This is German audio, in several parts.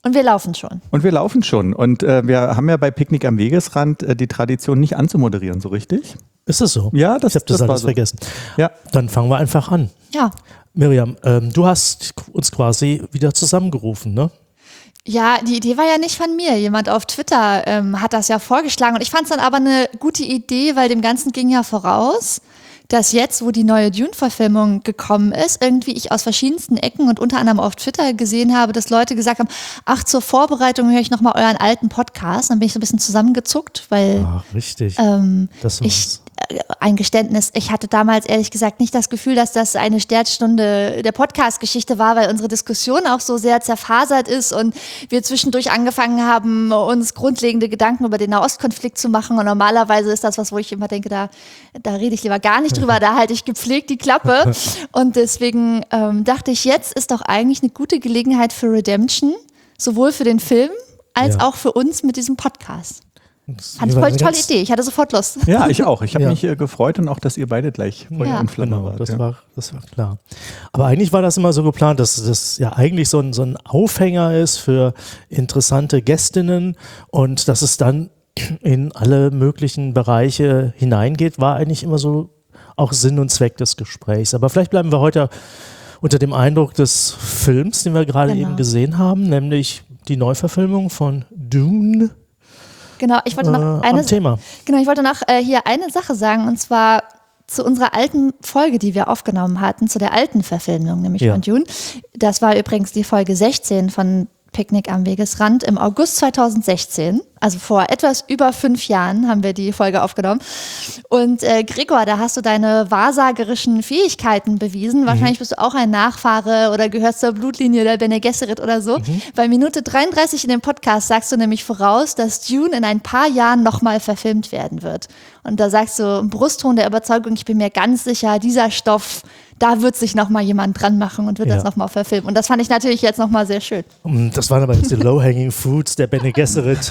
Und wir laufen schon. Und wir haben ja bei Picknick am Wegesrand die Tradition, nicht anzumoderieren, so richtig? Ist das so? Ja, ich habe das alles vergessen. Ja. Dann fangen wir einfach an. Ja. Miriam, du hast uns quasi wieder zusammengerufen, ne? Ja, die Idee war ja nicht von mir. Jemand auf Twitter hat das ja vorgeschlagen. Und ich fand es dann aber eine gute Idee, weil dem Ganzen ging ja voraus, dass jetzt, wo die neue Dune-Verfilmung gekommen ist, irgendwie ich aus verschiedensten Ecken und unter anderem auf Twitter gesehen habe, dass Leute gesagt haben, ach, zur Vorbereitung höre ich nochmal euren alten Podcast. Dann bin ich so ein bisschen zusammengezuckt, weil richtig. Ein Geständnis, ich hatte damals ehrlich gesagt nicht das Gefühl, dass das eine Sternstunde der Podcast-Geschichte war, weil unsere Diskussion auch so sehr zerfasert ist und wir zwischendurch angefangen haben, uns grundlegende Gedanken über den Nahostkonflikt zu machen. Und normalerweise ist das was, wo ich immer denke, da rede ich lieber gar nicht drüber, da halte ich gepflegt die Klappe. Und deswegen dachte ich, jetzt ist doch eigentlich eine gute Gelegenheit für Redemption, sowohl für den Film als auch für uns mit diesem Podcast. Fand ich voll eine tolle Idee. Ich hatte sofort Lust. Ja, ich auch. Ich habe mich gefreut und auch, dass ihr beide gleich Feuer und Flamme wart. Das war klar. Aber eigentlich war das immer so geplant, dass das ja eigentlich so ein Aufhänger ist für interessante Gästinnen und dass es dann in alle möglichen Bereiche hineingeht, war eigentlich immer so auch Sinn und Zweck des Gesprächs. Aber vielleicht bleiben wir heute unter dem Eindruck des Films, den wir gerade eben gesehen haben, nämlich die Neuverfilmung von Dune. Genau, ich wollte noch hier eine Sache sagen, und zwar zu unserer alten Folge, die wir aufgenommen hatten, zu der alten Verfilmung, nämlich von Dune. Das war übrigens die Folge 16 von Picknick am Wegesrand im August 2016. Also vor etwas über 5 Jahren haben wir die Folge aufgenommen. Und Gregor, da hast du deine wahrsagerischen Fähigkeiten bewiesen. Wahrscheinlich bist du auch ein Nachfahre oder gehörst zur Blutlinie der Bene Gesserit oder so. Bei Minute 33 in dem Podcast sagst du nämlich voraus, dass Dune in ein paar Jahren nochmal verfilmt werden wird. Und da sagst du im Brustton der Überzeugung, ich bin mir ganz sicher, dieser Stoff, da wird sich nochmal jemand dran machen und wird das nochmal verfilmen. Und das fand ich natürlich jetzt nochmal sehr schön. Das waren aber jetzt die Low-Hanging Fruits der Bene Gesserit.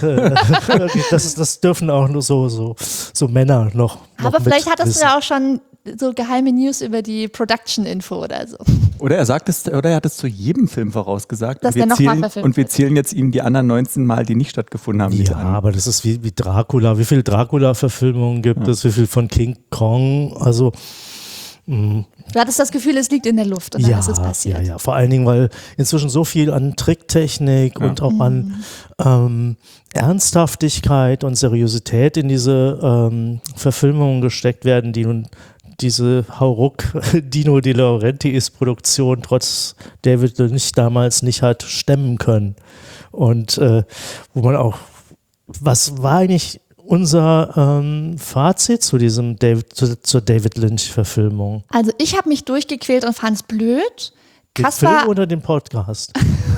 Das dürfen auch nur so Männer noch. Aber vielleicht hattest du ja auch schon so geheime News über die Production-Info oder so. Oder er hat es zu jedem Film vorausgesagt. Dass der nochmal verfilmt und wir zählen jetzt ihm die anderen 19 Mal, die nicht stattgefunden haben. Ja, aber das ist wie Dracula. Wie viele Dracula-Verfilmungen gibt es? Wie viel von King Kong? Also du hattest das Gefühl, es liegt in der Luft und dann ist es passiert. Ja, vor allen Dingen, weil inzwischen so viel an Tricktechnik und auch an Ernsthaftigkeit und Seriosität in diese Verfilmungen gesteckt werden, die nun diese Hauruck Dino De Laurentiis Produktion trotz David Lynch damals nicht hat stemmen können. Und wo man auch, was war eigentlich unser Fazit zu zur David Lynch-Verfilmung? Also ich habe mich durchgequält und fand es blöd. Den Film oder den Podcast?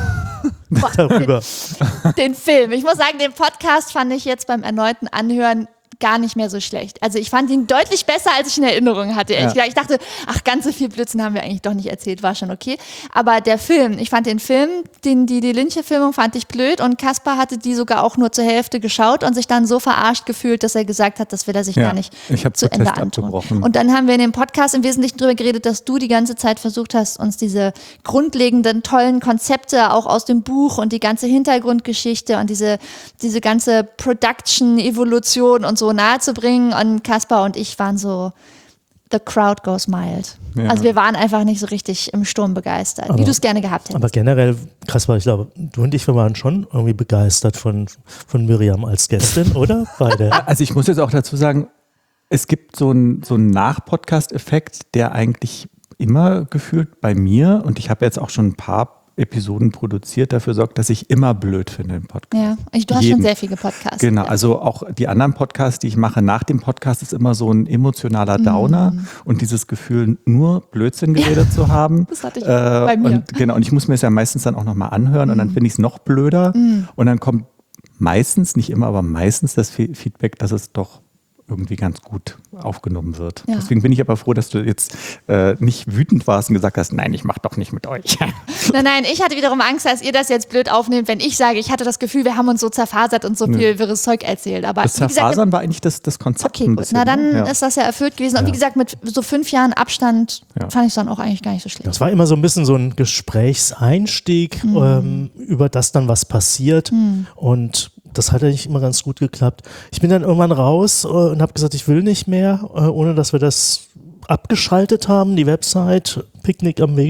Darüber. Den Film. Ich muss sagen, den Podcast fand ich jetzt beim erneuten Anhören gar nicht mehr so schlecht. Also ich fand ihn deutlich besser, als ich in Erinnerung hatte. Ja. Ich dachte, ach, ganz so viel Blödsinn haben wir eigentlich doch nicht erzählt, war schon okay. Aber der Film, ich fand den Film, die Lynch-Verfilmung fand ich blöd und Kaspar hatte die sogar auch nur zur Hälfte geschaut und sich dann so verarscht gefühlt, dass er gesagt hat, das will er sich gar nicht zu Ende antun. Und dann haben wir in dem Podcast im Wesentlichen darüber geredet, dass du die ganze Zeit versucht hast, uns diese grundlegenden, tollen Konzepte auch aus dem Buch und die ganze Hintergrundgeschichte und diese ganze Production-Evolution und so nahe zu bringen, und Kaspar und ich waren so, the crowd goes mild. Ja. Also wir waren einfach nicht so richtig im Sturm begeistert, wie du es gerne gehabt hättest. Aber generell, Kaspar, ich glaube, du und ich, wir waren schon irgendwie begeistert von Miriam als Gästin, oder? Beide. Also ich muss jetzt auch dazu sagen, es gibt so einen Nach-Podcast-Effekt, der eigentlich immer gefühlt bei mir, und ich habe jetzt auch schon ein paar Episoden produziert, dafür sorgt, dass ich immer blöd finde im Podcast. Ja, du hast schon sehr viele Podcasts. Genau, also auch die anderen Podcasts, die ich mache nach dem Podcast, ist immer so ein emotionaler Downer und dieses Gefühl, nur Blödsinn geredet zu haben. Das hatte ich bei mir. Und ich muss mir es ja meistens dann auch nochmal anhören und dann finde ich es noch blöder und dann kommt meistens, nicht immer, aber meistens das Feedback, dass es doch irgendwie ganz gut aufgenommen wird. Ja. Deswegen bin ich aber froh, dass du jetzt nicht wütend warst und gesagt hast, nein, ich mach doch nicht mit euch. Nein, ich hatte wiederum Angst, dass ihr das jetzt blöd aufnehmt, wenn ich sage, ich hatte das Gefühl, wir haben uns so zerfasert und so viel wirres Zeug erzählt. Aber das Zerfasern war eigentlich das Konzept. Okay, ein gut. bisschen, Na, dann ja. ist das ja erfüllt gewesen. Und wie gesagt, mit so 5 Jahren Abstand fand ich es dann auch eigentlich gar nicht so schlimm. Das war immer so ein bisschen so ein Gesprächseinstieg, über das dann was passiert. Und das hat eigentlich immer ganz gut geklappt. Ich bin dann irgendwann raus und habe gesagt, ich will nicht mehr, ohne dass wir das abgeschaltet haben. Die Website Picknick am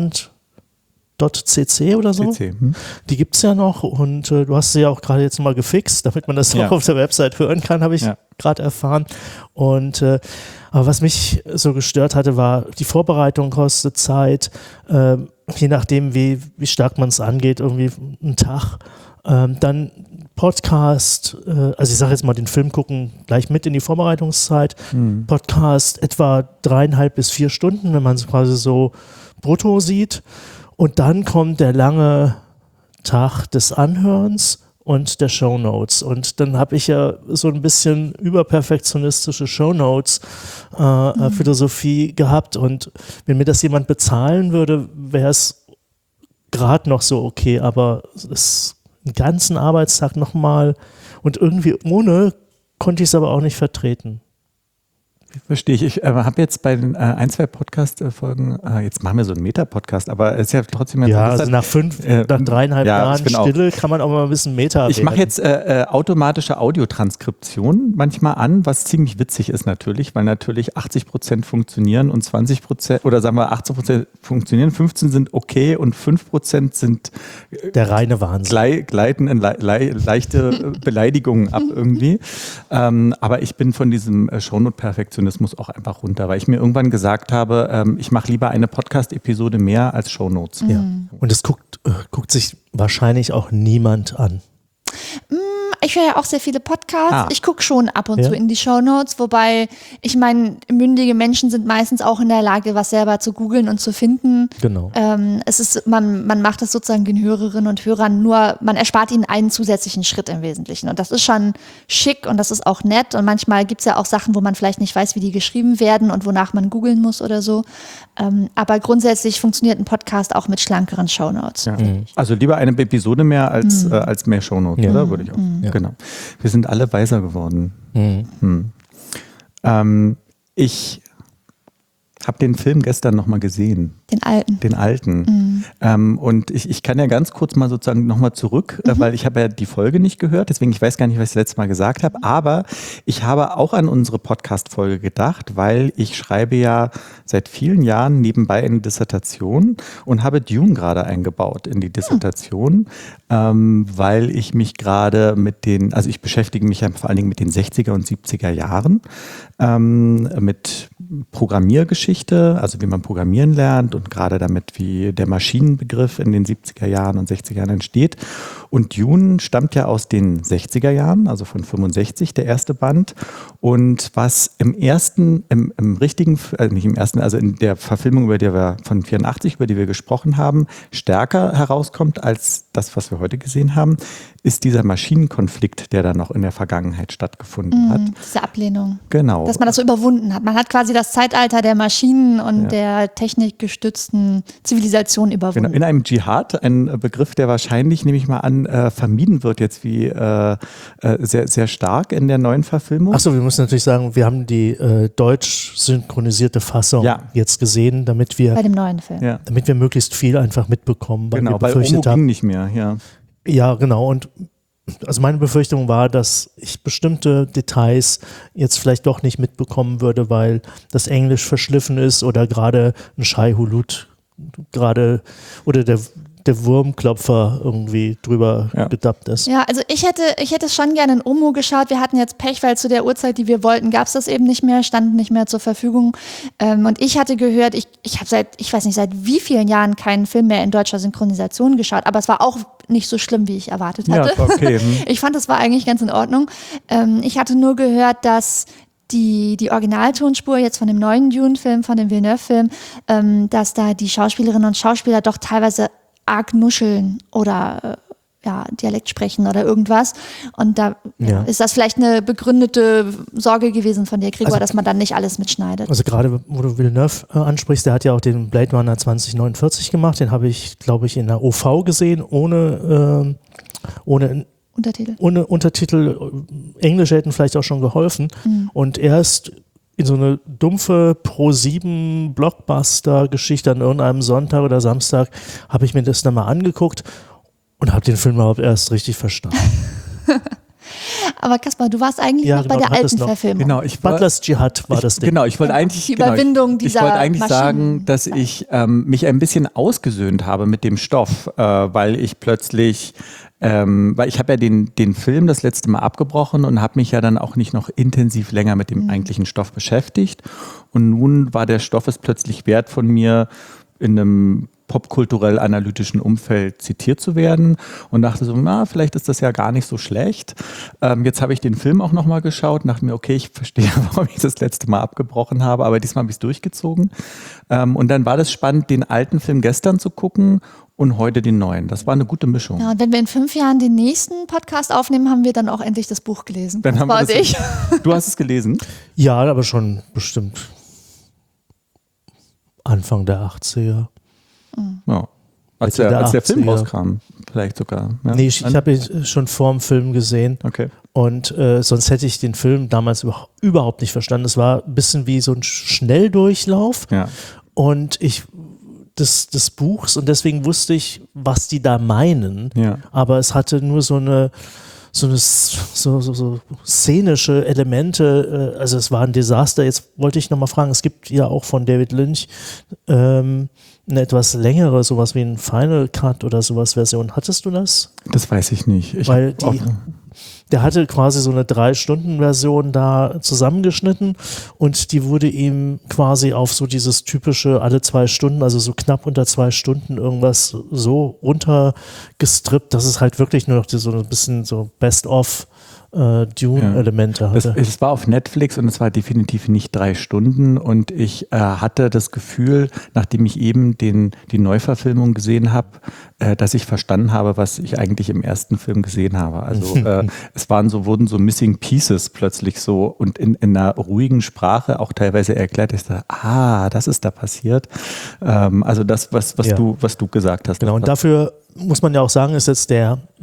Wegesrand.cc oder so. CC, Die gibt es ja noch und du hast sie ja auch gerade jetzt mal gefixt, damit man das auch auf der Website hören kann, habe ich gerade erfahren. Und aber was mich so gestört hatte, war, die Vorbereitung kostet Zeit, je nachdem, wie stark man es angeht, irgendwie einen Tag. Dann Podcast, also ich sage jetzt mal den Film gucken gleich mit in die Vorbereitungszeit. Podcast etwa 3,5 bis 4 Stunden, wenn man es quasi so brutto sieht. Und dann kommt der lange Tag des Anhörens und der Shownotes. Und dann habe ich ja so ein bisschen überperfektionistische Shownotes-Philosophie gehabt. Und wenn mir das jemand bezahlen würde, wäre es gerade noch so okay. Aber es einen ganzen Arbeitstag nochmal und irgendwie ohne konnte ich es aber auch nicht vertreten. Verstehe ich. Ich habe jetzt bei den 1-2 Podcast-Folgen, jetzt machen wir so einen Meta-Podcast, aber es ist ja trotzdem ganz also nach 3,5 Jahren Stille kann man auch mal ein bisschen Meta Ich mache jetzt automatische Audiotranskription manchmal an, was ziemlich witzig ist natürlich, weil natürlich 80% funktionieren und 20% oder sagen wir 80% funktionieren, 15% sind okay und 5% sind der reine Wahnsinn. Gleiten in leichte Beleidigungen ab irgendwie. Aber ich bin von diesem Shownote-Perfektionismus auch einfach runter, weil ich mir irgendwann gesagt habe, ich mache lieber eine Podcast-Episode mehr als Shownotes. Ja. Und es guckt sich wahrscheinlich auch niemand an. Ich höre ja auch sehr viele Podcasts. Ich gucke schon ab und zu in die Shownotes, wobei ich meine, mündige Menschen sind meistens auch in der Lage, was selber zu googeln und zu finden. Genau. Man macht das sozusagen den Hörerinnen und Hörern nur, man erspart ihnen einen zusätzlichen Schritt im Wesentlichen. Und das ist schon schick und das ist auch nett. Und manchmal gibt es ja auch Sachen, wo man vielleicht nicht weiß, wie die geschrieben werden und wonach man googeln muss oder so. Aber grundsätzlich funktioniert ein Podcast auch mit schlankeren Shownotes. Ja. Also lieber eine Episode mehr als mehr Shownotes, oder? Würde ich auch. Ja. Genau. Wir sind alle weiser geworden. Ich habe den Film gestern nochmal gesehen. Den alten. Und ich kann ja ganz kurz mal sozusagen nochmal zurück, weil ich habe ja die Folge nicht gehört, deswegen ich weiß gar nicht, was ich das letzte Mal gesagt habe, aber ich habe auch an unsere Podcast-Folge gedacht, weil ich schreibe ja seit vielen Jahren nebenbei eine Dissertation und habe Dune gerade eingebaut in die Dissertation, weil ich mich gerade also ich beschäftige mich ja vor allen Dingen mit den 60er und 70er Jahren, mit Programmiergeschichte, also wie man programmieren lernt und gerade damit, wie der Maschinenbegriff in den 70er Jahren und 60er Jahren entsteht. Und Dune stammt ja aus den 60er Jahren, also von 65, der erste Band. Und was im der Verfilmung, von 84, über die wir gesprochen haben, stärker herauskommt als das, was wir heute gesehen haben, ist dieser Maschinenkonflikt, der da noch in der Vergangenheit stattgefunden hat. Diese Ablehnung. Genau. Dass man das so überwunden hat. Man hat quasi das Zeitalter der Maschinen und der technikgestützten Zivilisation überwunden. Genau. In einem Dschihad, ein Begriff, der wahrscheinlich, nehme ich mal an, vermieden wird jetzt wie sehr, sehr stark in der neuen Verfilmung. Achso, wir müssen natürlich sagen, wir haben die deutsch synchronisierte Fassung jetzt gesehen, damit wir bei dem neuen Film. Ja. Damit wir möglichst viel einfach mitbekommen. Weil wir befürchtet haben, ging nicht mehr, Ja, genau. Und also meine Befürchtung war, dass ich bestimmte Details jetzt vielleicht doch nicht mitbekommen würde, weil das Englisch verschliffen ist oder gerade ein Shai-Hulud oder der Wurmklopfer irgendwie drüber gedubbt ist. Ja, also ich hätte schon gerne in Omo geschaut. Wir hatten jetzt Pech, weil zu der Uhrzeit, die wir wollten, gab es das eben nicht mehr, stand nicht mehr zur Verfügung. Und ich hatte gehört, ich habe seit wie vielen Jahren keinen Film mehr in deutscher Synchronisation geschaut, aber es war auch nicht so schlimm, wie ich erwartet hatte. Ja, okay. Ich fand, das war eigentlich ganz in Ordnung. Ich hatte nur gehört, dass die Originaltonspur jetzt von dem neuen Dune-Film, von dem Villeneuve-Film, dass da die Schauspielerinnen und Schauspieler doch teilweise arg nuscheln oder Dialekt sprechen oder irgendwas. Und da ist das vielleicht eine begründete Sorge gewesen von dir, Gregor, dass man dann nicht alles mitschneidet. Also gerade, wo du Villeneuve ansprichst, der hat ja auch den Blade Runner 2049 gemacht. Den habe ich, glaube ich, in der OV gesehen, ohne Untertitel. Englische hätten vielleicht auch schon geholfen. Und erst in so eine dumpfe Pro7 Blockbuster-Geschichte an irgendeinem Sonntag oder Samstag habe ich mir das dann mal angeguckt und habe den Film überhaupt erst richtig verstanden. Aber Kaspar, du warst eigentlich noch bei der alten Verfilmung. Genau, Butlers Jihad war das Ding. Genau, ich wollte eigentlich, die Überwindung dieser ich wollte eigentlich Maschinen. sagen, dass ich mich ein bisschen ausgesöhnt habe mit dem Stoff, weil ich plötzlich, weil ich habe ja den Film das letzte Mal abgebrochen und habe mich ja dann auch nicht noch intensiv länger mit dem eigentlichen Stoff beschäftigt. Und nun war der Stoff es plötzlich wert, von mir in einem popkulturell-analytischen Umfeld zitiert zu werden und dachte so, na, vielleicht ist das ja gar nicht so schlecht. Jetzt habe ich den Film auch nochmal geschaut und dachte mir, okay, ich verstehe, warum ich das letzte Mal abgebrochen habe, aber diesmal habe ich es durchgezogen. Und dann war das spannend, den alten Film gestern zu gucken und heute den neuen. Das war eine gute Mischung. Ja, und wenn wir in 5 Jahren den nächsten Podcast aufnehmen, haben wir dann auch endlich das Buch gelesen. Dann haben wir das. Du hast es gelesen? Ja, aber schon bestimmt Anfang der 80er. Ja. Als der Film rauskam, vielleicht sogar. Ja. Nee, ich habe ihn schon vor dem Film gesehen. Okay. Und sonst hätte ich den Film damals überhaupt nicht verstanden. Es war ein bisschen wie so ein Schnelldurchlauf. Ja. Und des Buchs, und deswegen wusste ich, was die da meinen. Ja. Aber es hatte nur so szenische Elemente, also es war ein Desaster. Jetzt wollte ich nochmal fragen, es gibt ja auch von David Lynch eine etwas längere, sowas wie ein Final Cut oder sowas Version. Hattest du das? Das weiß ich nicht. Der hatte quasi so eine 3-Stunden-Version da zusammengeschnitten und die wurde ihm quasi auf so dieses typische alle 2 Stunden, also so knapp unter 2 Stunden irgendwas so runtergestrippt, dass es halt wirklich nur noch so ein bisschen so Best-of Dune-Elemente hatte. Es war auf Netflix und es war definitiv nicht 3 Stunden und ich hatte das Gefühl, nachdem ich eben die Neuverfilmung gesehen habe, dass ich verstanden habe, was ich eigentlich im ersten Film gesehen habe. Also wurden so Missing Pieces plötzlich so und in einer ruhigen Sprache auch teilweise erklärt. Ich dachte, das ist da passiert. Also das, was du gesagt hast. Genau, und dafür muss man ja auch sagen, ist jetzt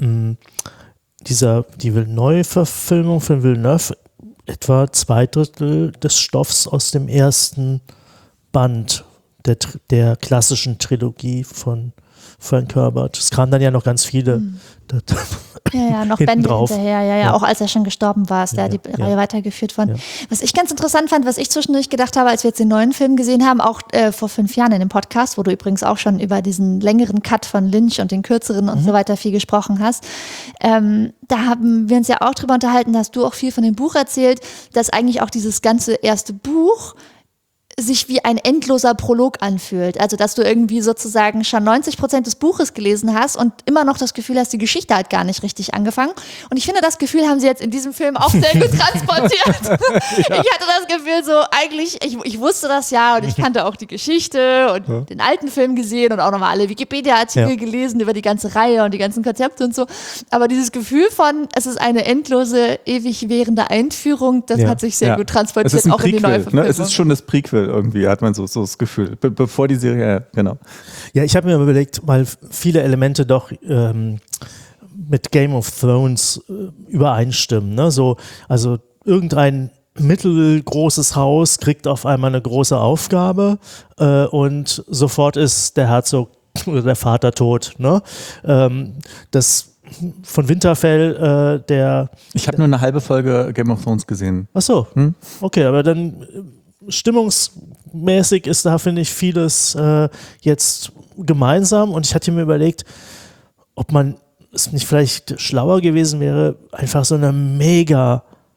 die Neuverfilmung von Villeneuve etwa 2/3 des Stoffs aus dem ersten Band der klassischen Trilogie von Frank Herbert. Es kamen dann ja noch ganz viele noch Bände hinterher. Ja, auch als er schon gestorben war, ist die Reihe weitergeführt worden. Ja. Was ich ganz interessant fand, was ich zwischendurch gedacht habe, als wir jetzt den neuen Film gesehen haben, auch vor 5 Jahren in dem Podcast, wo du übrigens auch schon über diesen längeren Cut von Lynch und den kürzeren und so weiter viel gesprochen hast, da haben wir uns ja auch drüber unterhalten, da hast du auch viel von dem Buch erzählt, dass eigentlich auch dieses ganze erste Buch sich wie ein endloser Prolog anfühlt. Also, dass du irgendwie sozusagen schon 90% des Buches gelesen hast und immer noch das Gefühl hast, die Geschichte hat gar nicht richtig angefangen. Und ich finde, das Gefühl haben sie jetzt in diesem Film auch sehr gut transportiert. Ich hatte das Gefühl so, eigentlich, ich wusste das ja und ich kannte auch die Geschichte und den alten Film gesehen und auch nochmal alle Wikipedia-Artikel gelesen über die ganze Reihe und die ganzen Konzepte und so. Aber dieses Gefühl von, es ist eine endlose, ewig währende Einführung, das hat sich sehr gut transportiert, auch in die neue Verfilmung. Es ist schon das Prequel irgendwie, hat man so das Gefühl, bevor die Serie, genau. Ja, ich habe mir überlegt, weil viele Elemente doch mit Game of Thrones übereinstimmen. Ne? Also irgendein mittelgroßes Haus kriegt auf einmal eine große Aufgabe und sofort ist der Herzog oder der Vater tot. Ne? Das von Winterfell, Ich habe nur eine halbe Folge Game of Thrones gesehen. Ach so, okay, aber dann stimmungsmäßig ist da, finde ich, vieles jetzt gemeinsam und ich hatte mir überlegt, ob man es nicht vielleicht schlauer gewesen wäre, einfach so eine mega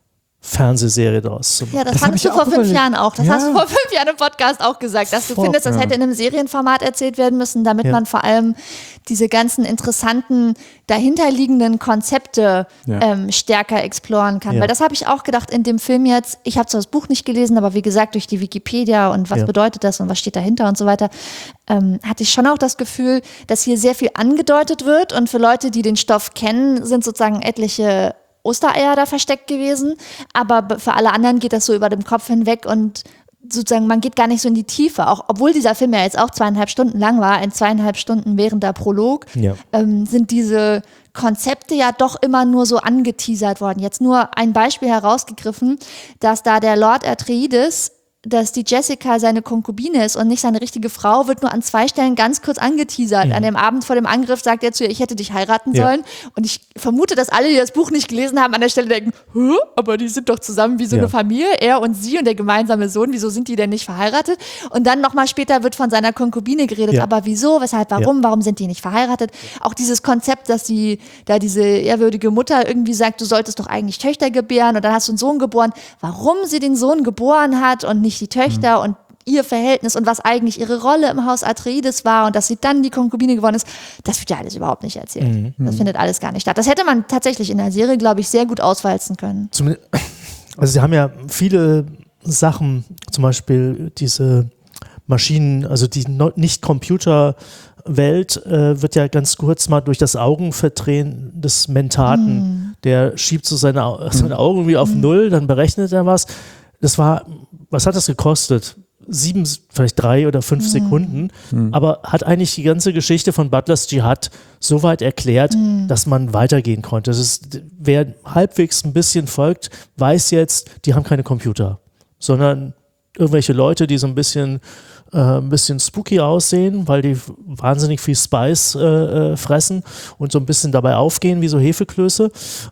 Fernsehserie daraus zu machen. Ja, das fandest du vor 5 Jahren auch. Das hast du vor 5 Jahren im Podcast auch gesagt, dass du findest, das hätte in einem Serienformat erzählt werden müssen, damit man vor allem diese ganzen interessanten, dahinterliegenden Konzepte stärker exploren kann. Weil das habe ich auch gedacht in dem Film jetzt. Ich habe zwar das Buch nicht gelesen, aber wie gesagt, durch die Wikipedia und was bedeutet das und was steht dahinter und so weiter, hatte ich schon auch das Gefühl, dass hier sehr viel angedeutet wird und für Leute, die den Stoff kennen, sind sozusagen etliche Ostereier da versteckt gewesen, aber für alle anderen geht das so über dem Kopf hinweg und sozusagen man geht gar nicht so in die Tiefe, auch obwohl dieser Film ja jetzt auch 2,5 Stunden lang war, ein 2,5 Stunden während der Prolog, sind diese Konzepte ja doch immer nur so angeteasert worden. Jetzt nur ein Beispiel herausgegriffen, dass da der Lord Atreides, dass die Jessica seine Konkubine ist und nicht seine richtige Frau, wird nur an 2 Stellen ganz kurz angeteasert. An dem Abend vor dem Angriff sagt er zu ihr, ich hätte dich heiraten sollen. Und ich vermute, dass alle, die das Buch nicht gelesen haben, an der Stelle denken, aber die sind doch zusammen wie so eine Familie, er und sie und der gemeinsame Sohn, wieso sind die denn nicht verheiratet? Und dann nochmal später wird von seiner Konkubine geredet, aber wieso, weshalb, warum sind die nicht verheiratet? Auch dieses Konzept, dass da diese ehrwürdige Mutter irgendwie sagt, du solltest doch eigentlich Töchter gebären und dann hast du einen Sohn geboren. Warum sie den Sohn geboren hat und nicht die Töchter und ihr Verhältnis und was eigentlich ihre Rolle im Haus Atreides war und dass sie dann die Konkubine geworden ist, das wird ja alles überhaupt nicht erzählt. Das findet alles gar nicht statt. Das hätte man tatsächlich in der Serie, glaube ich, sehr gut auswalzen können. Also sie haben ja viele Sachen, zum Beispiel diese Maschinen, also die Nicht-Computer-Welt wird ja ganz kurz mal durch das Augenverdrehen des Mentaten, der schiebt so seine Augen irgendwie auf 0, dann berechnet er was. Das war, was hat das gekostet? 7, vielleicht 3 oder 5 Sekunden, aber hat eigentlich die ganze Geschichte von Butlers Dschihad so weit erklärt, dass man weitergehen konnte. Wer halbwegs ein bisschen folgt, weiß jetzt, die haben keine Computer, sondern irgendwelche Leute, die so ein bisschen spooky aussehen, weil die wahnsinnig viel Spice fressen und so ein bisschen dabei aufgehen wie so Hefeklöße.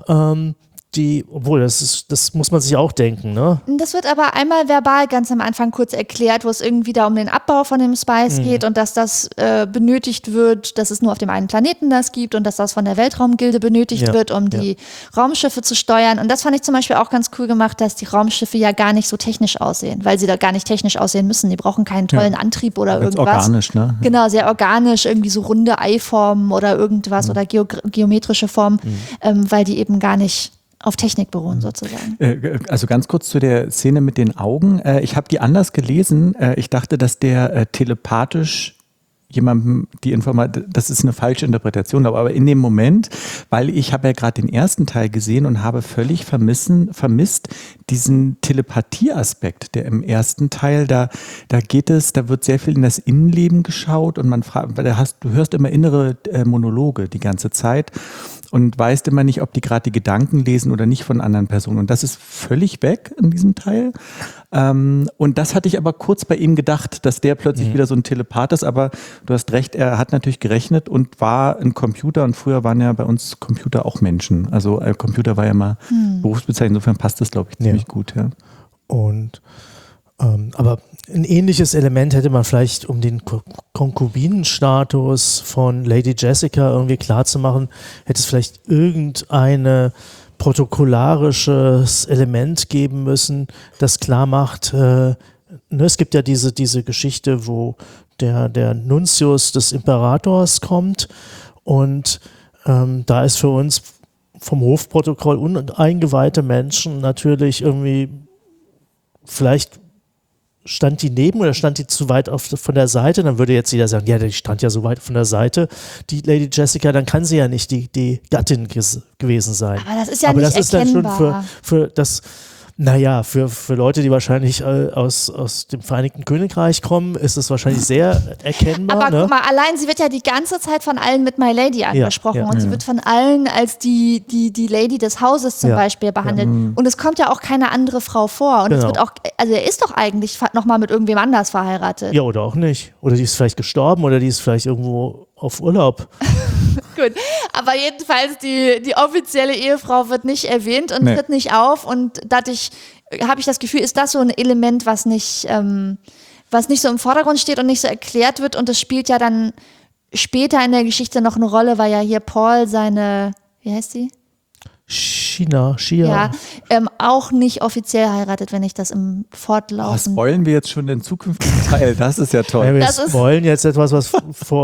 Obwohl, das muss man sich auch denken, ne? Das wird aber einmal verbal ganz am Anfang kurz erklärt, wo es irgendwie da um den Abbau von dem Spice geht und dass das benötigt wird, dass es nur auf dem einen Planeten das gibt und dass das von der Weltraumgilde benötigt wird, um die Raumschiffe zu steuern. Und das fand ich zum Beispiel auch ganz cool gemacht, dass die Raumschiffe ja gar nicht so technisch aussehen, weil sie da gar nicht technisch aussehen müssen. Die brauchen keinen tollen Antrieb oder ganz irgendwas. Organisch, ne? Genau, sehr organisch, irgendwie so runde Eiformen oder irgendwas oder geometrische Formen, weil die eben gar nicht auf Technik beruhen sozusagen. Also ganz kurz zu der Szene mit den Augen. Ich habe die anders gelesen. Ich dachte, dass der telepathisch jemandem die Information, das ist eine falsche Interpretation, aber in dem Moment, weil ich habe ja gerade den ersten Teil gesehen und habe völlig vermisst diesen Telepathie-Aspekt, der im ersten Teil, da wird sehr viel in das Innenleben geschaut und man fragt, du hörst immer innere Monologe die ganze Zeit und weißt immer nicht, ob die gerade die Gedanken lesen oder nicht von anderen Personen. Und das ist völlig weg in diesem Teil. Und das hatte ich aber kurz bei ihm gedacht, dass der plötzlich wieder so ein Telepath ist. Aber du hast recht, er hat natürlich gerechnet und war ein Computer. Und früher waren ja bei uns Computer auch Menschen. Also Computer war ja mal Berufsbezeichnung. Insofern passt das, glaube ich, ziemlich gut. Ja. Und aber ein ähnliches Element hätte man vielleicht, um den Konkubinenstatus von Lady Jessica irgendwie klarzumachen, hätte es vielleicht irgendeine protokollarisches Element geben müssen, das klar macht, es gibt ja diese Geschichte, wo der Nuntius des Imperators kommt und da ist für uns vom Hofprotokoll uneingeweihte Menschen natürlich irgendwie vielleicht stand die neben oder stand die zu weit von der Seite? Dann würde jetzt jeder sagen, ja, die stand ja so weit von der Seite, die Lady Jessica, dann kann sie ja nicht die Gattin gewesen sein. Aber das ist ja nicht erkennbar. Dann schon für das, naja, für Leute, die wahrscheinlich aus dem Vereinigten Königreich kommen, ist es wahrscheinlich sehr erkennbar. Aber guck mal, allein sie wird ja die ganze Zeit von allen mit My Lady angesprochen und sie wird von allen als die Lady des Hauses zum Beispiel behandelt. Und es kommt ja auch keine andere Frau vor. Und es wird auch, also er ist doch eigentlich nochmal mit irgendwem anders verheiratet. Ja, oder auch nicht. Oder die ist vielleicht gestorben oder die ist vielleicht irgendwo auf Urlaub. Gut, aber jedenfalls die offizielle Ehefrau wird nicht erwähnt und tritt nicht auf und dadurch habe ich das Gefühl, ist das so ein Element, was nicht so im Vordergrund steht und nicht so erklärt wird und das spielt ja dann später in der Geschichte noch eine Rolle, weil ja hier Paul seine, wie heißt sie? Shia. Ja, auch nicht offiziell heiratet, wenn ich das im Fortlaufen... Spoilen wir jetzt schon den zukünftigen Teil? Das ist ja toll. Ja, wir spoilen jetzt etwas, was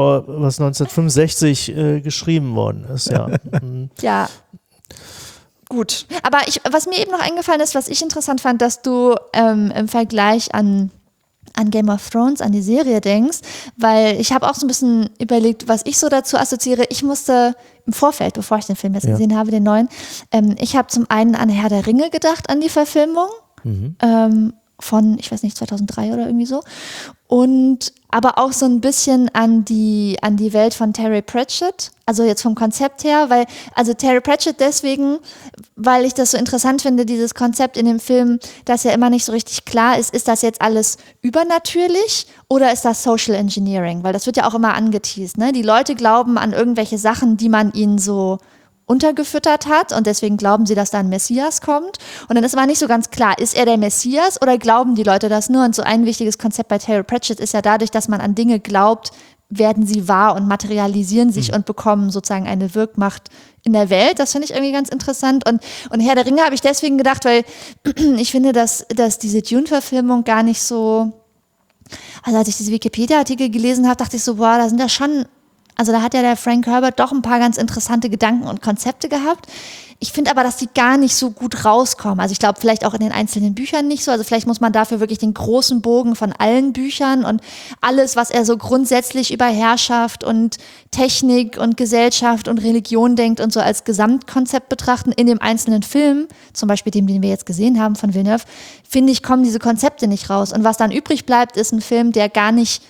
1965 geschrieben worden ist. Ja. Ja. Gut. Aber was mir eben noch eingefallen ist, was ich interessant fand, dass du im Vergleich an Game of Thrones, an die Serie denkst, weil ich habe auch so ein bisschen überlegt, was ich so dazu assoziiere. Ich musste im Vorfeld, bevor ich den Film jetzt gesehen habe, den neuen, ich habe zum einen an Herr der Ringe gedacht, an die Verfilmung von, ich weiß nicht, 2003 oder irgendwie so. Und aber auch so ein bisschen an die Welt von Terry Pratchett, also jetzt vom Konzept her, also Terry Pratchett deswegen, weil ich das so interessant finde, dieses Konzept in dem Film, dass ja immer nicht so richtig klar ist das jetzt alles übernatürlich oder ist das Social Engineering? Weil das wird ja auch immer angeteased, ne? Die Leute glauben an irgendwelche Sachen, die man ihnen so untergefüttert hat und deswegen glauben sie, dass da ein Messias kommt. Und dann ist aber nicht so ganz klar, ist er der Messias oder glauben die Leute das nur? Und so ein wichtiges Konzept bei Terry Pratchett ist ja dadurch, dass man an Dinge glaubt, werden sie wahr und materialisieren sich und bekommen sozusagen eine Wirkmacht in der Welt. Das finde ich irgendwie ganz interessant. Und Herr der Ringe habe ich deswegen gedacht, weil ich finde, dass diese Dune-Verfilmung gar nicht so, also als ich diese Wikipedia-Artikel gelesen habe, dachte ich so, boah, da sind ja schon, also da hat ja der Frank Herbert doch ein paar ganz interessante Gedanken und Konzepte gehabt. Ich finde aber, dass die gar nicht so gut rauskommen. Also ich glaube, vielleicht auch in den einzelnen Büchern nicht so. Also vielleicht muss man dafür wirklich den großen Bogen von allen Büchern und alles, was er so grundsätzlich über Herrschaft und Technik und Gesellschaft und Religion denkt und so als Gesamtkonzept betrachten. In dem einzelnen Film, zum Beispiel dem, den wir jetzt gesehen haben von Villeneuve, finde ich, kommen diese Konzepte nicht raus. Und was dann übrig bleibt, ist ein Film, der gar nicht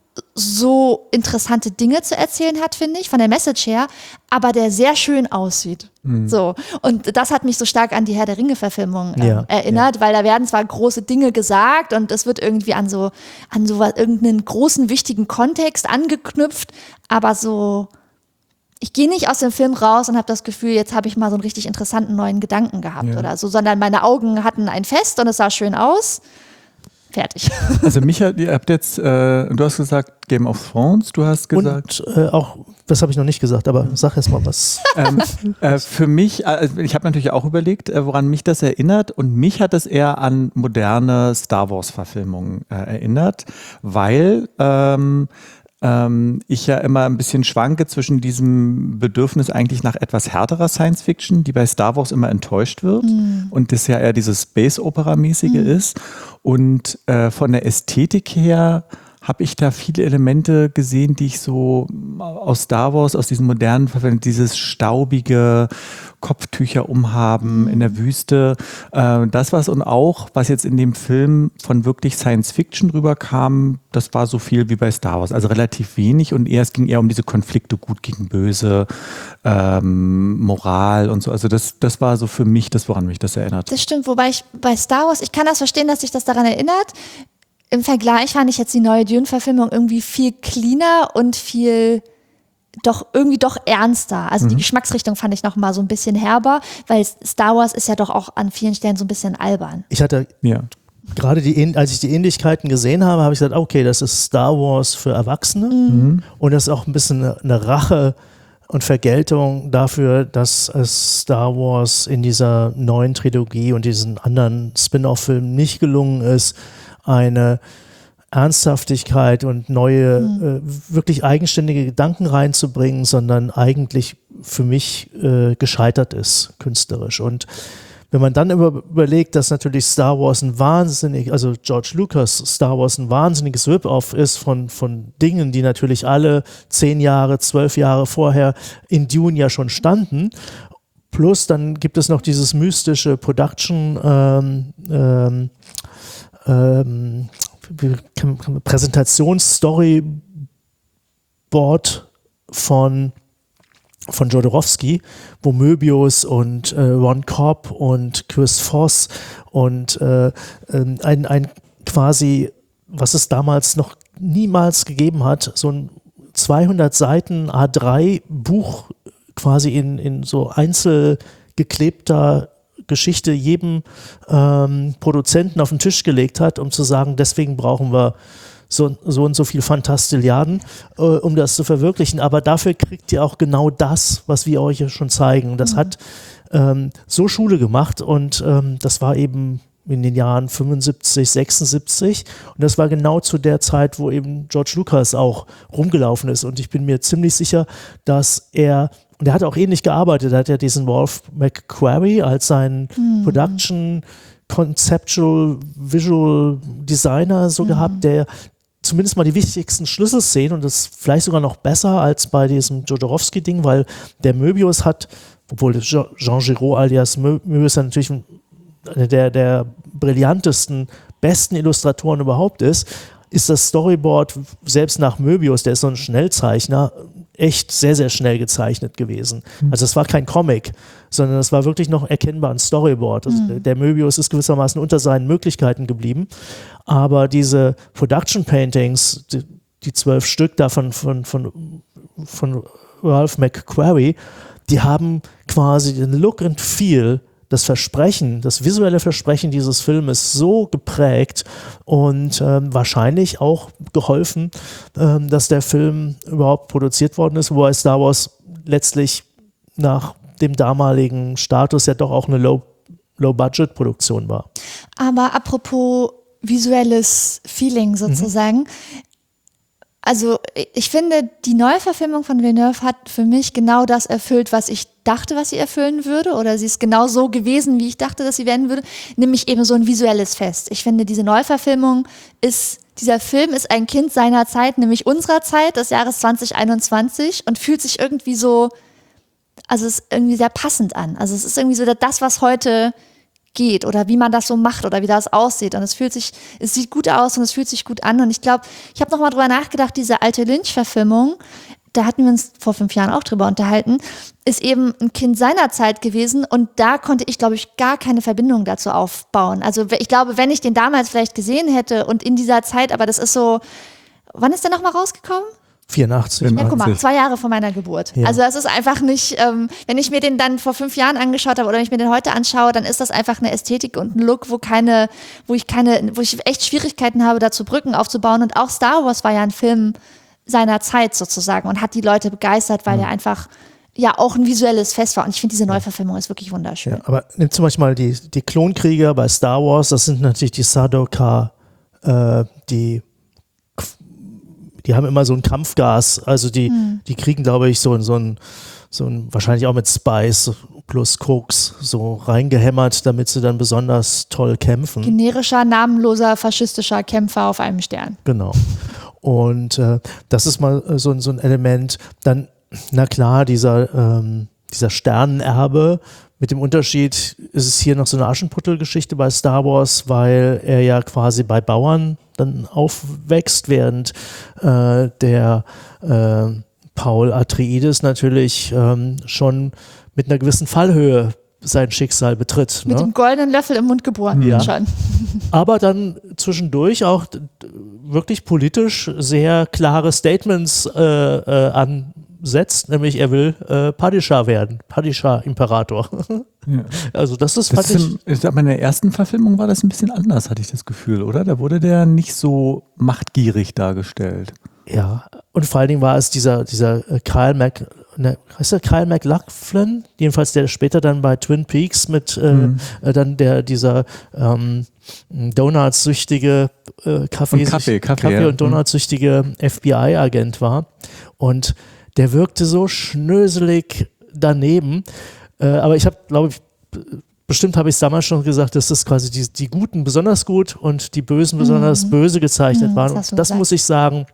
so interessante Dinge zu erzählen hat, finde ich, von der Message her, aber der sehr schön aussieht. So. Und das hat mich so stark an die Herr der Ringe-Verfilmung erinnert, weil da werden zwar große Dinge gesagt und es wird irgendwie an so irgendeinen großen, wichtigen Kontext angeknüpft, aber so, ich gehe nicht aus dem Film raus und habe das Gefühl, jetzt habe ich mal so einen richtig interessanten neuen Gedanken gehabt oder so, sondern meine Augen hatten ein Fest und es sah schön aus. Fertig. Also Micha, ihr habt jetzt, du hast gesagt Game of Thrones, du hast gesagt... Und auch, das habe ich noch nicht gesagt, aber sag erst mal was. Für mich, ich habe natürlich auch überlegt, woran mich das erinnert und mich hat es eher an moderne Star Wars Verfilmungen erinnert, weil ich ja immer ein bisschen schwanke zwischen diesem Bedürfnis eigentlich nach etwas härterer Science Fiction, die bei Star Wars immer enttäuscht wird und das ja eher dieses Space-Opera-mäßige ist. Und von der Ästhetik her habe ich da viele Elemente gesehen, die ich so aus Star Wars, aus diesen modernen Verfilmungen, dieses staubige Kopftücher umhaben in der Wüste, das was und auch, was jetzt in dem Film von wirklich Science Fiction rüberkam, das war so viel wie bei Star Wars, also relativ wenig und es ging eher um diese Konflikte gut gegen böse, Moral und so, also das war so für mich das, woran mich das erinnert. Das stimmt, wobei ich bei Star Wars, ich kann das verstehen, dass sich das daran erinnert. Im Vergleich fand ich jetzt die neue Dune-Verfilmung irgendwie viel cleaner und viel doch ernster. Also die Geschmacksrichtung fand ich noch mal so ein bisschen herber, weil Star Wars ist ja doch auch an vielen Stellen so ein bisschen albern. Ich hatte gerade als ich die Ähnlichkeiten gesehen habe, habe ich gesagt, okay, das ist Star Wars für Erwachsene und das ist auch ein bisschen eine Rache und Vergeltung dafür, dass es Star Wars in dieser neuen Trilogie und diesen anderen Spin-off-Filmen nicht gelungen ist, eine Ernsthaftigkeit und neue, wirklich eigenständige Gedanken reinzubringen, sondern eigentlich für mich gescheitert ist, künstlerisch. Und wenn man dann überlegt, dass natürlich Star Wars also George Lucas Star Wars ein wahnsinniges Rip-Off ist von Dingen, die natürlich alle 10 Jahre, 12 Jahre vorher in Dune ja schon standen. Plus dann gibt es noch dieses mystische Production Präsentationsstoryboard von Jodorowsky, wo Möbius und Ron Cobb und Chris Voss und ein quasi, was es damals noch niemals gegeben hat, so ein 200 Seiten A3-Buch quasi in so einzelgeklebter Geschichte jedem Produzenten auf den Tisch gelegt hat, um zu sagen, deswegen brauchen wir so und so viel Fantastilliarden, um das zu verwirklichen. Aber dafür kriegt ihr auch genau das, was wir euch schon zeigen. Das hat so Schule gemacht und das war eben in den Jahren 75, 76 und das war genau zu der Zeit, wo eben George Lucas auch rumgelaufen ist und ich bin mir ziemlich sicher, dass und er hat auch ähnlich gearbeitet, er hat ja diesen Wolf McQuarrie als seinen Production Conceptual Visual Designer so gehabt, der zumindest mal die wichtigsten Schlüsselszenen und das vielleicht sogar noch besser als bei diesem Jodorowsky-Ding, weil der Möbius hat, obwohl Jean Giraud alias Möbius ja natürlich einer der brillantesten, besten Illustratoren überhaupt ist das Storyboard, selbst nach Möbius, der ist so ein Schnellzeichner, echt sehr, sehr schnell gezeichnet gewesen. Also es war kein Comic, sondern es war wirklich noch erkennbar ein Storyboard. Also der Möbius ist gewissermaßen unter seinen Möglichkeiten geblieben, aber diese Production Paintings, die 12 Stück davon von Ralph McQuarrie, die haben quasi den Look and Feel, das visuelle Versprechen dieses Filmes so geprägt und wahrscheinlich auch geholfen, dass der Film überhaupt produziert worden ist, wobei Star Wars letztlich nach dem damaligen Status ja doch auch eine Low-Budget-Produktion war. Aber apropos visuelles Feeling sozusagen, also ich finde, die Neuverfilmung von Villeneuve hat für mich genau das erfüllt, was ich dachte, was sie erfüllen würde, oder sie ist genau so gewesen, wie ich dachte, dass sie werden würde, nämlich eben so ein visuelles Fest. Ich finde, dieser Film ist ein Kind seiner Zeit, nämlich unserer Zeit, des Jahres 2021 und fühlt sich irgendwie so, also es ist irgendwie sehr passend an. Also es ist irgendwie so das, was heute geht oder wie man das so macht oder wie das aussieht und es sieht gut aus und es fühlt sich gut an und ich glaube, ich habe nochmal drüber nachgedacht, diese alte Lynch-Verfilmung, da hatten wir uns vor 5 Jahren auch drüber unterhalten, ist eben ein Kind seiner Zeit gewesen und da konnte ich, glaube ich, gar keine Verbindung dazu aufbauen. Also ich glaube, wenn ich den damals vielleicht gesehen hätte und in dieser Zeit, aber das ist so, wann ist der nochmal rausgekommen? 84. Ja, guck mal, 2 Jahre vor meiner Geburt. Ja. Also das ist einfach nicht, wenn ich mir den dann vor 5 Jahren angeschaut habe oder wenn ich mir den heute anschaue, dann ist das einfach eine Ästhetik und ein Look, wo ich echt Schwierigkeiten habe, dazu Brücken aufzubauen. Und auch Star Wars war ja ein Film seiner Zeit sozusagen und hat die Leute begeistert, weil er einfach ja auch ein visuelles Fest war. Und ich finde, diese Neuverfilmung ist wirklich wunderschön. Ja, aber nimm zum Beispiel mal die Klonkrieger bei Star Wars, das sind natürlich die Sardaukar, die haben immer so ein Kampfgas, also die kriegen, glaube ich, so ein wahrscheinlich auch mit Spice plus Koks so reingehämmert, damit sie dann besonders toll kämpfen. Generischer, namenloser, faschistischer Kämpfer auf einem Stern. Genau. Und das ist mal so ein Element. Dann, na klar, dieser Sternenerbe, mit dem Unterschied ist es hier noch so eine Aschenputtel-Geschichte bei Star Wars, weil er ja quasi bei Bauern dann aufwächst, während der Paul Atreides natürlich schon mit einer gewissen Fallhöhe sein Schicksal betritt. Mit dem goldenen Löffel im Mund geboren schon. Aber dann zwischendurch auch wirklich politisch sehr klare Statements ansetzt, nämlich er will Padishah werden, Padishah-Imperator. Ja. Also das ist, aber in der ersten Verfilmung war das ein bisschen anders, hatte ich das Gefühl, oder? Da wurde der nicht so machtgierig dargestellt. Ja, und vor allen Dingen war es dieser Kyle MacLachlan, jedenfalls der später dann bei Twin Peaks mit dann dieser Donuts-süchtige Kaffee- und Donuts-süchtige FBI-Agent war. Und der wirkte so schnöselig daneben. Aber ich habe, glaube ich, bestimmt habe ich es damals schon gesagt, dass das quasi die Guten besonders gut und die Bösen besonders böse gezeichnet waren. Und das muss ich sagen,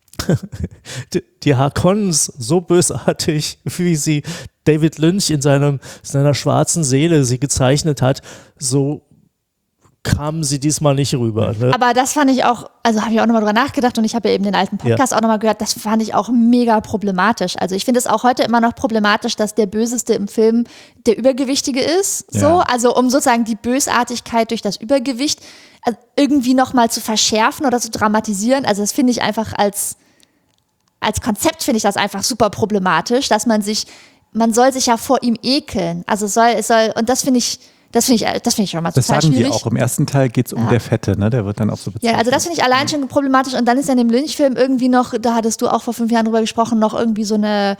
die Harkonnens so bösartig, wie sie David Lynch in seiner schwarzen Seele sie gezeichnet hat, so kamen sie diesmal nicht rüber. Ne? Aber das fand ich auch, also habe ich auch nochmal drüber nachgedacht und ich habe ja eben den alten Podcast auch nochmal gehört, das fand ich auch mega problematisch. Also ich finde es auch heute immer noch problematisch, dass der Böseste im Film der Übergewichtige ist. Ja. So, also um sozusagen die Bösartigkeit durch das Übergewicht irgendwie nochmal zu verschärfen oder zu dramatisieren. Also das finde ich einfach als Konzept finde ich das einfach super problematisch, dass man soll sich ja vor ihm ekeln. Also und das finde ich Das finde ich schon mal Das total sagen schwierig. die auch. Im ersten Teil geht es um der Fette, ne? Der wird dann auch so bezeichnet. Ja, also das finde ich allein schon problematisch. Und dann ist ja in dem Lynch-Film irgendwie noch, da hattest du auch vor 5 Jahren drüber gesprochen, noch irgendwie so eine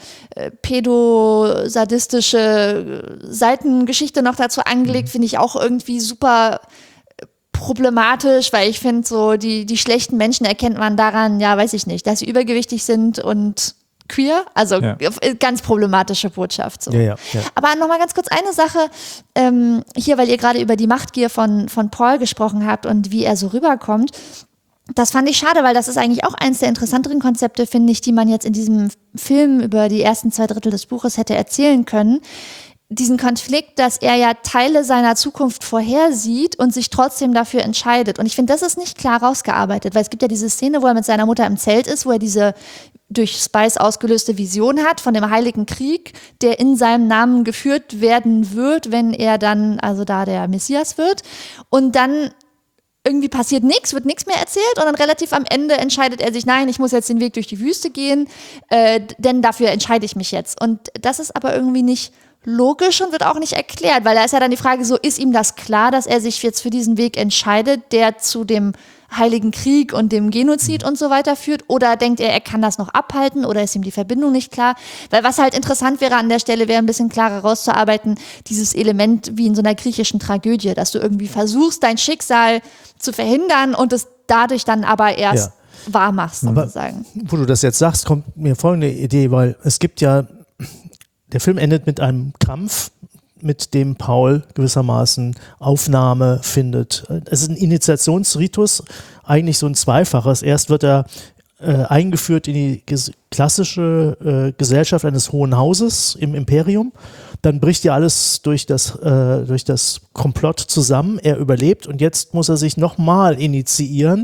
pädosadistische Seitengeschichte noch dazu angelegt, finde ich auch irgendwie super problematisch, weil ich finde, so die schlechten Menschen erkennt man daran, ja, weiß ich nicht, dass sie übergewichtig sind und queer, also ganz problematische Botschaft. So. Ja. Aber nochmal ganz kurz eine Sache, hier, weil ihr gerade über die Machtgier von Paul gesprochen habt und wie er so rüberkommt. Das fand ich schade, weil das ist eigentlich auch eins der interessanteren Konzepte, finde ich, die man jetzt in diesem Film über die ersten 2 Drittel des Buches hätte erzählen können. Diesen Konflikt, dass er ja Teile seiner Zukunft vorhersieht und sich trotzdem dafür entscheidet. Und ich finde, das ist nicht klar rausgearbeitet, weil es gibt ja diese Szene, wo er mit seiner Mutter im Zelt ist, wo er diese durch Spice ausgelöste Vision hat von dem Heiligen Krieg, der in seinem Namen geführt werden wird, wenn er dann, also da der Messias wird. Und dann irgendwie passiert nichts, wird nichts mehr erzählt und dann relativ am Ende entscheidet er sich, nein, ich muss jetzt den Weg durch die Wüste gehen, denn dafür entscheide ich mich jetzt. Und das ist aber irgendwie nicht logisch und wird auch nicht erklärt, weil da ist ja dann die Frage so, ist ihm das klar, dass er sich jetzt für diesen Weg entscheidet, der zu dem Heiligen Krieg und dem Genozid und so weiter führt, oder denkt er kann das noch abhalten, oder ist ihm die Verbindung nicht klar? Weil was halt interessant wäre an der Stelle, wäre ein bisschen klarer rauszuarbeiten, dieses Element wie in so einer griechischen Tragödie, dass du irgendwie versuchst, dein Schicksal zu verhindern und es dadurch dann aber erst wahr machst, sozusagen. Wo du das jetzt sagst, kommt mir folgende Idee, weil es gibt ja, der Film endet mit einem Kampf, mit dem Paul gewissermaßen Aufnahme findet. Es ist ein Initiationsritus, eigentlich so ein zweifaches. Erst wird er eingeführt in die klassische Gesellschaft eines Hohen Hauses im Imperium. Dann bricht ja alles durch das Komplott zusammen. Er überlebt und jetzt muss er sich nochmal initiieren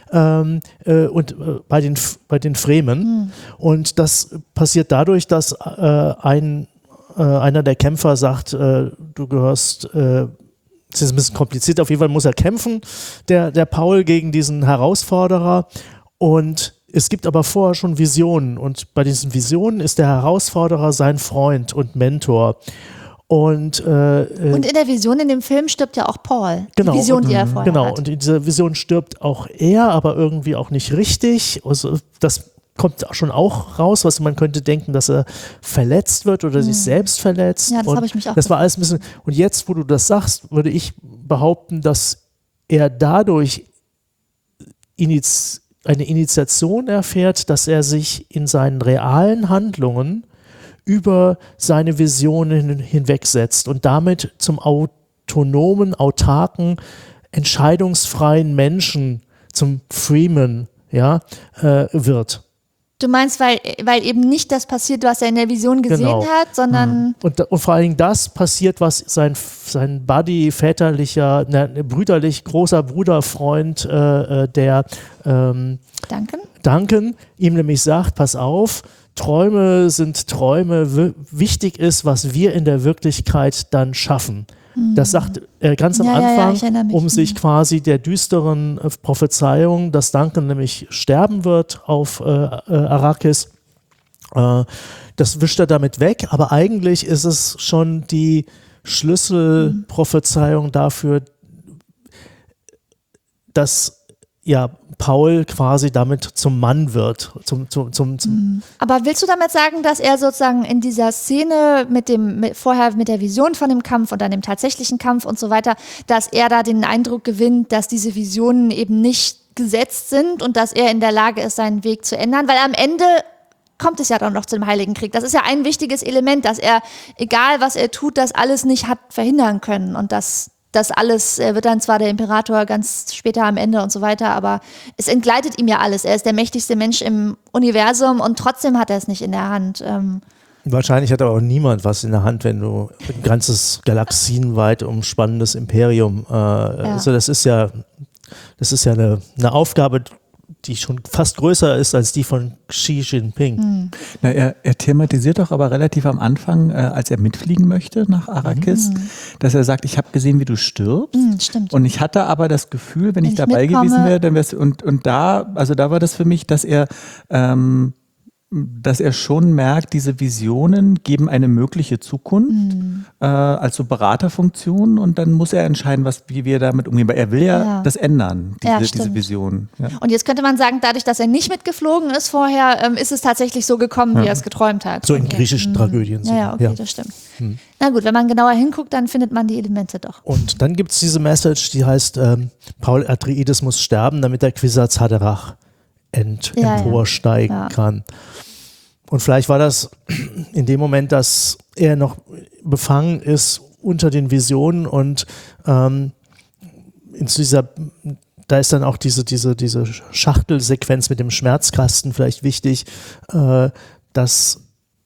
und bei den Fremen. Und das passiert dadurch, dass einer der Kämpfer sagt, du gehörst, es ist ein bisschen kompliziert, auf jeden Fall muss er kämpfen, der Paul, gegen diesen Herausforderer, und es gibt aber vorher schon Visionen und bei diesen Visionen ist der Herausforderer sein Freund und Mentor. Und in der Vision in dem Film stirbt ja auch Paul, genau, die Vision, die er vorher hat. Genau, und in dieser Vision stirbt auch er, aber irgendwie auch nicht richtig. Also das kommt schon auch raus, was man könnte denken, dass er verletzt wird oder sich selbst verletzt. Ja, das habe ich mich auch Das war alles ein bisschen. Und jetzt, wo du das sagst, würde ich behaupten, dass er dadurch eine Initiation erfährt, dass er sich in seinen realen Handlungen über seine Visionen hinwegsetzt und damit zum autonomen, autarken, entscheidungsfreien Menschen, zum Freeman, wird. Du meinst, weil eben nicht das passiert, was er in der Vision gesehen hat, sondern... Und vor allen Dingen das passiert, was sein Buddy, väterlicher, brüderlich, großer Bruderfreund, der Duncan, ihm nämlich sagt, pass auf, Träume sind Träume, wichtig ist, was wir in der Wirklichkeit dann schaffen. Das sagt er ganz am Anfang, um sich quasi der düsteren Prophezeiung, dass Duncan nämlich sterben wird auf Arrakis, das wischt er damit weg, aber eigentlich ist es schon die Schlüsselprophezeiung dafür, dass Paul quasi damit zum Mann wird. Aber willst du damit sagen, dass er sozusagen in dieser Szene vorher mit der Vision von dem Kampf und dann dem tatsächlichen Kampf und so weiter, dass er da den Eindruck gewinnt, dass diese Visionen eben nicht gesetzt sind und dass er in der Lage ist, seinen Weg zu ändern? Weil am Ende kommt es ja dann noch zu dem Heiligen Krieg. Das ist ja ein wichtiges Element, dass er, egal was er tut, das alles nicht hat verhindern können und das alles, er wird dann zwar der Imperator ganz später am Ende und so weiter, aber es entgleitet ihm ja alles. Er ist der mächtigste Mensch im Universum und trotzdem hat er es nicht in der Hand. Wahrscheinlich hat aber auch niemand was in der Hand, wenn du ein ganzes galaxienweit umspannendes Imperium, also das ist ja eine Aufgabe, die schon fast größer ist als die von Xi Jinping. Na, er thematisiert doch aber relativ am Anfang, als er mitfliegen möchte nach Arrakis, dass er sagt, ich habe gesehen, wie du stirbst. Stimmt. Und ich hatte aber das Gefühl, wenn ich dabei gewesen wäre, dann wär's, und da war das für mich, dass er dass er schon merkt, diese Visionen geben eine mögliche Zukunft als so Beraterfunktion und dann muss er entscheiden, wie wir damit umgehen, weil er will ja das ändern, diese Vision. Ja. Und jetzt könnte man sagen, dadurch, dass er nicht mitgeflogen ist vorher, ist es tatsächlich so gekommen, wie er es geträumt hat. So in griechischen Tragödien. Ja, okay, das stimmt. Na gut, wenn man genauer hinguckt, dann findet man die Elemente doch. Und dann gibt es diese Message, die heißt, Paul Atreides muss sterben, damit der Kwisatz Haderach emporsteigen kann. Und vielleicht war das in dem Moment, dass er noch befangen ist unter den Visionen und da ist dann auch diese Schachtelsequenz mit dem Schmerzkasten vielleicht wichtig, dass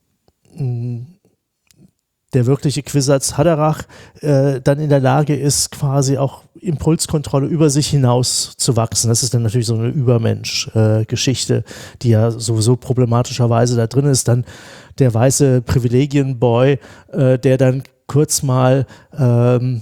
der wirkliche Kwisatz Haderach dann in der Lage ist, quasi auch Impulskontrolle über sich hinaus zu wachsen. Das ist dann natürlich so eine Übermensch-Geschichte, die ja sowieso problematischerweise da drin ist. Dann der weiße Privilegienboy, der dann kurz mal einen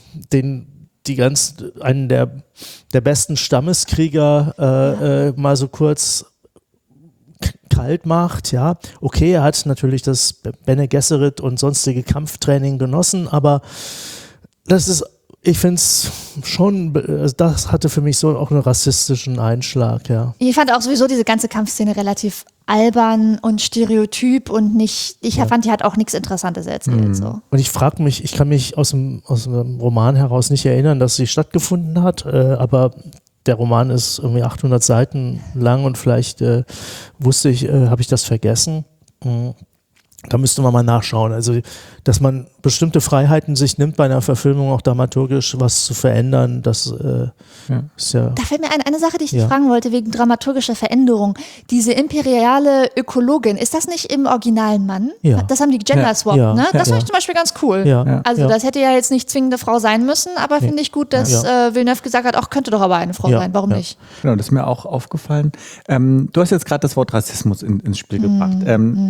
der besten Stammeskrieger mal so kurz kalt macht, ja. Okay, er hat natürlich das Bene Gesserit und sonstige Kampftraining genossen, aber ich finde es schon, das hatte für mich so auch einen rassistischen Einschlag, ja. Ich fand auch sowieso diese ganze Kampfszene relativ albern und stereotyp und fand, die hat auch nichts Interessantes erzählt. So. Und ich frage mich, ich kann mich aus dem Roman heraus nicht erinnern, dass sie stattgefunden hat, aber der Roman ist irgendwie 800 Seiten lang und vielleicht habe ich das vergessen. Da müsste man mal nachschauen. Also, dass man bestimmte Freiheiten sich nimmt bei einer Verfilmung, auch dramaturgisch was zu verändern, das ist ja... Da fällt mir eine Sache, die ich dich fragen wollte, wegen dramaturgischer Veränderung. Diese imperiale Ökologin, ist das nicht im originalen Mann? Ja. Das haben die Gender-Swap, ne? Das fand ich zum Beispiel ganz cool. Ja. Also das hätte ja jetzt nicht zwingende Frau sein müssen, aber finde ich gut, dass Villeneuve gesagt hat, auch könnte doch aber eine Frau sein, warum nicht? Genau, das ist mir auch aufgefallen. Du hast jetzt gerade das Wort Rassismus ins Spiel gebracht.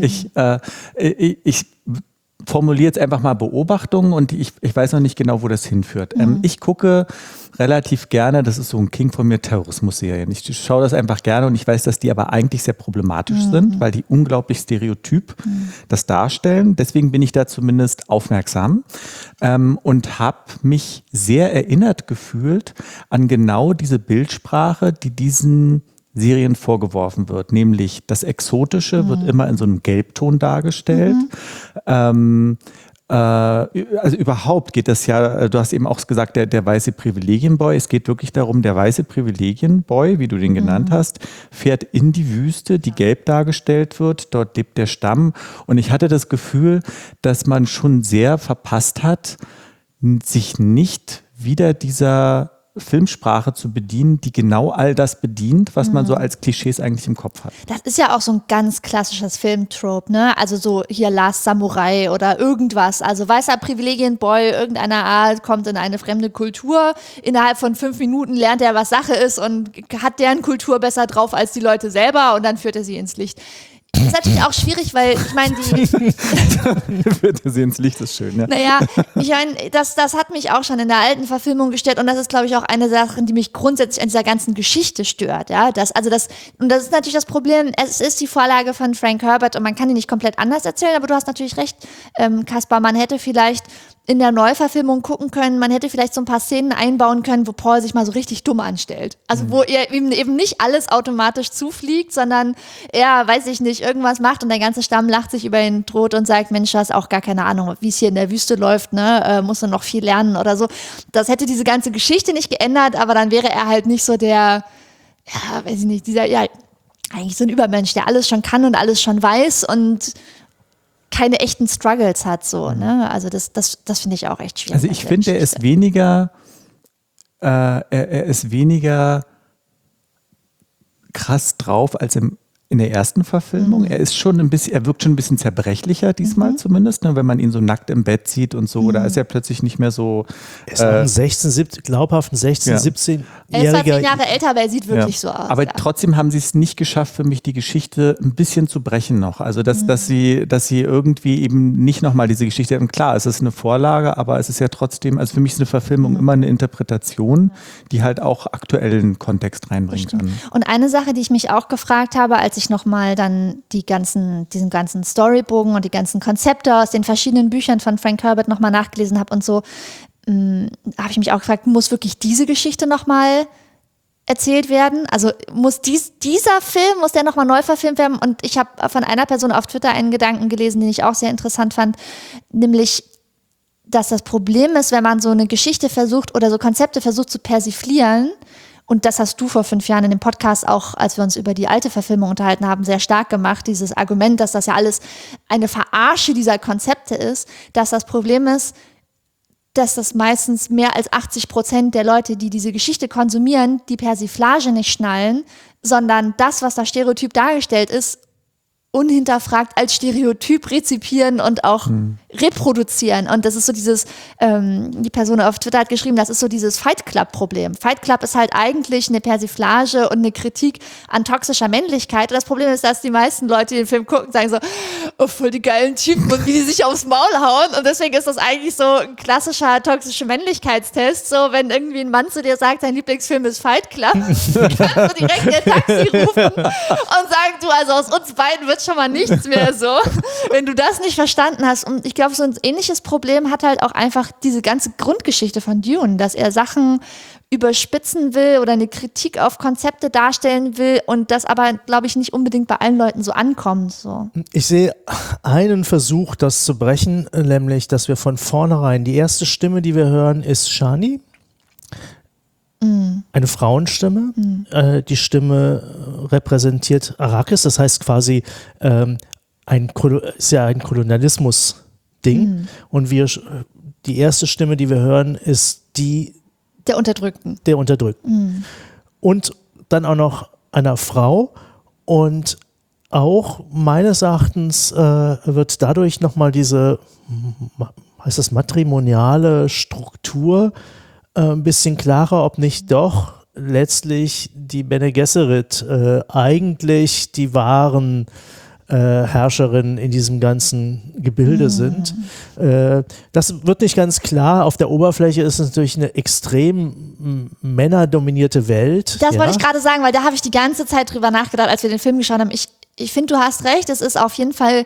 Ich formuliere jetzt einfach mal Beobachtungen und ich weiß noch nicht genau, wo das hinführt. Ich gucke relativ gerne, das ist so ein King von mir, Terrorismus-Serien. Ich schaue das einfach gerne und ich weiß, dass die aber eigentlich sehr problematisch sind, weil die unglaublich stereotyp das darstellen. Deswegen bin ich da zumindest aufmerksam und habe mich sehr erinnert gefühlt an genau diese Bildsprache, die diesen Serien vorgeworfen wird, nämlich das Exotische wird immer in so einem Gelbton dargestellt. Also überhaupt geht das ja, du hast eben auch gesagt, der weiße Privilegienboy, es geht wirklich darum, der weiße Privilegienboy, wie du den genannt hast, fährt in die Wüste, die gelb dargestellt wird, dort lebt der Stamm und ich hatte das Gefühl, dass man schon sehr verpasst hat, sich nicht wieder dieser Filmsprache zu bedienen, die genau all das bedient, was man so als Klischees eigentlich im Kopf hat. Das ist ja auch so ein ganz klassisches Filmtrope, ne? Also so hier Last Samurai oder irgendwas. Also weißer Privilegienboy irgendeiner Art kommt in eine fremde Kultur. Innerhalb von 5 Minuten lernt er, was Sache ist und hat deren Kultur besser drauf als die Leute selber und dann führt er sie ins Licht. Das ist natürlich auch schwierig, weil ich meine, Führte sie ins Licht, ist schön, ja. Naja, ich meine, das hat mich auch schon in der alten Verfilmung gestört und das ist, glaube ich, auch eine Sache, die mich grundsätzlich an dieser ganzen Geschichte stört, ja. Und das ist natürlich das Problem, es ist die Vorlage von Frank Herbert und man kann die nicht komplett anders erzählen, aber du hast natürlich recht, Kaspar, man hätte vielleicht in der Neuverfilmung gucken können, man hätte vielleicht so ein paar Szenen einbauen können, wo Paul sich mal so richtig dumm anstellt. Also wo er ihm eben nicht alles automatisch zufliegt, sondern er, weiß ich nicht, irgendwas macht und der ganze Stamm lacht sich über ihn tot und sagt, Mensch, du hast auch gar keine Ahnung, wie es hier in der Wüste läuft, ne? Musst du noch viel lernen oder so. Das hätte diese ganze Geschichte nicht geändert, aber dann wäre er halt nicht so der, ja, weiß ich nicht, dieser, ja, eigentlich so ein Übermensch, der alles schon kann und alles schon weiß und keine echten Struggles hat, so, ne? Also das finde ich auch echt schwierig. Also ich finde, er ist weniger krass drauf als in der ersten Verfilmung. Er wirkt schon ein bisschen zerbrechlicher diesmal zumindest, ne, wenn man ihn so nackt im Bett sieht und so, da ist er plötzlich nicht mehr so. Er ist ein 17-jähriger. Er ist 10 Jahre älter, aber er sieht wirklich so aus. Aber trotzdem haben sie es nicht geschafft, für mich die Geschichte ein bisschen zu brechen noch. Also dass sie irgendwie eben nicht nochmal diese Geschichte, und klar, es ist eine Vorlage, aber es ist ja trotzdem, also für mich ist eine Verfilmung immer eine Interpretation, die halt auch aktuellen Kontext reinbringen kann. Und eine Sache, die ich mich auch gefragt habe, als als ich nochmal dann diesen ganzen Storybogen und die ganzen Konzepte aus den verschiedenen Büchern von Frank Herbert nochmal nachgelesen habe und so, habe ich mich auch gefragt, muss wirklich diese Geschichte nochmal erzählt werden? Also muss dieser Film, muss der nochmal neu verfilmt werden? Und ich habe von einer Person auf Twitter einen Gedanken gelesen, den ich auch sehr interessant fand, nämlich, dass das Problem ist, wenn man so eine Geschichte versucht oder so Konzepte versucht zu persiflieren, und das hast du vor 5 Jahren in dem Podcast auch, als wir uns über die alte Verfilmung unterhalten haben, sehr stark gemacht, dieses Argument, dass das ja alles eine Verarsche dieser Konzepte ist, dass das Problem ist, dass das meistens mehr als 80% der Leute, die diese Geschichte konsumieren, die Persiflage nicht schnallen, sondern das, was da stereotyp dargestellt ist, unhinterfragt als Stereotyp rezipieren und auch reproduzieren. Und das ist so dieses, die Person auf Twitter hat geschrieben, das ist so dieses Fight Club-Problem. Fight Club ist halt eigentlich eine Persiflage und eine Kritik an toxischer Männlichkeit. Und das Problem ist, dass die meisten Leute, die den Film gucken, sagen so, oh, voll die geilen Typen und wie die sich aufs Maul hauen. Und deswegen ist das eigentlich so ein klassischer toxischer Männlichkeitstest. So, wenn irgendwie ein Mann zu dir sagt, sein Lieblingsfilm ist Fight Club, kannst du direkt ihr Taxi rufen und sagen, du, also aus uns beiden wird schon mal nichts mehr so, wenn du das nicht verstanden hast. Und ich glaube, so ein ähnliches Problem hat halt auch einfach diese ganze Grundgeschichte von Dune, dass er Sachen überspitzen will oder eine Kritik auf Konzepte darstellen will und das aber, glaube ich, nicht unbedingt bei allen Leuten so ankommt. So. Ich sehe einen Versuch, das zu brechen, nämlich, dass wir von vornherein, die erste Stimme, die wir hören, ist Shani. Eine Frauenstimme. Die Stimme repräsentiert Arrakis, das heißt quasi ist ja ein Kolonialismus-Ding. Und die erste Stimme, die wir hören, ist die der Unterdrückten. Und dann auch noch einer Frau. Und auch meines Erachtens wird dadurch nochmal diese, heißt das, matrimoniale Struktur ein bisschen klarer, ob nicht doch letztlich die Bene Gesserit eigentlich die wahren Herrscherinnen in diesem ganzen Gebilde sind. Das wird nicht ganz klar. Auf der Oberfläche ist es natürlich eine extrem männerdominierte Welt. Das wollte ich gerade sagen, weil da habe ich die ganze Zeit drüber nachgedacht, als wir den Film geschaut haben. Ich finde, du hast recht, es ist auf jeden Fall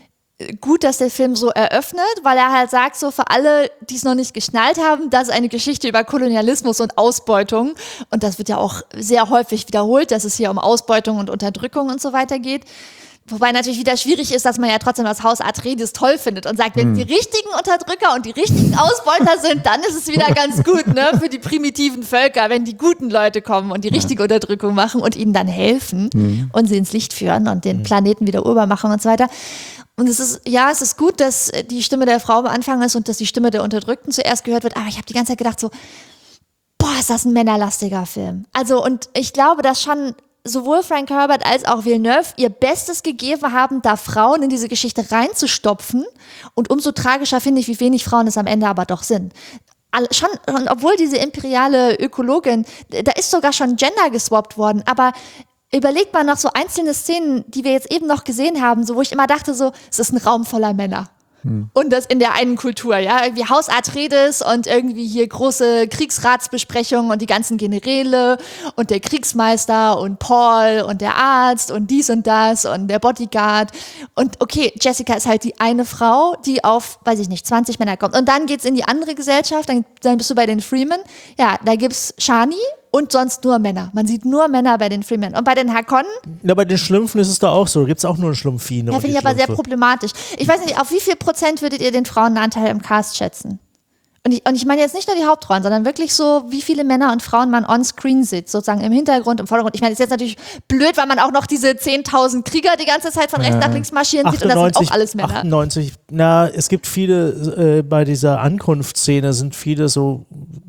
gut, dass der Film so eröffnet, weil er halt sagt, so für alle, die es noch nicht geschnallt haben, das ist eine Geschichte über Kolonialismus und Ausbeutung. Und das wird ja auch sehr häufig wiederholt, dass es hier um Ausbeutung und Unterdrückung und so weiter geht. Wobei natürlich wieder schwierig ist, dass man ja trotzdem das Haus Atreides toll findet und sagt, wenn die richtigen Unterdrücker und die richtigen Ausbeuter sind, dann ist es wieder ganz gut, ne, für die primitiven Völker, wenn die guten Leute kommen und die richtige Unterdrückung machen und ihnen dann helfen und sie ins Licht führen und den Planeten wieder urbar machen und so weiter. Und es ist gut, dass die Stimme der Frau am Anfang ist und dass die Stimme der Unterdrückten zuerst gehört wird, aber ich habe die ganze Zeit gedacht so, boah, ist das ein männerlastiger Film. Also, und ich glaube, dass schon sowohl Frank Herbert als auch Villeneuve ihr Bestes gegeben haben, da Frauen in diese Geschichte reinzustopfen. Und umso tragischer finde ich, wie wenig Frauen es am Ende aber doch sind. Schon, und obwohl diese imperiale Ökologin, da ist sogar schon Gender geswappt worden, aber überlegt mal noch so einzelne Szenen, die wir jetzt eben noch gesehen haben, so wo ich immer dachte, so, es ist ein Raum voller Männer. Und das in der einen Kultur, ja, irgendwie Haus Atreides und irgendwie hier große Kriegsratsbesprechungen und die ganzen Generäle und der Kriegsmeister und Paul und der Arzt und dies und das und der Bodyguard und okay, Jessica ist halt die eine Frau, die auf, weiß ich nicht, 20 Männer kommt und dann geht's in die andere Gesellschaft, dann bist du bei den Freemen, ja, da gibt's Shani und sonst nur Männer. Man sieht nur Männer bei den Freemen. Und bei den Harkonnen? Ja, bei den Schlümpfen ist es da auch so. Da gibt es auch nur eine Schlumpfine. Ja, finde ich aber sehr problematisch. Ich weiß nicht, auf wie viel Prozent würdet ihr den Frauenanteil im Cast schätzen? Und ich meine jetzt nicht nur die Hauptrollen, sondern wirklich so, wie viele Männer und Frauen man on-screen sieht, sozusagen im Hintergrund, im Vordergrund. Ich meine, das ist jetzt natürlich blöd, weil man auch noch diese 10.000 Krieger die ganze Zeit von rechts nach links marschieren sieht und das sind auch alles Männer. 98, es gibt viele, bei dieser Ankunftsszene sind viele so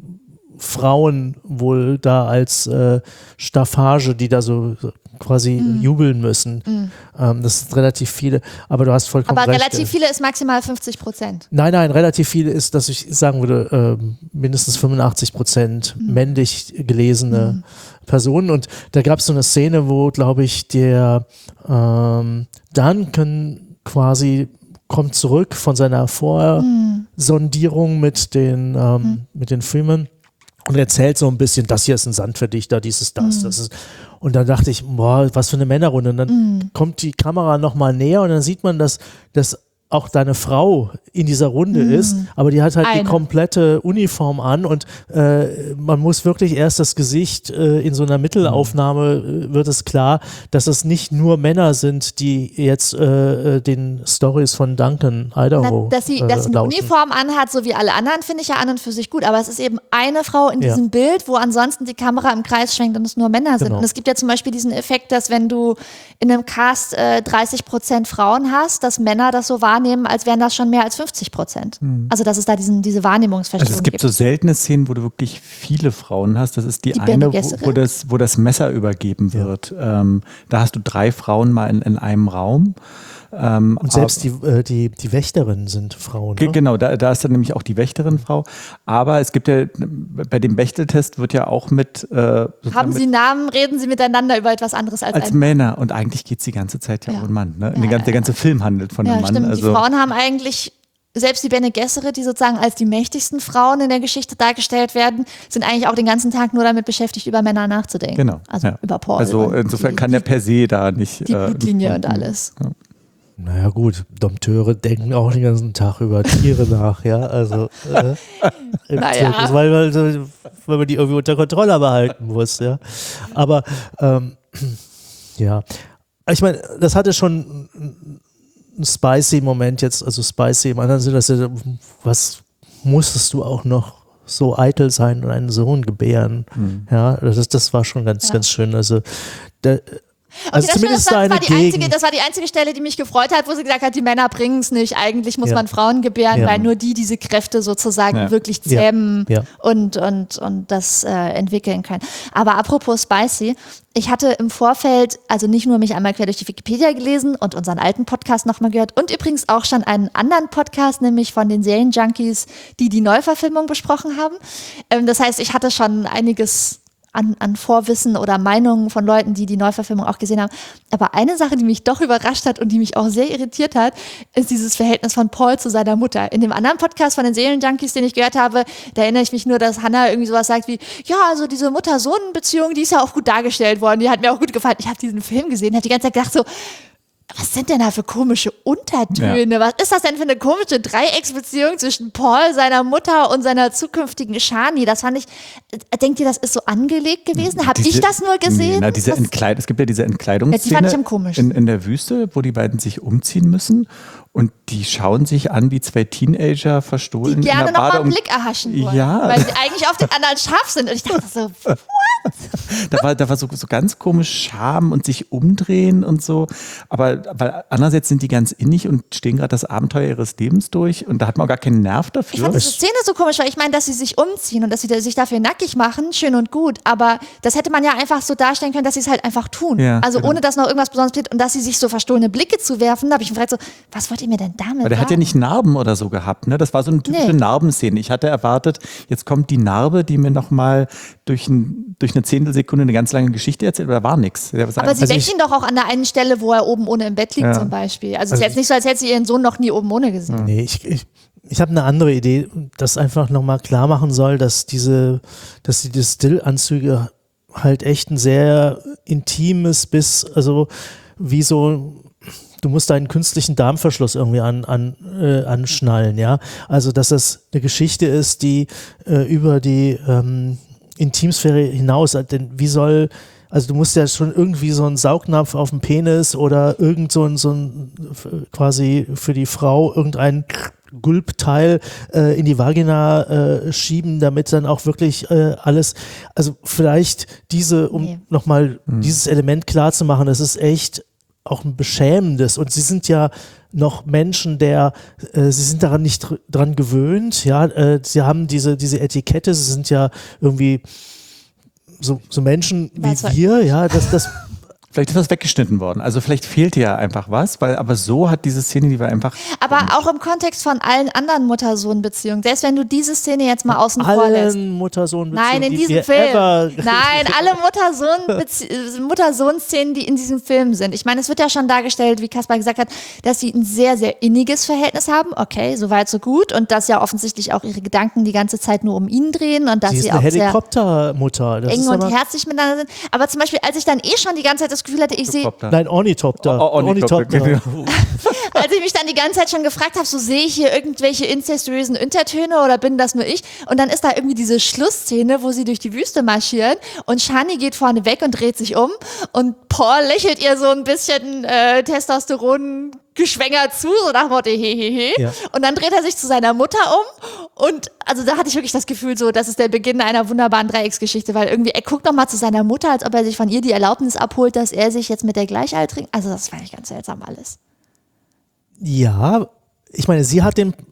Frauen wohl da als Staffage, die da so quasi jubeln müssen. Das sind relativ viele, aber du hast vollkommen recht. Aber relativ viele ist maximal 50%. Nein, relativ viele ist, dass ich sagen würde, mindestens 85% männlich gelesene Personen. Und da gab es so eine Szene, wo, glaube ich, der Duncan quasi kommt zurück von seiner Vorsondierung mit den Freemen. und erzählt so ein bisschen, das hier ist ein Sandverdichter, das ist. Und dann dachte ich, boah, was für eine Männerrunde. Und dann kommt die Kamera nochmal näher und dann sieht man, dass auch deine Frau in dieser Runde ist, aber die hat halt die komplette Uniform an und man muss wirklich erst das Gesicht in so einer Mittelaufnahme wird es klar, dass es nicht nur Männer sind, die jetzt den Stories von Duncan Idaho dass sie eine Uniform anhat, so wie alle anderen, finde ich ja an und für sich gut, aber es ist eben eine Frau in diesem Bild, wo ansonsten die Kamera im Kreis schwenkt und es nur Männer sind. Genau. Und es gibt ja zum Beispiel diesen Effekt, dass wenn du in einem Cast 30% Frauen hast, dass Männer das so wahrnehmen, als wären das schon mehr als 50%. Also dass es da diese Wahrnehmungsverschiebung Also es gibt so seltene Szenen, wo du wirklich viele Frauen hast. Das ist die Bene eine, Gesserit. wo das Messer übergeben wird. Da hast du 3 Frauen mal in einem Raum. Und selbst die Wächterinnen sind Frauen. Ne? Genau, da ist dann nämlich auch die Wächterin-Frau. Aber es gibt ja, bei dem Bechteltest wird ja auch haben Sie Namen, reden Sie miteinander über etwas anderes als ein Männer. Und eigentlich geht es die ganze Zeit ja um einen Mann. Ne? Der ganze Film handelt von einem Mann. Stimmt. Also Die Frauen haben eigentlich, selbst die Bene Gesserit, die sozusagen als die mächtigsten Frauen in der Geschichte dargestellt werden, sind eigentlich auch den ganzen Tag nur damit beschäftigt, über Männer nachzudenken. Genau. Also über Paul. Also insofern kann der per se da nicht. Die Blutlinie und alles. Ja. Naja gut, Dompteure denken auch den ganzen Tag über Tiere nach, ja, also Zirkus, weil man die irgendwie unter Kontrolle behalten muss, ja. Aber ja, ich meine, das hatte schon einen spicy Moment jetzt, also spicy im anderen Sinne, dass was musstest du auch noch so eitel sein und einen Sohn gebären, ja, das war schon ganz schön, also Okay, zumindest das war die einzige Stelle, die mich gefreut hat, wo sie gesagt hat, die Männer bringen es nicht. Eigentlich muss man Frauen gebären, weil nur die diese Kräfte sozusagen wirklich zähmen und das entwickeln können. Aber apropos spicy, ich hatte im Vorfeld also nicht nur mich einmal quer durch die Wikipedia gelesen und unseren alten Podcast nochmal gehört und übrigens auch schon einen anderen Podcast, nämlich von den Serienjunkies, die Neuverfilmung besprochen haben. Das heißt, ich hatte schon einiges an Vorwissen oder Meinungen von Leuten, die Neuverfilmung auch gesehen haben. Aber eine Sache, die mich doch überrascht hat und die mich auch sehr irritiert hat, ist dieses Verhältnis von Paul zu seiner Mutter. In dem anderen Podcast von den Serienjunkies, den ich gehört habe, da erinnere ich mich nur, dass Hannah irgendwie sowas sagt wie, ja, also diese Mutter-Sohn-Beziehung, die ist ja auch gut dargestellt worden, die hat mir auch gut gefallen. Ich habe diesen Film gesehen, habe die ganze Zeit gedacht so, was sind denn da für komische Untertöne? Ja. Was ist das denn für eine komische Dreiecksbeziehung zwischen Paul, seiner Mutter und seiner zukünftigen Shani? Das fand ich, denkt ihr, das ist so angelegt gewesen? Habe ich das nur gesehen? Nee, es gibt ja diese Entkleidungsszene die fand ich am komischsten. in der Wüste, wo die beiden sich umziehen müssen und die schauen sich an wie 2 Teenager verstohlen. Die gerne in der noch mal einen Blick erhaschen wollen, weil sie eigentlich auf den anderen scharf sind. Und ich dachte so, what? Da war so ganz komisch Scham und sich umdrehen und so. Aber weil andererseits sind die ganz innig und stehen gerade das Abenteuer ihres Lebens durch und da hat man auch gar keinen Nerv dafür. Ich fand diese Szene so komisch, weil ich meine, dass sie sich umziehen und dass sie sich dafür nackig machen, schön und gut. Aber das hätte man ja einfach so darstellen können, dass sie es halt einfach tun. Ja, also ohne, dass noch irgendwas Besonderes passiert und dass sie sich so verstohlene Blicke zuwerfen. Da habe ich mich gefragt so, was wollt ihr mir denn damit sagen? Der hat ja nicht Narben oder so gehabt, ne? Das war so eine typische Narbenszene. Ich hatte erwartet, jetzt kommt die Narbe, die mir nochmal durch eine Zehntelsekunde eine ganz lange Geschichte erzählt, aber da war nichts. Aber sie deckt ihn doch auch an der einen Stelle, wo er oben ohne im Bett liegt zum Beispiel. Also es ist jetzt nicht so, als hätte sie ihren Sohn noch nie oben ohne gesehen. Nee, ich habe eine andere Idee, das einfach nochmal klar machen soll, dass die Stillanzüge halt echt ein sehr intimes also wie so, du musst deinen künstlichen Darmverschluss irgendwie anschnallen, ja. Also dass das eine Geschichte ist, die über die Intimsphäre hinaus, denn also du musst ja schon irgendwie so einen Saugnapf auf dem Penis oder irgend so ein quasi für die Frau irgendein Gulpteil in die Vagina schieben, damit dann auch wirklich alles, also vielleicht nochmal dieses Element klar zu machen, das ist echt auch ein beschämendes und sie sind ja noch Menschen, sie sind daran nicht dran gewöhnt, ja, sie haben diese Etikette, sie sind ja irgendwie so Menschen wie wir, ja, das Vielleicht ist was weggeschnitten worden. Also vielleicht fehlte ja einfach was, aber so hat diese Szene, die war einfach. Aber auch im Kontext von allen anderen Mutter-Sohn-Beziehungen. Selbst wenn du diese Szene jetzt mal außen vor lässt. Allen Mutter-Sohn-Beziehungen. Nein, in diesem Film. Nein, alle Mutter-Sohn-Szenen, die in diesem Film sind. Ich meine, es wird ja schon dargestellt, wie Kaspar gesagt hat, dass sie ein sehr, sehr inniges Verhältnis haben. Okay, soweit, so gut. Und dass ja offensichtlich auch ihre Gedanken die ganze Zeit nur um ihn drehen. Und dass sie ist sie eine auch sehr Helikoptermutter. eng und herzlich miteinander sind. Aber zum Beispiel, als ich dann schon die ganze Zeit das Gefühl hatte, ich sehe... Nein, Ornithopter. Ornithopter. Als ich mich dann die ganze Zeit schon gefragt habe, so sehe ich hier irgendwelche incestuösen Untertöne oder bin das nur ich? Und dann ist da irgendwie diese Schlussszene, wo sie durch die Wüste marschieren und Shani geht vorne weg und dreht sich um und Paul lächelt ihr so ein bisschen Testosteron geschwängert zu, so nach dem Motto, hehehe. Ja. Und dann dreht er sich zu seiner Mutter um und also da hatte ich wirklich das Gefühl so, das ist der Beginn einer wunderbaren Dreiecksgeschichte, weil irgendwie er guckt nochmal zu seiner Mutter, als ob er sich von ihr die Erlaubnis abholt, dass er sich jetzt mit der Gleichaltrigen, also das fand ich ganz seltsam alles. Ja, ich meine, sie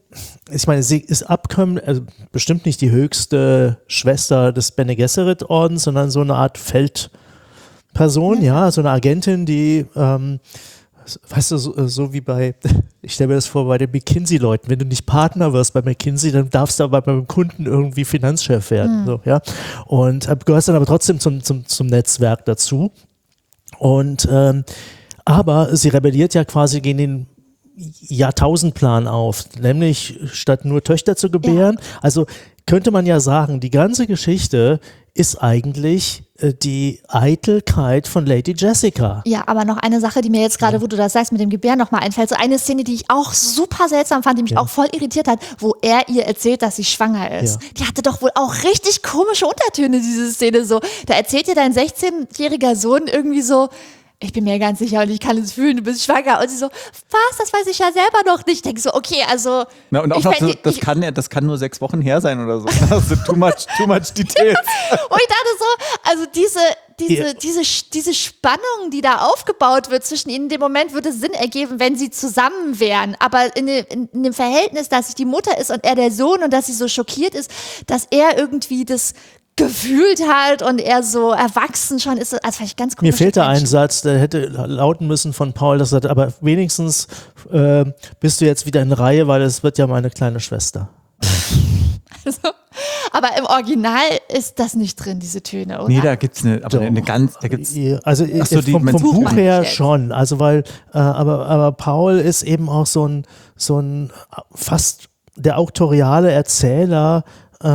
ist abkömmlich, also bestimmt nicht die höchste Schwester des Bene Gesserit Ordens, sondern so eine Art Feldperson, ja, so eine Agentin, die weißt du, so wie bei, ich stelle mir das vor, bei den McKinsey-Leuten, wenn du nicht Partner wirst bei McKinsey, dann darfst du aber beim Kunden irgendwie Finanzchef werden. So, ja? Und gehörst dann aber trotzdem zum Netzwerk dazu. Und aber sie rebelliert ja quasi gegen den Jahrtausendplan auf, nämlich statt nur Töchter zu gebären. Ja. Also könnte man ja sagen, die ganze Geschichte ist eigentlich die Eitelkeit von Lady Jessica. Ja, aber noch eine Sache, die mir jetzt gerade, wo du das sagst, mit dem Gebären nochmal einfällt. So eine Szene, die ich auch super seltsam fand, die mich auch voll irritiert hat, wo er ihr erzählt, dass sie schwanger ist. Ja. Die hatte doch wohl auch richtig komische Untertöne, diese Szene so. Da erzählt dir dein 16-jähriger Sohn irgendwie so, ich bin mir ganz sicher und ich kann es fühlen, du bist schwanger. Und sie so, was, das weiß ich ja selber noch nicht. Ich denke so, okay, also. Na, und auch noch so, das kann nur 6 Wochen her sein oder so. Also too much details. Und ich dachte so, also diese Spannung, die da aufgebaut wird zwischen ihnen, in dem Moment würde Sinn ergeben, wenn sie zusammen wären. Aber in dem Verhältnis, dass sie die Mutter ist und er der Sohn und dass sie so schockiert ist, dass er irgendwie das gefühlt hat und er so erwachsen schon ist, also vielleicht ganz komisch. Mir fehlt da ein Satz, der hätte lauten müssen von Paul, das sagt, aber wenigstens bist du jetzt wieder in Reihe, weil es wird ja meine kleine Schwester. Also, aber im Original ist das nicht drin, diese Töne, oder? Nee, da gibt's eine ganz, also vom Buch her schon, also weil, aber Paul ist eben auch so ein fast der autoriale Erzähler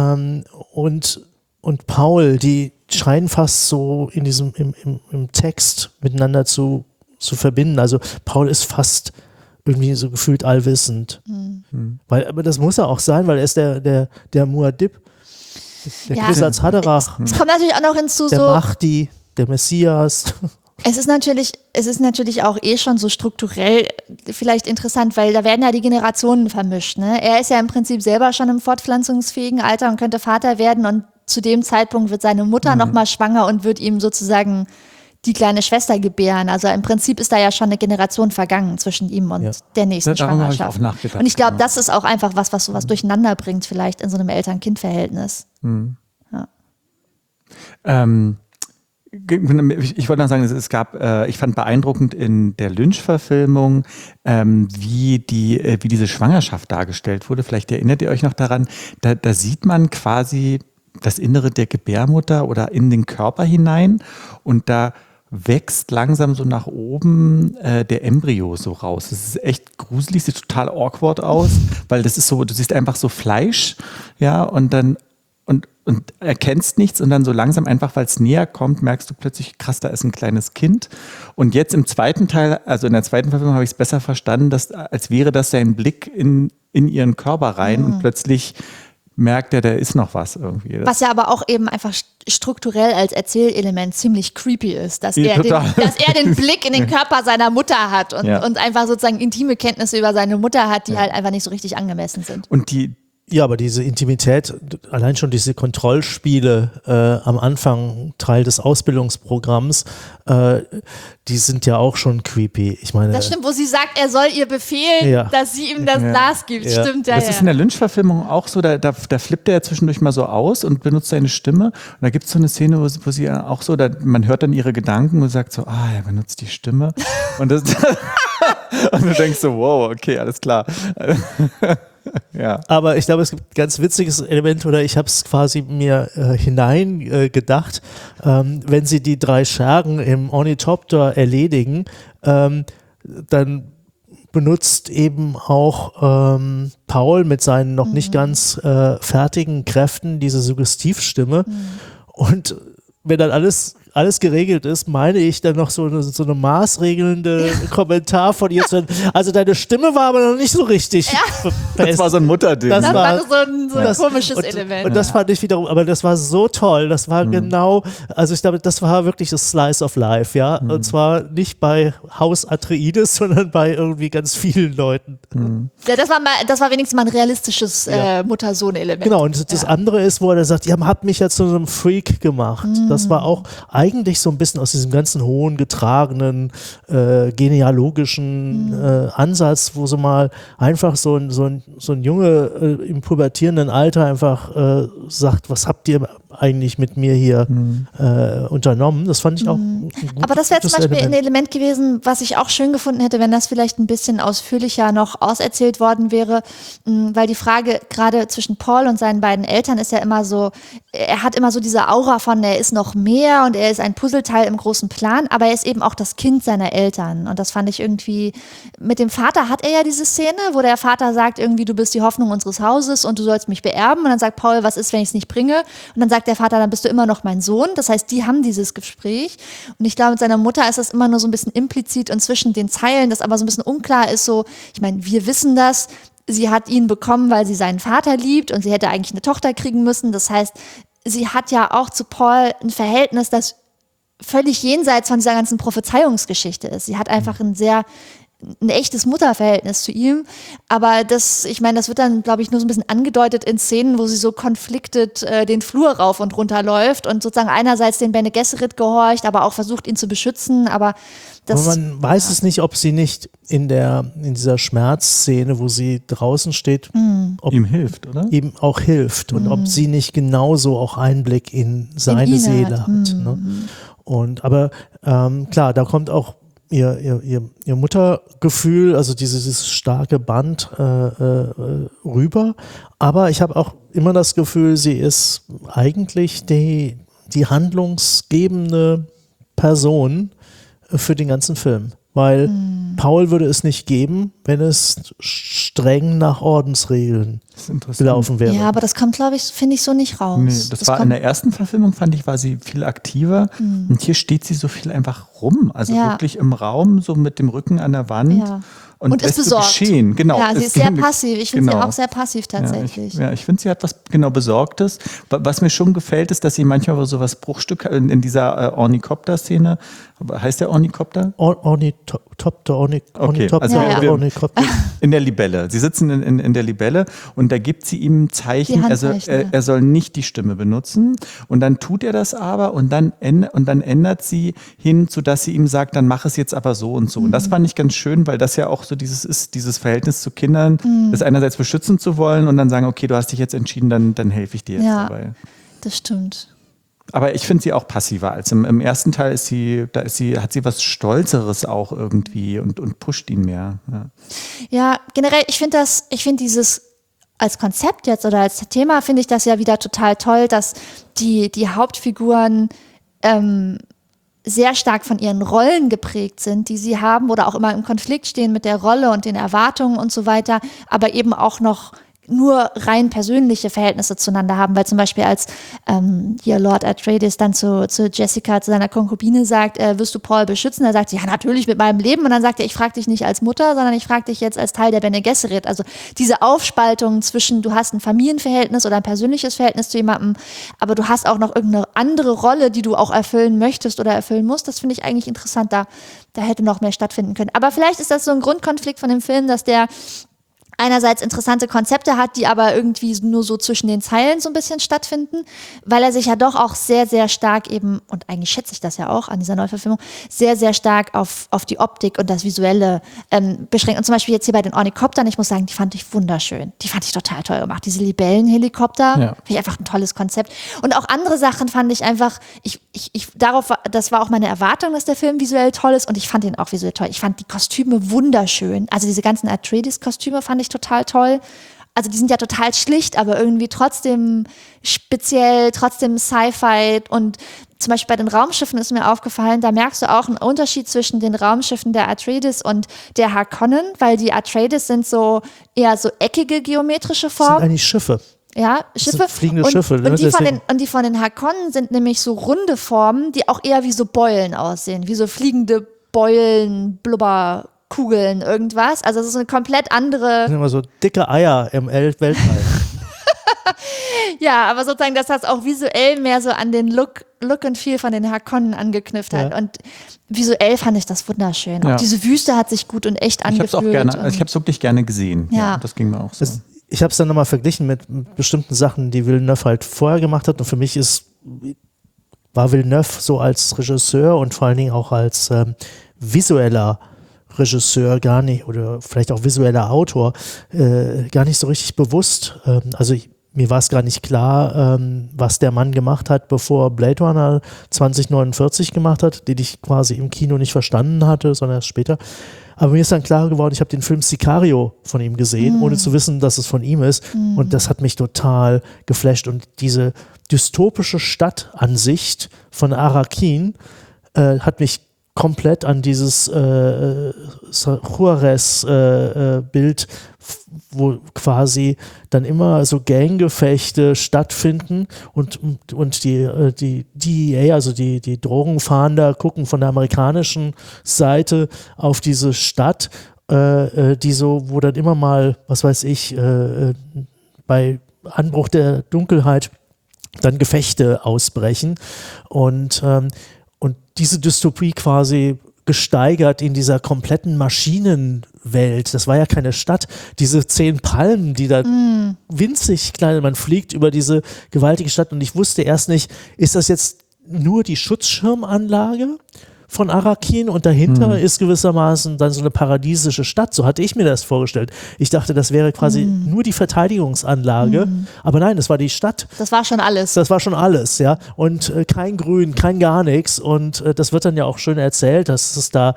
und Paul, die scheinen fast so in diesem im Text miteinander zu verbinden. Also Paul ist fast irgendwie so gefühlt allwissend. Aber das muss er auch sein, weil er ist der Muad'Dib, der Kwisatz Haderach. Es kommt natürlich auch noch hinzu, der Mahdi, der Messias. Es ist natürlich auch schon so strukturell vielleicht interessant, weil da werden ja die Generationen vermischt. Ne? Er ist ja im Prinzip selber schon im fortpflanzungsfähigen Alter und könnte Vater werden und zu dem Zeitpunkt wird seine Mutter nochmal schwanger und wird ihm sozusagen die kleine Schwester gebären. Also im Prinzip ist da ja schon eine Generation vergangen zwischen ihm und der nächsten Schwangerschaft. Und ich glaube, das ist auch einfach was sowas durcheinander bringt vielleicht in so einem Eltern-Kind-Verhältnis. Ja. Ich wollte noch sagen, es gab, ich fand beeindruckend in der Lynch-Verfilmung, wie diese Schwangerschaft dargestellt wurde. Vielleicht erinnert ihr euch noch daran, da sieht man quasi das Innere der Gebärmutter oder in den Körper hinein und da wächst langsam so nach oben der Embryo so raus. Das ist echt gruselig, sieht total awkward aus, weil das ist so, du siehst einfach so Fleisch, ja, und dann und erkennst nichts und dann so langsam einfach, weil es näher kommt, merkst du plötzlich, krass, da ist ein kleines Kind. Und jetzt im zweiten Teil, also in der zweiten Verfilmung habe ich es besser verstanden, als wäre das sein Blick in ihren Körper rein und plötzlich merkt er, da ist noch was irgendwie. Was ja aber auch eben einfach strukturell als Erzählelement ziemlich creepy ist, dass er den Blick in den Körper seiner Mutter hat und einfach sozusagen intime Kenntnisse über seine Mutter hat, die halt einfach nicht so richtig angemessen sind. Und die Ja, aber diese Intimität, allein schon diese Kontrollspiele am Anfang, Teil des Ausbildungsprogramms, die sind ja auch schon creepy. Ich meine, das stimmt, wo sie sagt, er soll ihr befehlen, dass sie ihm das Glas gibt. Ja. Stimmt, ja. Das ist in der Lynch-Verfilmung auch so, da flippt er ja zwischendurch mal so aus und benutzt seine Stimme. Und da gibt es so eine Szene, wo sie auch so, man hört dann ihre Gedanken und sagt so, er benutzt die Stimme. Und, und du denkst so, wow, okay, alles klar. Ja. Aber ich glaube, es gibt ein ganz witziges Element, oder ich habe es quasi mir hineingedacht, wenn sie die 3 Schergen im Ornithopter erledigen, dann benutzt eben auch Paul mit seinen noch nicht ganz fertigen Kräften diese Suggestivstimme. Und wenn dann alles geregelt ist, meine ich dann noch so eine maßregelnde Kommentar von ihr. Also deine Stimme war aber noch nicht so richtig. Ja. Das war so ein Mutterding. Das war so ein komisches Element. Und das fand ich wiederum, aber das war so toll. Das war genau, also ich glaube, das war wirklich das Slice of Life, ja. Und zwar nicht bei Haus Atreides, sondern bei irgendwie ganz vielen Leuten. Ja, das war wenigstens mal ein realistisches Mutter-Sohn-Element. Genau, und das andere ist, wo er sagt, ihr habt mich jetzt zu so einem Freak gemacht. Das war auch eigentlich so ein bisschen aus diesem ganzen hohen, getragenen, genealogischen Ansatz, wo so mal einfach so ein Junge im pubertierenden Alter einfach sagt, was habt ihr eigentlich mit mir hier unternommen? Das fand ich auch ein Aber das wäre zum Beispiel ein Element gewesen, was ich auch schön gefunden hätte, wenn das vielleicht ein bisschen ausführlicher noch auserzählt worden wäre, weil die Frage gerade zwischen Paul und seinen beiden Eltern ist ja immer so, er hat immer so diese Aura von, er ist noch mehr und er ist ein Puzzleteil im großen Plan, aber er ist eben auch das Kind seiner Eltern. Und das fand ich irgendwie, mit dem Vater hat er ja diese Szene, wo der Vater sagt irgendwie, du bist die Hoffnung unseres Hauses und du sollst mich beerben. Und dann sagt Paul, was ist, wenn ich es nicht bringe? Und dann sagt der Vater, dann bist du immer noch mein Sohn. Das heißt, die haben dieses Gespräch. Und ich glaube, mit seiner Mutter ist das immer nur so ein bisschen implizit und zwischen den Zeilen, das aber so ein bisschen unklar ist, so, ich meine, wir wissen das, sie hat ihn bekommen, weil sie seinen Vater liebt und sie hätte eigentlich eine Tochter kriegen müssen. Das heißt, sie hat ja auch zu Paul ein Verhältnis, das völlig jenseits von dieser ganzen Prophezeiungsgeschichte ist. Sie hat einfach ein echtes Mutterverhältnis zu ihm, aber das wird dann, glaube ich, nur so ein bisschen angedeutet in Szenen, wo sie so conflicted den Flur rauf und runter läuft und sozusagen einerseits den Bene Gesserit gehorcht, aber auch versucht, ihn zu beschützen, aber man weiß es nicht, ob sie nicht in dieser Schmerzszene, wo sie draußen steht, ob ihm hilft, oder? Ihm auch hilft und ob sie nicht genauso auch Einblick in seine Seele hat. Ne? Aber klar, da kommt auch ihr Muttergefühl, also dieses starke Band rüber. Aber ich habe auch immer das Gefühl, sie ist eigentlich die handlungsgebende Person für den ganzen Film. Weil Paul würde es nicht geben, wenn es streng nach Ordensregeln gelaufen wäre. Ja, aber das kommt, glaube ich, finde ich so nicht raus. Nee, das war in der ersten Verfilmung, fand ich, war sie viel aktiver. Und hier steht sie so viel einfach rum. Also wirklich im Raum, so mit dem Rücken an der Wand. Ja. Und ist besorgt. Geschehen. Genau. Ja, sie ist sehr passiv. Ich finde sie auch sehr passiv tatsächlich. Ich finde, sie hat was Besorgtes. Was mir schon gefällt, ist, dass sie manchmal so was Bruchstück in dieser Ornikopter-Szene, heißt der Ornikopter? Ornikopter. In der Libelle. Sie sitzen in der Libelle und da gibt sie ihm ein Zeichen, er soll nicht die Stimme benutzen und dann tut er das aber und dann ändert sie hin, sodass sie ihm sagt, dann mach es jetzt aber so und so. Und das fand ich ganz schön, weil das ja auch so dieses Verhältnis zu Kindern, das einerseits beschützen zu wollen und dann sagen, okay, du hast dich jetzt entschieden, dann helfe ich dir jetzt dabei. Das stimmt. Aber ich finde sie auch passiver als im ersten Teil hat sie was Stolzeres auch irgendwie und pusht ihn mehr. Ja, generell, ich finde dieses als Konzept jetzt oder als Thema finde ich das ja wieder total toll, dass die Hauptfiguren sehr stark von ihren Rollen geprägt sind, die sie haben oder auch immer im Konflikt stehen mit der Rolle und den Erwartungen und so weiter, aber eben auch noch nur rein persönliche Verhältnisse zueinander haben, weil zum Beispiel als hier Lord Atreides dann zu Jessica, zu seiner Konkubine sagt, wirst du Paul beschützen? Er sagt, ja natürlich mit meinem Leben und dann sagt er, ich frage dich nicht als Mutter, sondern ich frage dich jetzt als Teil der Bene Gesserit. Also diese Aufspaltung zwischen, du hast ein Familienverhältnis oder ein persönliches Verhältnis zu jemandem, aber du hast auch noch irgendeine andere Rolle, die du auch erfüllen möchtest oder erfüllen musst, das finde ich eigentlich interessant, da hätte noch mehr stattfinden können. Aber vielleicht ist das so ein Grundkonflikt von dem Film, dass der einerseits interessante Konzepte hat, die aber irgendwie nur so zwischen den Zeilen so ein bisschen stattfinden, weil er sich ja doch auch sehr, sehr stark eben, und eigentlich schätze ich das ja auch an dieser Neuverfilmung, sehr, sehr stark auf die Optik und das Visuelle beschränkt. Und zum Beispiel jetzt hier bei den Ornithoptern, ich muss sagen, die fand ich wunderschön. Die fand ich total toll gemacht. Diese Libellenhelikopter, finde ich einfach ein tolles Konzept. Und auch andere Sachen fand ich einfach, das war auch meine Erwartung, dass der Film visuell toll ist und ich fand ihn auch visuell toll. Ich fand die Kostüme wunderschön. Also diese ganzen Atreides-Kostüme fand ich total toll. Also die sind ja total schlicht, aber irgendwie trotzdem speziell, trotzdem Sci-Fi. Und zum Beispiel bei den Raumschiffen ist mir aufgefallen, da merkst du auch einen Unterschied zwischen den Raumschiffen der Atreides und der Harkonnen, weil die Atreides sind so eher so eckige geometrische Formen. Das sind eigentlich Schiffe. Ja, Schiffe. Das sind fliegende Schiffe. Ne? Und die von den Harkonnen sind nämlich so runde Formen, die auch eher wie so Beulen aussehen, wie so fliegende Beulen, Blubber. Kugeln, irgendwas. Also es ist eine komplett andere... Das sind immer so dicke Eier im Weltall. Ja, aber sozusagen, dass das auch visuell mehr so an den Look and Feel von den Harkonnen angeknüpft hat. Und visuell fand ich das wunderschön. Auch diese Wüste hat sich gut und echt angefühlt. Ich habe es wirklich gerne gesehen. Ja, das ging mir auch so. Ich habe es dann nochmal verglichen mit bestimmten Sachen, die Villeneuve halt vorher gemacht hat. Und für mich war Villeneuve so als Regisseur und vor allen Dingen auch als visueller Regisseur gar nicht oder vielleicht auch visueller Autor gar nicht so richtig bewusst. Mir war es gar nicht klar, was der Mann gemacht hat, bevor Blade Runner 2049 gemacht hat, den ich quasi im Kino nicht verstanden hatte, sondern erst später. Aber mir ist dann klar geworden, ich habe den Film Sicario von ihm gesehen, ohne zu wissen, dass es von ihm ist. Und das hat mich total geflasht. Und diese dystopische Stadtansicht von Arrakeen hat mich komplett an dieses Juarez-Bild, wo quasi dann immer so Ganggefechte stattfinden und die DEA, also die Drogenfahnder, gucken von der amerikanischen Seite auf diese Stadt, wo dann immer mal, was weiß ich, bei Anbruch der Dunkelheit dann Gefechte ausbrechen und diese Dystopie quasi gesteigert in dieser kompletten Maschinenwelt. Das war ja keine Stadt. Diese 10 Palmen, die da winzig klein, man fliegt über diese gewaltige Stadt und ich wusste erst nicht, ist das jetzt nur die Schutzschirmanlage von Arrakeen und dahinter ist gewissermaßen dann so eine paradiesische Stadt. So hatte ich mir das vorgestellt. Ich dachte, das wäre quasi nur die Verteidigungsanlage, aber nein, das war die Stadt. Das war schon alles. Das war schon alles, ja. Und kein Grün, kein gar nichts. Und das wird dann ja auch schön erzählt, dass da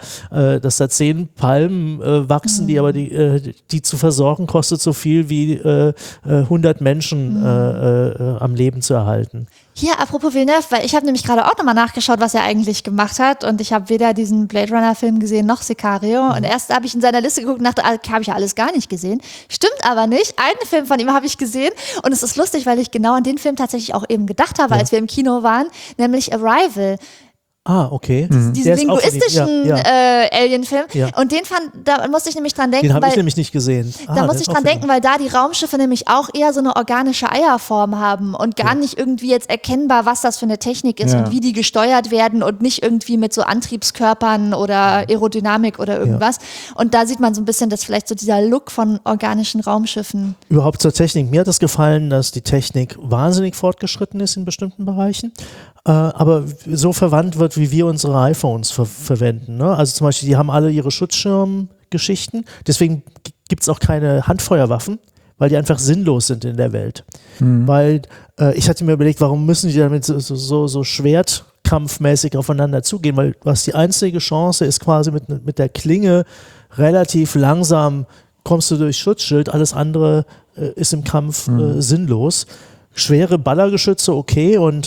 10 Palmen wachsen, die zu versorgen kostet so viel wie 100 Menschen am Leben zu erhalten. Hier, apropos Villeneuve, weil ich habe nämlich gerade auch nochmal nachgeschaut, was er eigentlich gemacht hat und ich habe weder diesen Blade Runner Film gesehen, noch Sicario und erst habe ich in seiner Liste geguckt und dachte, habe ich ja alles gar nicht gesehen. Stimmt aber nicht. Einen Film von ihm habe ich gesehen und es ist lustig, weil ich genau an den Film tatsächlich auch eben gedacht habe, als wir im Kino waren, nämlich Arrival. Ah, okay. Diesen linguistischen Alien-Film. Ja. Und da musste ich nämlich dran denken. Den habe ich nämlich nicht gesehen. Da musste ich dran denken, weil da die Raumschiffe nämlich auch eher so eine organische Eierform haben und gar nicht irgendwie jetzt erkennbar, was das für eine Technik ist und wie die gesteuert werden und nicht irgendwie mit so Antriebskörpern oder Aerodynamik oder irgendwas. Und da sieht man so ein bisschen, dass vielleicht so dieser Look von organischen Raumschiffen. Überhaupt zur Technik. Mir hat es gefallen, dass die Technik wahnsinnig fortgeschritten ist in bestimmten Bereichen. Aber so verwandt wird, wie wir unsere iPhones verwenden. Ne? Also zum Beispiel, die haben alle ihre Schutzschirmgeschichten. Deswegen gibt es auch keine Handfeuerwaffen, weil die einfach sinnlos sind in der Welt. Weil ich hatte mir überlegt, warum müssen die damit so schwertkampfmäßig aufeinander zugehen? Weil was die einzige Chance ist, quasi mit der Klinge relativ langsam kommst du durch Schutzschild, alles andere ist im Kampf sinnlos. Schwere Ballergeschütze, okay, und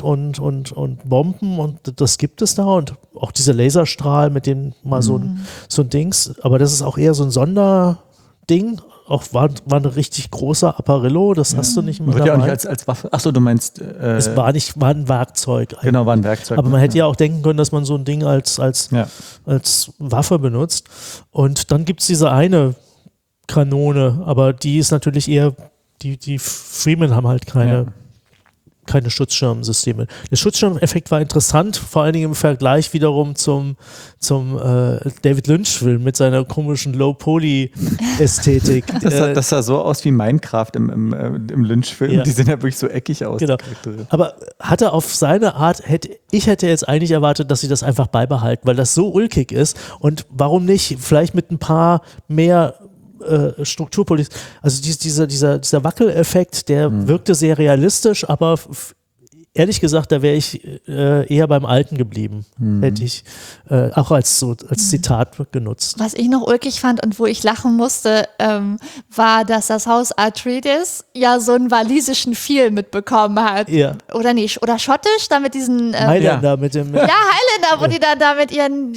Bomben und das gibt es da und auch diese Laserstrahl mit dem mal so ein Dings, aber das ist auch eher so ein Sonderding, auch war ein richtig großer Apparillo, das hast du nicht mehr dabei. Wird ja auch nicht als Waffe, achso, du meinst... es war ein Werkzeug. Eigentlich. Genau, war ein Werkzeug. Aber man hätte ja auch denken können, dass man so ein Ding als Waffe benutzt und dann gibt es diese eine Kanone, aber die ist natürlich eher... Die Freeman haben halt keine keine Schutzschirmsysteme. Der Schutzschirmeffekt war interessant, vor allen Dingen im Vergleich wiederum zum David Lynch-Film mit seiner komischen Low-Poly-Ästhetik. Das sah so aus wie Minecraft im Lynch-Film. Ja. Die sehen ja wirklich so eckig aus. Genau. Aber hatte auf seine Art, ich hätte jetzt eigentlich erwartet, dass sie das einfach beibehalten, weil das so ulkig ist. Und warum nicht vielleicht mit ein paar mehr Strukturpolitik, also dieser Wackeleffekt, der wirkte sehr realistisch, aber ehrlich gesagt, da wäre ich eher beim Alten geblieben. Hätte ich auch als Zitat genutzt. Was ich noch ulkig fand und wo ich lachen musste, war, dass das Haus Atreides ja so einen walisischen Feel mitbekommen hat. Ja. Oder nicht? Oder schottisch, da mit diesen Highlander mit dem... Ja, Highlander, wo die dann da mit ihren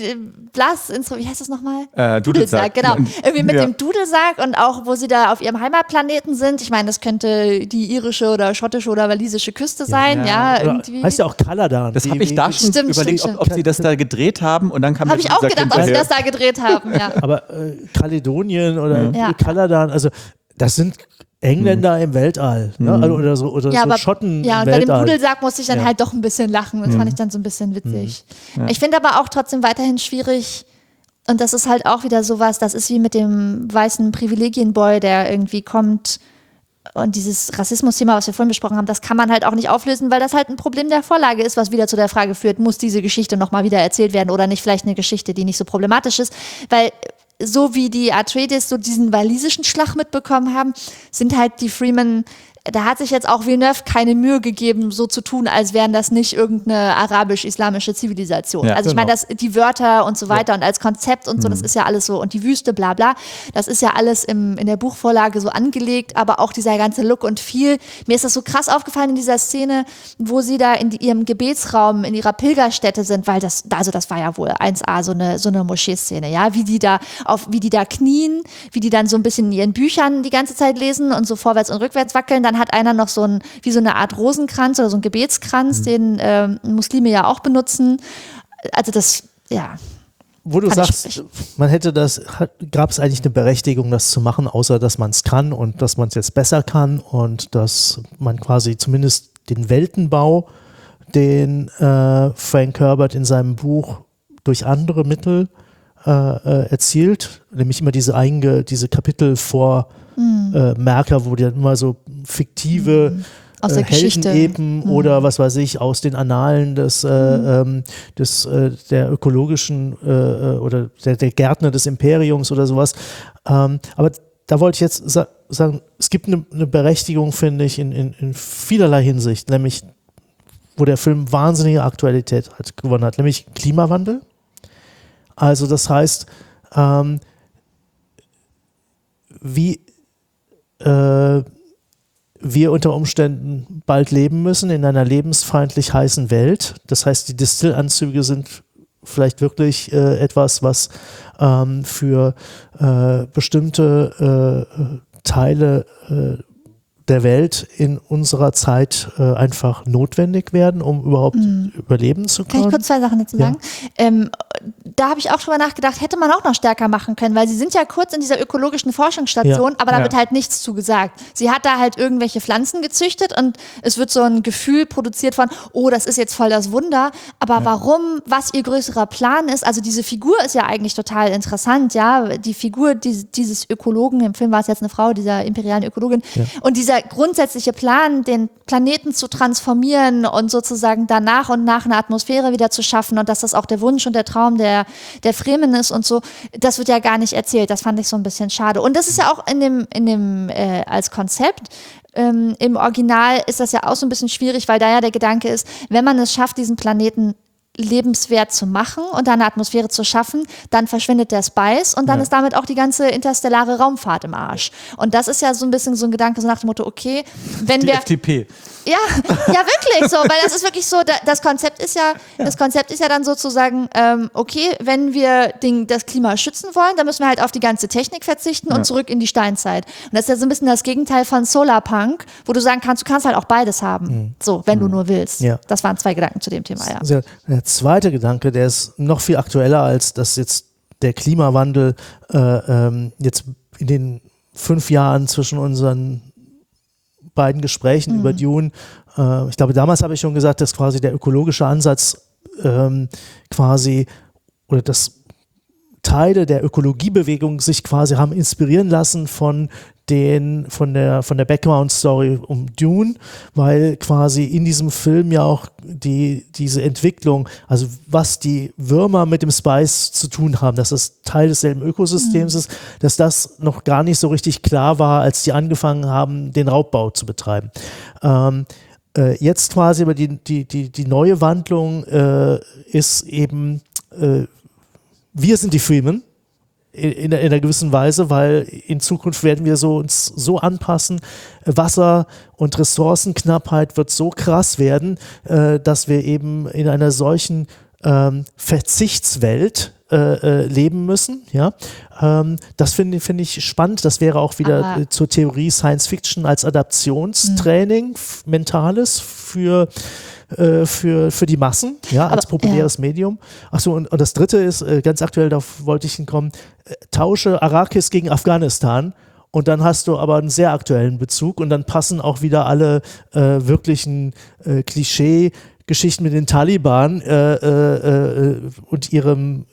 wie heißt das nochmal? Dudelsack. Genau. Irgendwie mit Ja. dem Dudelsack und auch, wo sie da auf ihrem Heimatplaneten sind. Ich meine, das könnte die irische oder schottische oder walisische Küste sein, ja, irgendwie. Heißt ja auch Caladan. Das habe ich da schon Stimmt, überlegt, stimmt. ob sie das da gedreht haben und dann kam Habe ich auch gedacht, als sie das da gedreht haben, ja. Aber Kaledonien oder Ja. Caladan, also das sind Engländer im Weltall, ne? Also, oder Ja, so aber, Schotten ja, im und bei dem Weltall. Dudelsack musste ich dann halt doch ein bisschen lachen. Das fand ich dann so ein bisschen witzig. Ich finde aber auch trotzdem weiterhin schwierig, und das ist halt auch wieder sowas, das ist wie mit dem weißen Privilegienboy, der irgendwie kommt und dieses Rassismus-Thema, was wir vorhin besprochen haben, das kann man halt auch nicht auflösen, weil das halt ein Problem der Vorlage ist, was wieder zu der Frage führt, muss diese Geschichte nochmal wieder erzählt werden oder nicht vielleicht eine Geschichte, die nicht so problematisch ist, weil so wie die Atreides so diesen walisischen Schlag mitbekommen haben, sind halt die Freeman, da hat sich jetzt auch Villeneuve keine Mühe gegeben, so zu tun, als wären das nicht irgendeine arabisch-islamische Zivilisation. Ja, also ich genau. meine, die Wörter und so weiter und als Konzept und so, das ist ja alles so, und die Wüste, bla bla, das ist ja alles in der Buchvorlage so angelegt, aber auch dieser ganze Look und Feel. Mir ist das so krass aufgefallen in dieser Szene, wo sie da in ihrem Gebetsraum, in ihrer Pilgerstätte sind, weil das war ja wohl 1A, so eine Moscheeszene, ja, wie die da knien, wie die dann so ein bisschen in ihren Büchern die ganze Zeit lesen und so vorwärts und rückwärts wackeln, dann hat einer noch wie so eine Art Rosenkranz oder so ein Gebetskranz, den Muslime ja auch benutzen. Also das, ja. Wo du Fand ich sagst, gab es eigentlich eine Berechtigung, das zu machen, außer dass man es kann und dass man es jetzt besser kann und dass man quasi zumindest den Weltenbau, den Frank Herbert in seinem Buch durch andere Mittel erzielt, nämlich immer diese Kapitel vor Merker, wo die dann immer so fiktive aus der Geschichte Helden oder was weiß ich, aus den Annalen der ökologischen oder der Gärtner des Imperiums oder sowas. Aber da wollte ich jetzt sagen, es gibt eine Berechtigung, finde ich, in vielerlei Hinsicht, nämlich wo der Film wahnsinnige Aktualität gewonnen hat, nämlich Klimawandel. Also das heißt, wie wir unter Umständen bald leben müssen in einer lebensfeindlich heißen Welt. Das heißt, die Distillanzüge sind vielleicht wirklich etwas, was für bestimmte Teile der Welt in unserer Zeit einfach notwendig werden, um überhaupt überleben zu können. Kann ich kurz zwei Sachen dazu sagen? Da habe ich auch drüber nachgedacht, hätte man auch noch stärker machen können, weil sie sind ja kurz in dieser ökologischen Forschungsstation, aber da wird halt nichts zugesagt. Sie hat da halt irgendwelche Pflanzen gezüchtet und es wird so ein Gefühl produziert von, oh, das ist jetzt voll das Wunder, aber warum, was ihr größerer Plan ist, also diese Figur ist ja eigentlich total interessant, ja, die Figur dieses Ökologen, im Film war es jetzt eine Frau, dieser imperialen Ökologin, und dieser grundsätzliche Plan, den Planeten zu transformieren und sozusagen da nach und nach eine Atmosphäre wieder zu schaffen und dass das auch der Wunsch und der Traum der Fremen ist und so, das wird ja gar nicht erzählt. Das fand ich so ein bisschen schade. Und das ist ja auch als Konzept. Im Original ist das ja auch so ein bisschen schwierig, weil da ja der Gedanke ist, wenn man es schafft, diesen Planeten lebenswert zu machen und eine Atmosphäre zu schaffen, dann verschwindet der Spice und dann ist damit auch die ganze interstellare Raumfahrt im Arsch. Und das ist ja so ein bisschen so ein Gedanke so nach dem Motto, okay, wenn Die wir... FDP. Ja, wirklich so, weil das ist wirklich so, das Konzept ist ja dann sozusagen, okay, wenn wir das Klima schützen wollen, dann müssen wir halt auf die ganze Technik verzichten und zurück in die Steinzeit. Und das ist ja so ein bisschen das Gegenteil von Solarpunk, wo du sagen kannst, du kannst halt auch beides haben, so, wenn du nur willst. Ja. Das waren zwei Gedanken zu dem Thema, ja. Der zweite Gedanke, der ist noch viel aktueller, als dass jetzt der Klimawandel jetzt in den 5 Jahren zwischen unseren beiden Gesprächen über Dune, ich glaube, damals habe ich schon gesagt, dass quasi der ökologische Ansatz quasi oder das Teile der Ökologiebewegung sich quasi haben inspirieren lassen von der Background-Story um Dune, weil quasi in diesem Film ja auch diese Entwicklung, also was die Würmer mit dem Spice zu tun haben, dass das Teil desselben Ökosystems ist, dass das noch gar nicht so richtig klar war, als die angefangen haben, den Raubbau zu betreiben. Jetzt quasi aber die neue Wandlung ist eben wir sind die Freemen in einer gewissen Weise, weil in Zukunft werden wir uns so anpassen, Wasser- und Ressourcenknappheit wird so krass werden, dass wir eben in einer solchen Verzichtswelt leben müssen. Ja? Das finde ich spannend. Das wäre auch wieder zur Theorie Science Fiction als Adaptionstraining, mentales für die Massen, ja, als populäres Medium. Achso, und das dritte ist, ganz aktuell, darauf wollte ich hinkommen, tausche Arrakis gegen Afghanistan und dann hast du aber einen sehr aktuellen Bezug und dann passen auch wieder alle wirklichen Klischee-Geschichten mit den Taliban und ihrem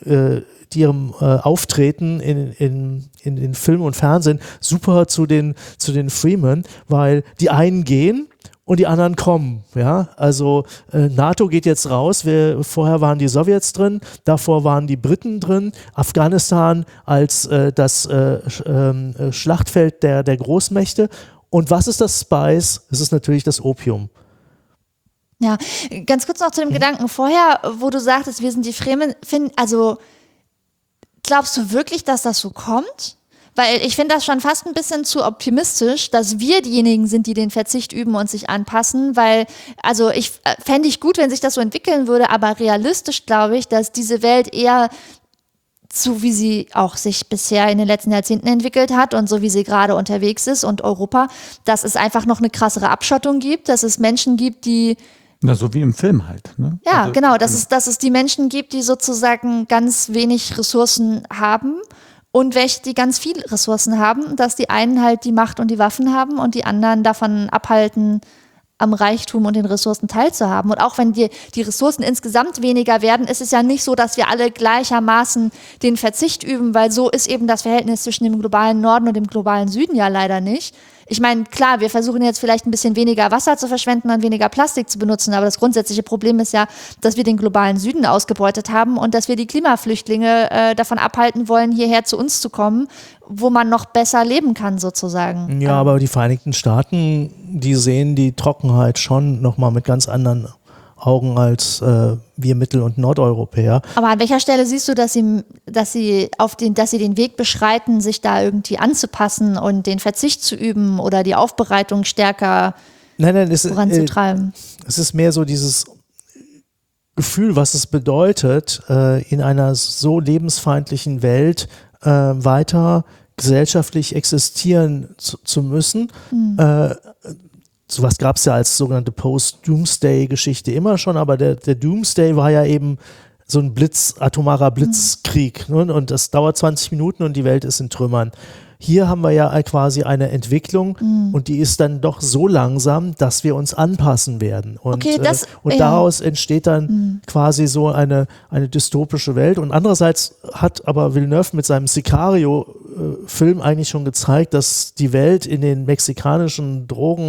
Auftreten in Film und Fernsehen super zu den Freemen, weil die einen gehen und die anderen kommen, ja, also NATO geht jetzt raus, vorher waren die Sowjets drin, davor waren die Briten drin, Afghanistan als das Schlachtfeld der Großmächte und was ist das Spice? Es ist natürlich das Opium. Ja, ganz kurz noch zu dem Gedanken vorher, wo du sagtest, wir sind die Fremen, also glaubst du wirklich, dass das so kommt? Weil ich finde das schon fast ein bisschen zu optimistisch, dass wir diejenigen sind, die den Verzicht üben und sich anpassen, weil, also fände ich gut, wenn sich das so entwickeln würde, aber realistisch glaube ich, dass diese Welt eher so wie sie auch sich bisher in den letzten Jahrzehnten entwickelt hat und so wie sie gerade unterwegs ist und Europa, dass es einfach noch eine krassere Abschottung gibt, dass es Menschen gibt, die na, so wie im Film halt. Ne? Ja, also, genau, dass es die Menschen gibt, die sozusagen ganz wenig Ressourcen haben und welche, die ganz viele Ressourcen haben, dass die einen halt die Macht und die Waffen haben und die anderen davon abhalten, am Reichtum und den Ressourcen teilzuhaben. Und auch wenn die Ressourcen insgesamt weniger werden, ist es ja nicht so, dass wir alle gleichermaßen den Verzicht üben, weil so ist eben das Verhältnis zwischen dem globalen Norden und dem globalen Süden ja leider nicht. Ich meine, klar, wir versuchen jetzt vielleicht ein bisschen weniger Wasser zu verschwenden und weniger Plastik zu benutzen, aber das grundsätzliche Problem ist ja, dass wir den globalen Süden ausgebeutet haben und dass wir die Klimaflüchtlinge davon abhalten wollen, hierher zu uns zu kommen, wo man noch besser leben kann sozusagen. Ja, aber die Vereinigten Staaten, die sehen die Trockenheit schon nochmal mit ganz anderen Augen als wir Mittel- und Nordeuropäer. Aber an welcher Stelle siehst du, dass sie den Weg beschreiten, sich da irgendwie anzupassen und den Verzicht zu üben oder die Aufbereitung stärker voranzutreiben? Es ist mehr so dieses Gefühl, was es bedeutet, in einer so lebensfeindlichen Welt weiter gesellschaftlich existieren zu müssen. Sowas gab es ja als sogenannte Post-Doomsday-Geschichte immer schon, aber der Doomsday war ja eben so ein atomarer Blitzkrieg. Ne? Und das dauert 20 Minuten und die Welt ist in Trümmern. Hier haben wir ja quasi eine Entwicklung und die ist dann doch so langsam, dass wir uns anpassen werden. Und, daraus entsteht dann quasi so eine dystopische Welt. Und andererseits hat aber Villeneuve mit seinem Sicario-Film eigentlich schon gezeigt, dass die Welt in den mexikanischen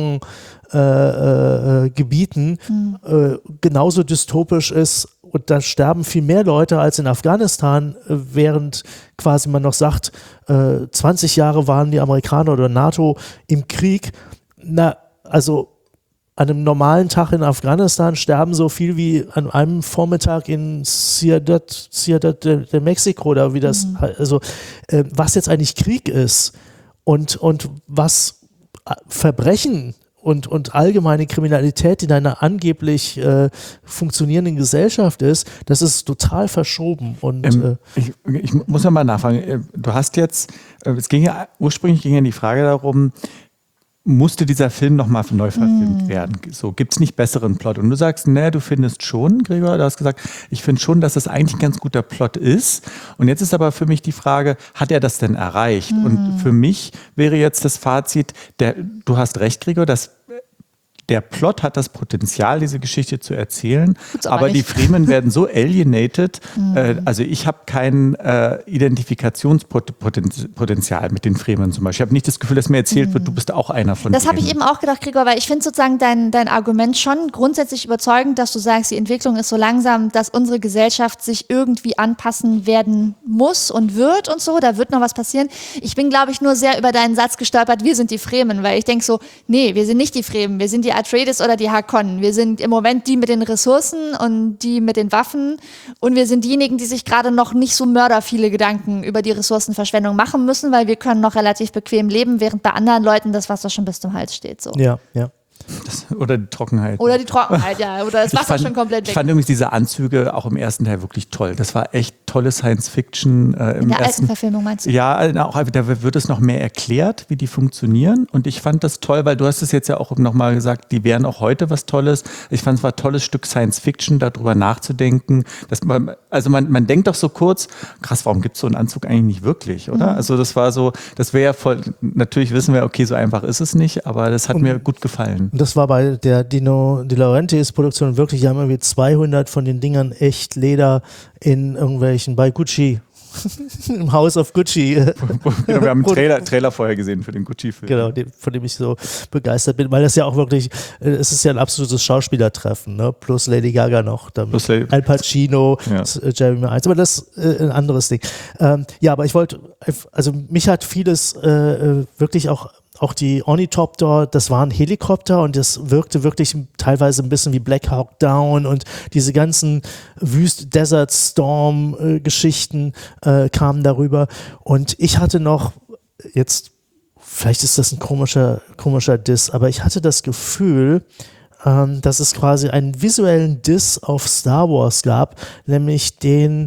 Drogengebieten genauso dystopisch ist. Und da sterben viel mehr Leute als in Afghanistan, während quasi man noch sagt, 20 Jahre waren die Amerikaner oder NATO im Krieg. Na, also an einem normalen Tag in Afghanistan sterben so viel wie an einem Vormittag in Ciudad de Mexico oder wie das, also was jetzt eigentlich Krieg ist und was Verbrechen und allgemeine Kriminalität in einer angeblich funktionierenden Gesellschaft ist, das ist total verschoben. Und ich muss ja mal nachfragen, du hast jetzt, ursprünglich ging ja die Frage darum, musste dieser Film nochmal neu verfilmt werden? So, gibt es nicht besseren Plot? Und du sagst, ne, du findest schon, Gregor, du hast gesagt, ich finde schon, dass das eigentlich ein ganz guter Plot ist. Und jetzt ist aber für mich die Frage, hat er das denn erreicht? Und für mich wäre jetzt das Fazit, du hast recht, Gregor, dass der Plot hat das Potenzial, diese Geschichte zu erzählen, aber die nicht. Fremen werden so alienated, also ich habe kein Identifikationspotenzial mit den Fremen zum Beispiel. Ich habe nicht das Gefühl, dass mir erzählt wird, du bist auch einer von denen. Das habe ich eben auch gedacht, Gregor, weil ich finde sozusagen dein Argument schon grundsätzlich überzeugend, dass du sagst, die Entwicklung ist so langsam, dass unsere Gesellschaft sich irgendwie anpassen werden muss und wird und so, da wird noch was passieren. Ich bin, glaube ich, nur sehr über deinen Satz gestolpert, wir sind die Fremen, weil ich denke so, nee, wir sind nicht die Fremen, wir sind die Atreides oder die Harkonnen. Wir sind im Moment die mit den Ressourcen und die mit den Waffen und wir sind diejenigen, die sich gerade noch nicht so mörderviele Gedanken über die Ressourcenverschwendung machen müssen, weil wir können noch relativ bequem leben, während bei anderen Leuten das Wasser schon bis zum Hals steht. So. Ja. Oder die Trockenheit. Oder die Trockenheit, ja. Oder das Wasser schon komplett weg. Ich fand übrigens diese Anzüge auch im ersten Teil wirklich toll. Das war echt tolle Science-Fiction. In der alten Verfilmung meinst du? Ja, auch, da wird es noch mehr erklärt, wie die funktionieren. Und ich fand das toll, weil du hast es jetzt ja auch nochmal gesagt, die wären auch heute was Tolles. Ich fand es war ein tolles Stück Science-Fiction, darüber nachzudenken. Man denkt doch so kurz, krass, warum gibt es so einen Anzug eigentlich nicht wirklich, oder? Also das war so, das wäre ja voll, natürlich wissen wir, okay, so einfach ist es nicht, aber das hat mir gut gefallen. Und das war bei der Dino De Laurentiis Produktion wirklich, die haben irgendwie 200 von den Dingern echt Leder in irgendwelchen, bei Gucci, im House of Gucci. Genau, wir haben einen Trailer vorher gesehen für den Gucci-Film. Genau, von dem ich so begeistert bin, weil das ja auch wirklich, es ist ja ein absolutes Schauspielertreffen, ne? Plus Lady Gaga noch, damit Al Pacino, Jeremy Irons, aber das ist ein anderes Ding. Aber ich wollte, also mich hat vieles wirklich auch die Ornithopter, das waren Helikopter und das wirkte wirklich teilweise ein bisschen wie Black Hawk Down und diese ganzen Desert Storm Geschichten kamen darüber und ich hatte noch, jetzt vielleicht ist das ein komischer Diss, aber ich hatte das Gefühl, dass es quasi einen visuellen Diss auf Star Wars gab, nämlich den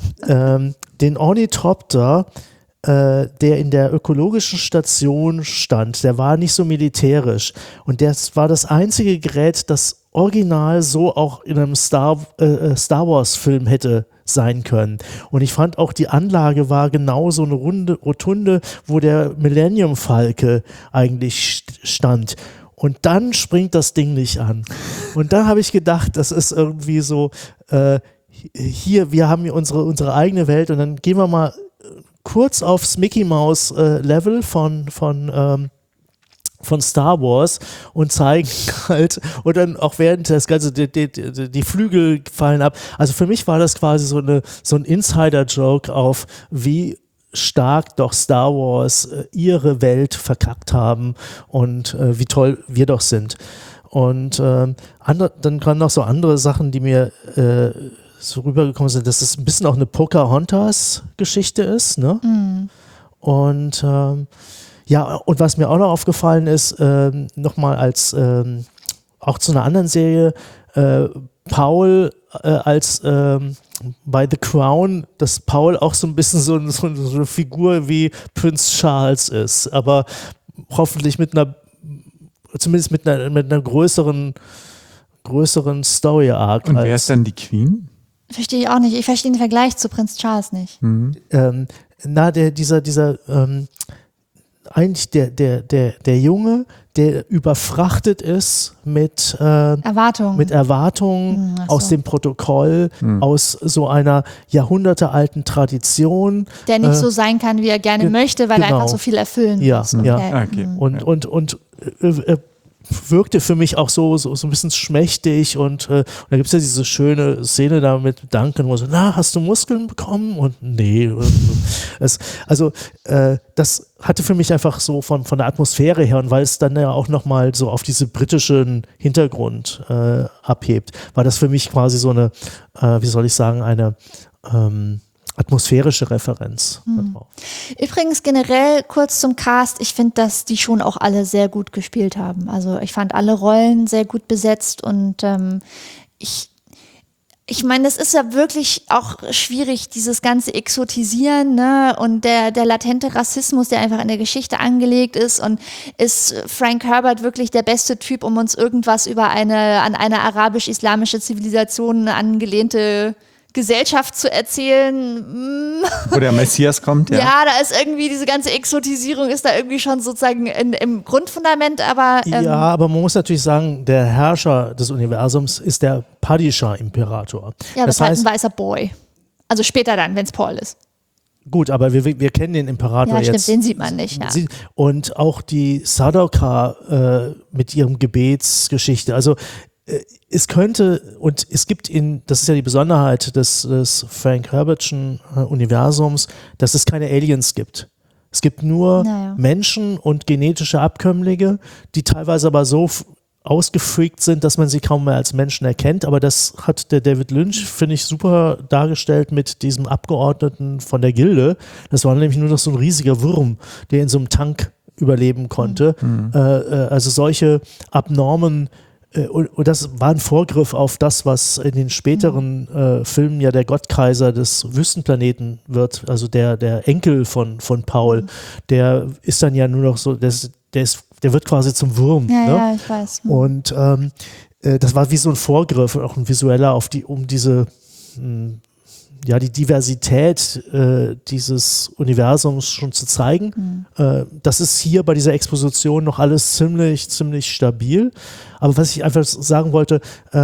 Ornithopter, der in der ökologischen Station stand, der war nicht so militärisch und das war das einzige Gerät, das original so auch in einem Star Wars Film hätte sein können. Und ich fand auch, die Anlage war genau so eine Rotunde, wo der Millennium Falke eigentlich stand. Und dann springt das Ding nicht an. Und dann habe ich gedacht, das ist irgendwie so, hier, wir haben hier unsere eigene Welt und dann gehen wir mal kurz aufs Mickey Mouse Level von Star Wars und zeigen halt, und dann auch während das Ganze, die Flügel fallen ab. Also für mich war das quasi so ein Insider-Joke auf, wie stark doch Star Wars ihre Welt verkackt haben und wie toll wir doch sind. Und dann kamen noch so andere Sachen, die mir so rübergekommen sind, dass es ein bisschen auch eine Pocahontas-Geschichte ist, ne? Und und was mir auch noch aufgefallen ist, nochmal als auch zu einer anderen Serie, Paul als bei The Crown, dass Paul auch so ein bisschen so eine Figur wie Prinz Charles ist, aber hoffentlich zumindest mit einer größeren Story-Arc. Und wer ist dann die Queen? Verstehe ich auch nicht. Ich verstehe den Vergleich zu Prinz Charles nicht. Eigentlich der Junge, der überfrachtet ist mit Erwartungen aus dem Protokoll, aus so einer jahrhundertealten Tradition. Der nicht so sein kann, wie er gerne möchte, weil er einfach so viel erfüllen muss. Okay. Und wirkte für mich auch so ein bisschen schmächtig und da gibt es ja diese schöne Szene da mit Duncan, wo so, hast du Muskeln bekommen? Und nee. Das hatte für mich einfach so von der Atmosphäre her und weil es dann ja auch nochmal so auf diese britischen Hintergrund abhebt, war das für mich quasi so eine, eine atmosphärische Referenz. Übrigens generell kurz zum Cast, ich finde, dass die schon auch alle sehr gut gespielt haben. Also ich fand alle Rollen sehr gut besetzt und ich meine, das ist ja wirklich auch schwierig, dieses ganze Exotisieren, ne? Und der latente Rassismus, der einfach in der Geschichte angelegt ist. Und ist Frank Herbert wirklich der beste Typ, um uns irgendwas über an eine arabisch-islamische Zivilisation angelehnte Gesellschaft zu erzählen. Wo der Messias kommt, ja. Ja, da ist irgendwie diese ganze Exotisierung ist da irgendwie schon sozusagen im Grundfundament, aber ja, aber man muss natürlich sagen, der Herrscher des Universums ist der Padishah-Imperator. Ja, das heißt ein weißer Boy. Also später dann, wenn es Paul ist. Gut, aber wir kennen den Imperator ja, stimmt, jetzt. Den sieht man nicht. Ja. Und auch die Sadoka mit ihrem Gebetsgeschichte. Also es könnte, und es gibt das ist ja die Besonderheit des Frank Herbert'schen Universums, dass es keine Aliens gibt. Es gibt nur Menschen und genetische Abkömmlinge, die teilweise aber so ausgefreakt sind, dass man sie kaum mehr als Menschen erkennt. Aber das hat der David Lynch, finde ich, super dargestellt mit diesem Abgeordneten von der Gilde. Das war nämlich nur noch so ein riesiger Wurm, der in so einem Tank überleben konnte. Also solche abnormen und das war ein Vorgriff auf das, was in den späteren Filmen ja der Gottkaiser des Wüstenplaneten wird, also der Enkel von Paul, der ist dann ja nur noch so, der wird quasi zum Wurm. Ja, ne? ja, ich weiß. Und das war wie so ein Vorgriff, auch ein visueller um diese die Diversität dieses Universums schon zu zeigen. Das ist hier bei dieser Exposition noch alles ziemlich stabil. Aber was ich einfach sagen wollte,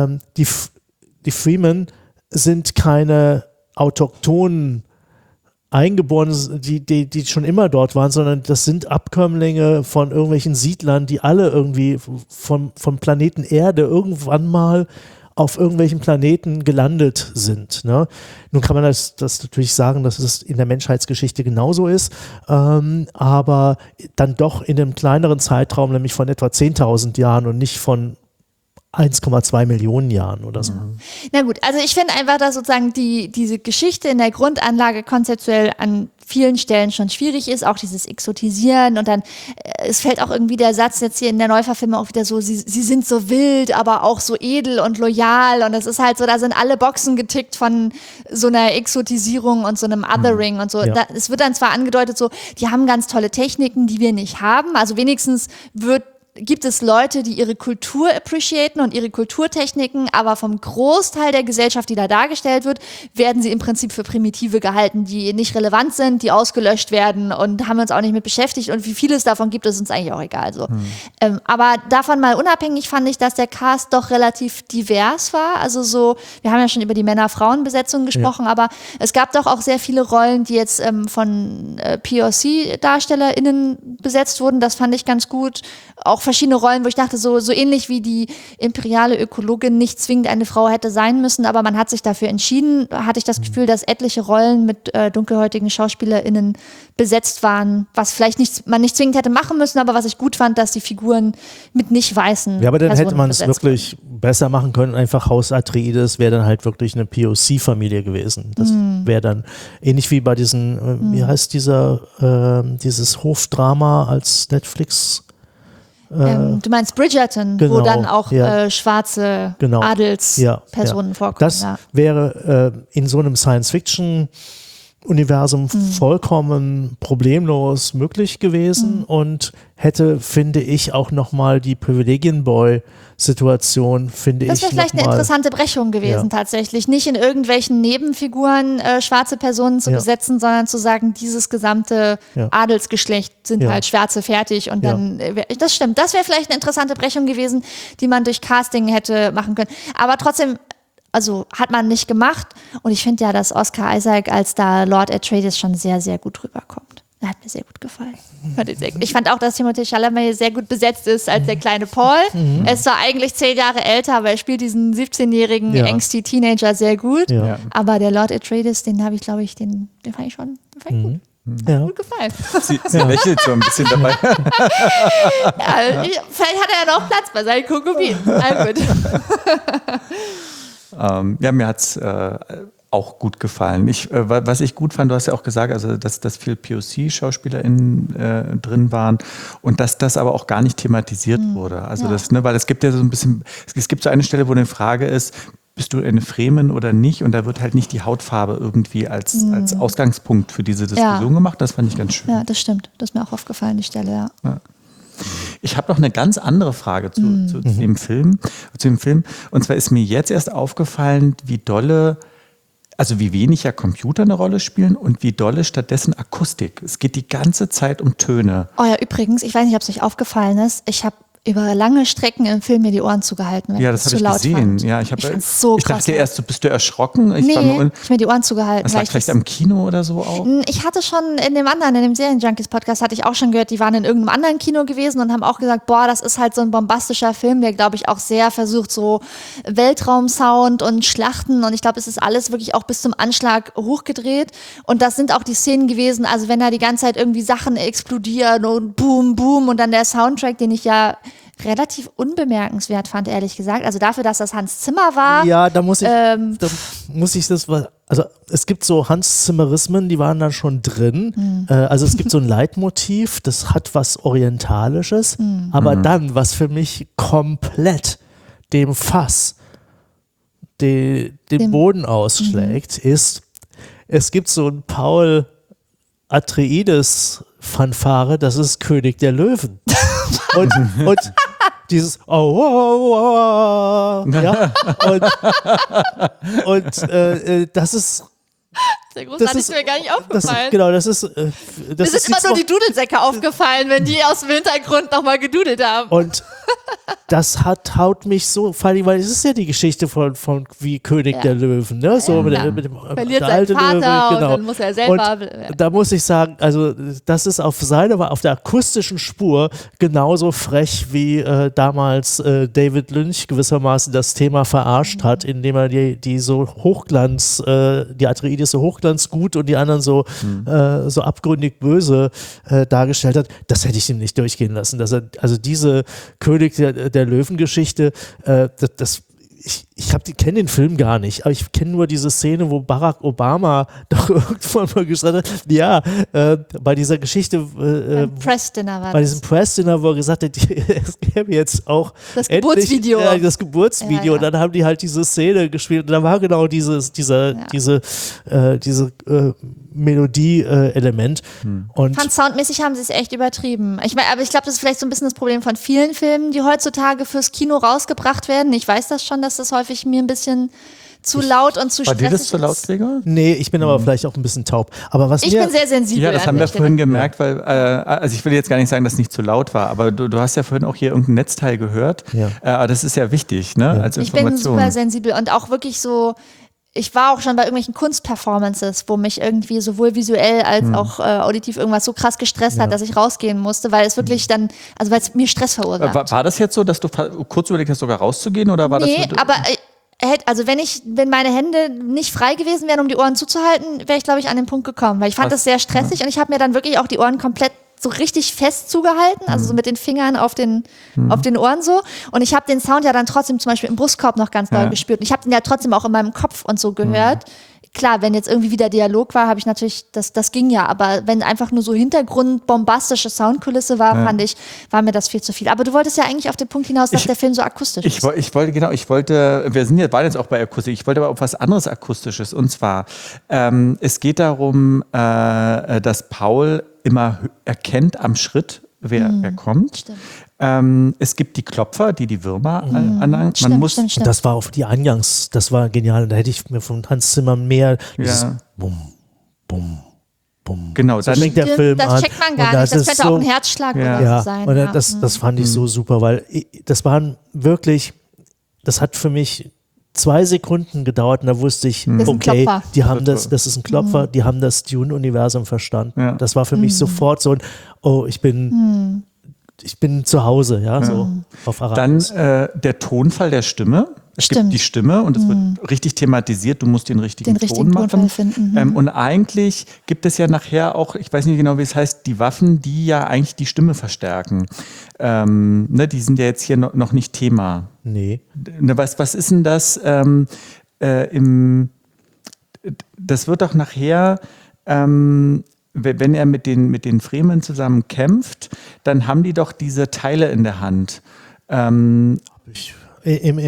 die Freemen sind keine autochthonen Eingeborenen, die schon immer dort waren, sondern das sind Abkömmlinge von irgendwelchen Siedlern, die alle irgendwie vom Planeten Erde irgendwann mal auf irgendwelchen Planeten gelandet sind. Ne? Nun kann man das natürlich sagen, dass es in der Menschheitsgeschichte genauso ist, aber dann doch in einem kleineren Zeitraum, nämlich von etwa 10.000 Jahren und nicht von 1,2 Millionen Jahren oder so. Na gut, also ich finde einfach, dass sozusagen diese Geschichte in der Grundanlage konzeptuell an vielen Stellen schon schwierig ist, auch dieses Exotisieren und dann, es fällt auch irgendwie der Satz jetzt hier in der Neuverfilmung auch wieder so, sie sind so wild, aber auch so edel und loyal und das ist halt so, da sind alle Boxen getickt von so einer Exotisierung und so einem Othering und so. Ja. Es wird dann zwar angedeutet so, die haben ganz tolle Techniken, die wir nicht haben, also wenigstens gibt es Leute, die ihre Kultur appreciaten und ihre Kulturtechniken, aber vom Großteil der Gesellschaft, die da dargestellt wird, werden sie im Prinzip für Primitive gehalten, die nicht relevant sind, die ausgelöscht werden und haben uns auch nicht mit beschäftigt und wie viel es davon gibt, ist uns eigentlich auch egal. So. Aber davon mal unabhängig fand ich, dass der Cast doch relativ divers war, also so, wir haben ja schon über die Männer-Frauen-Besetzung gesprochen, aber es gab doch auch sehr viele Rollen, die jetzt von POC-DarstellerInnen besetzt wurden, das fand ich ganz gut, auch verschiedene Rollen, wo ich dachte, so ähnlich wie die imperiale Ökologin nicht zwingend eine Frau hätte sein müssen, aber man hat sich dafür entschieden, hatte ich das Gefühl, dass etliche Rollen mit dunkelhäutigen SchauspielerInnen besetzt waren, was vielleicht man nicht zwingend hätte machen müssen, aber was ich gut fand, dass die Figuren mit nicht weißen Ja, aber dann Personen hätte man es wirklich besser machen können, einfach Haus Atreides wäre dann halt wirklich eine POC-Familie gewesen. Das wäre dann ähnlich wie bei diesen, wie heißt dieses Hofdrama als Netflix du meinst Bridgerton, genau, wo dann auch schwarze Adelspersonen vorkommen. Das wäre in so einem Science-Fiction-Universum vollkommen problemlos möglich gewesen und hätte, finde ich, auch nochmal die Privilegienboy-Situation, finde ich, das wäre vielleicht eine interessante Brechung gewesen tatsächlich. Nicht in irgendwelchen Nebenfiguren schwarze Personen zu besetzen, sondern zu sagen, dieses gesamte Adelsgeschlecht sind halt Schwarze fertig und dann, das stimmt, das wäre vielleicht eine interessante Brechung gewesen, die man durch Casting hätte machen können. Aber trotzdem, also hat man nicht gemacht und ich finde ja, dass Oscar Isaac als da Lord Atreides schon sehr, sehr gut rüberkommt. Er hat mir sehr gut gefallen. Ich fand auch, dass Timothée Chalamet sehr gut besetzt ist als der kleine Paul. Er ist zwar eigentlich 10 Jahre älter, aber er spielt diesen 17-jährigen angsty Teenager sehr gut. Ja. Aber der Lord Atreides, den habe ich, glaube ich, den fand ich schon gut. Gut gefallen. Sie lächelt so ein bisschen dabei. Vielleicht hat er ja noch Platz bei seinen Konkubinen. Mir hat es auch gut gefallen. Was ich gut fand, du hast ja auch gesagt, also dass viel POC-SchauspielerInnen drin waren und dass das aber auch gar nicht thematisiert wurde. Also weil es gibt ja so ein bisschen, es gibt so eine Stelle, wo eine Frage ist, bist du eine Fremen oder nicht? Und da wird halt nicht die Hautfarbe irgendwie als Ausgangspunkt für diese Diskussion gemacht. Das fand ich ganz schön. Ja, das stimmt. Das ist mir auch aufgefallen, die Stelle, ja. Ich habe noch eine ganz andere Frage zu dem Film. Und zwar ist mir jetzt erst aufgefallen, wie dolle also wie wenig ja Computer eine Rolle spielen und wie dolle stattdessen Akustik. Es geht die ganze Zeit um Töne. Oh ja, übrigens, ich weiß nicht, ob es euch aufgefallen ist, ich habe über lange Strecken im Film mir die Ohren zugehalten, wenn Ja, ich das es zu habe ich laut gesehen. fand. Ja, ich fand's so krass. dachte erst, bist du erschrocken? Ich war Nee, ich mir die Ohren zugehalten. das weil lag ich vielleicht das- am Kino oder so auch? Ich hatte schon in dem Serienjunkies-Podcast hatte ich auch schon gehört, die waren in irgendeinem anderen Kino gewesen und haben auch gesagt, boah, das ist halt so ein bombastischer Film, der, glaube ich, auch sehr versucht, so Weltraumsound und Schlachten und ich glaube, es ist alles wirklich auch bis zum Anschlag hochgedreht und das sind auch die Szenen gewesen, also wenn da die ganze Zeit irgendwie Sachen explodieren und boom, boom und dann der Soundtrack, den ich ja relativ unbemerkenswert fand, ehrlich gesagt. Also dafür, dass das Hans Zimmer war. Ja, da muss ich das, also es gibt so Hans-Zimmerismen, die waren dann schon drin. Also es gibt so ein Leitmotiv, das hat was Orientalisches, aber dann, was für mich komplett dem Fass den Boden ausschlägt, ist, es gibt so ein Paul Atreides-Fanfare, das ist König der Löwen. und dieses ja, und das ist Sehr großartig, ist mir gar nicht aufgefallen. das ist Mir sind immer nur die Dudelsäcke aufgefallen, wenn die aus dem Hintergrund nochmal gedudelt haben. und das haut mich so, vor allem, weil es ist ja die Geschichte von wie König der Löwen, ne? So mit klar. dem Verliert der seinen alte Vater Löwe, und dann muss er selber. Und da muss ich sagen, also das ist auf der akustischen Spur genauso frech wie damals David Lynch gewissermaßen das Thema verarscht hat, indem er die so Hochglanz, die Atreides so hochglanzgut und die anderen so abgründig böse dargestellt hat. Das hätte ich ihm nicht durchgehen lassen. Dass er, also diese König der Löwen-Geschichte, ich kenne den Film gar nicht, aber ich kenne nur diese Szene, wo Barack Obama doch irgendwann mal gesagt hat, ja, bei dieser Geschichte, Press-Dinner war bei das. diesem Press-Dinner, wo er gesagt hat, es gäbe jetzt auch Das endlich, Geburtsvideo. das Geburtsvideo. Ja, ja. Und dann haben die halt diese Szene gespielt und da war genau diese Melodie-Element. Und Ich fand, soundmäßig haben sie es echt übertrieben. Ich meine, aber ich glaube, das ist vielleicht so ein bisschen das Problem von vielen Filmen, die heutzutage fürs Kino rausgebracht werden. Ich weiß das schon, dass das häufig mir ein bisschen zu laut und zu War stressig dir das zu laut, ist. Gregor? nee, ich bin aber vielleicht auch ein bisschen taub. Aber was Ich mir bin sehr sensibel. Ja, das an haben wir der Stelle. vorhin gemerkt, weil, also ich will jetzt gar nicht sagen, dass es nicht zu laut war, aber du hast ja vorhin auch hier irgendein Netzteil gehört. Ja. Aber das ist ja wichtig, ne, als Ich bin Information. super sensibel und auch wirklich so, ich war auch schon bei irgendwelchen Kunstperformances, wo mich irgendwie sowohl visuell als auch auditiv irgendwas so krass gestresst hat, dass ich rausgehen musste, weil es wirklich dann, also weil es mir Stress verursacht. War das jetzt so, dass du kurz überlegt hast, sogar rauszugehen, oder war Nee, das? aber also wenn meine Hände nicht frei gewesen wären, um die Ohren zuzuhalten, wäre ich, glaube ich, an den Punkt gekommen, weil ich fand das sehr stressig und ich habe mir dann wirklich auch die Ohren komplett so richtig fest zugehalten, also so mit den Fingern auf den Ohren so. Und ich habe den Sound ja dann trotzdem zum Beispiel im Brustkorb noch ganz doll gespürt. Und ich habe den ja trotzdem auch in meinem Kopf und so gehört. Klar, wenn jetzt irgendwie wieder Dialog war, habe ich natürlich, das ging ja, aber wenn einfach nur so Hintergrund bombastische Soundkulisse war, fand ich, war mir das viel zu viel. Aber du wolltest ja eigentlich auf den Punkt hinaus, dass der Film so akustisch ist. Ich wollte, wir sind ja beide jetzt auch bei Akustik, ich wollte aber auf was anderes Akustisches, und zwar, es geht darum, dass Paul immer erkennt am Schritt, wer kommt. Stimmt. Es gibt die Klopfer, die Würmer anlangen. Stimmt. das war auf die Eingangs, das war genial. Da hätte ich mir von Hans Zimmer mehr dieses Bum, Bum, Bum. Genau, so dann fängt der Film an. Das checkt man gar Und nicht. Das ist könnte auch ein Herzschlag oder ja, so sein. und Ja. das fand ich so super, weil das waren wirklich, das hat für mich 2 Sekunden gedauert und da wusste ich, ist ein okay, Klopfer. die haben das ist ein Klopfer, die haben das Dune-Universum verstanden. Ja. Das war für mich sofort so ein, oh, ich bin zu Hause, ja, so auf Dann Arabisch. der Tonfall der Stimme. Es gibt die Stimme und es wird richtig thematisiert, du musst den richtigen Ton machen. Tonfall finden. Und eigentlich gibt es ja nachher auch, ich weiß nicht genau, wie es heißt, die Waffen, die ja eigentlich die Stimme verstärken. Ne, die sind ja jetzt hier noch nicht Thema. Nee. Ne, was ist denn das? Das wird doch nachher, wenn er mit den Fremen zusammen kämpft, dann haben die doch diese Teile in der Hand. Im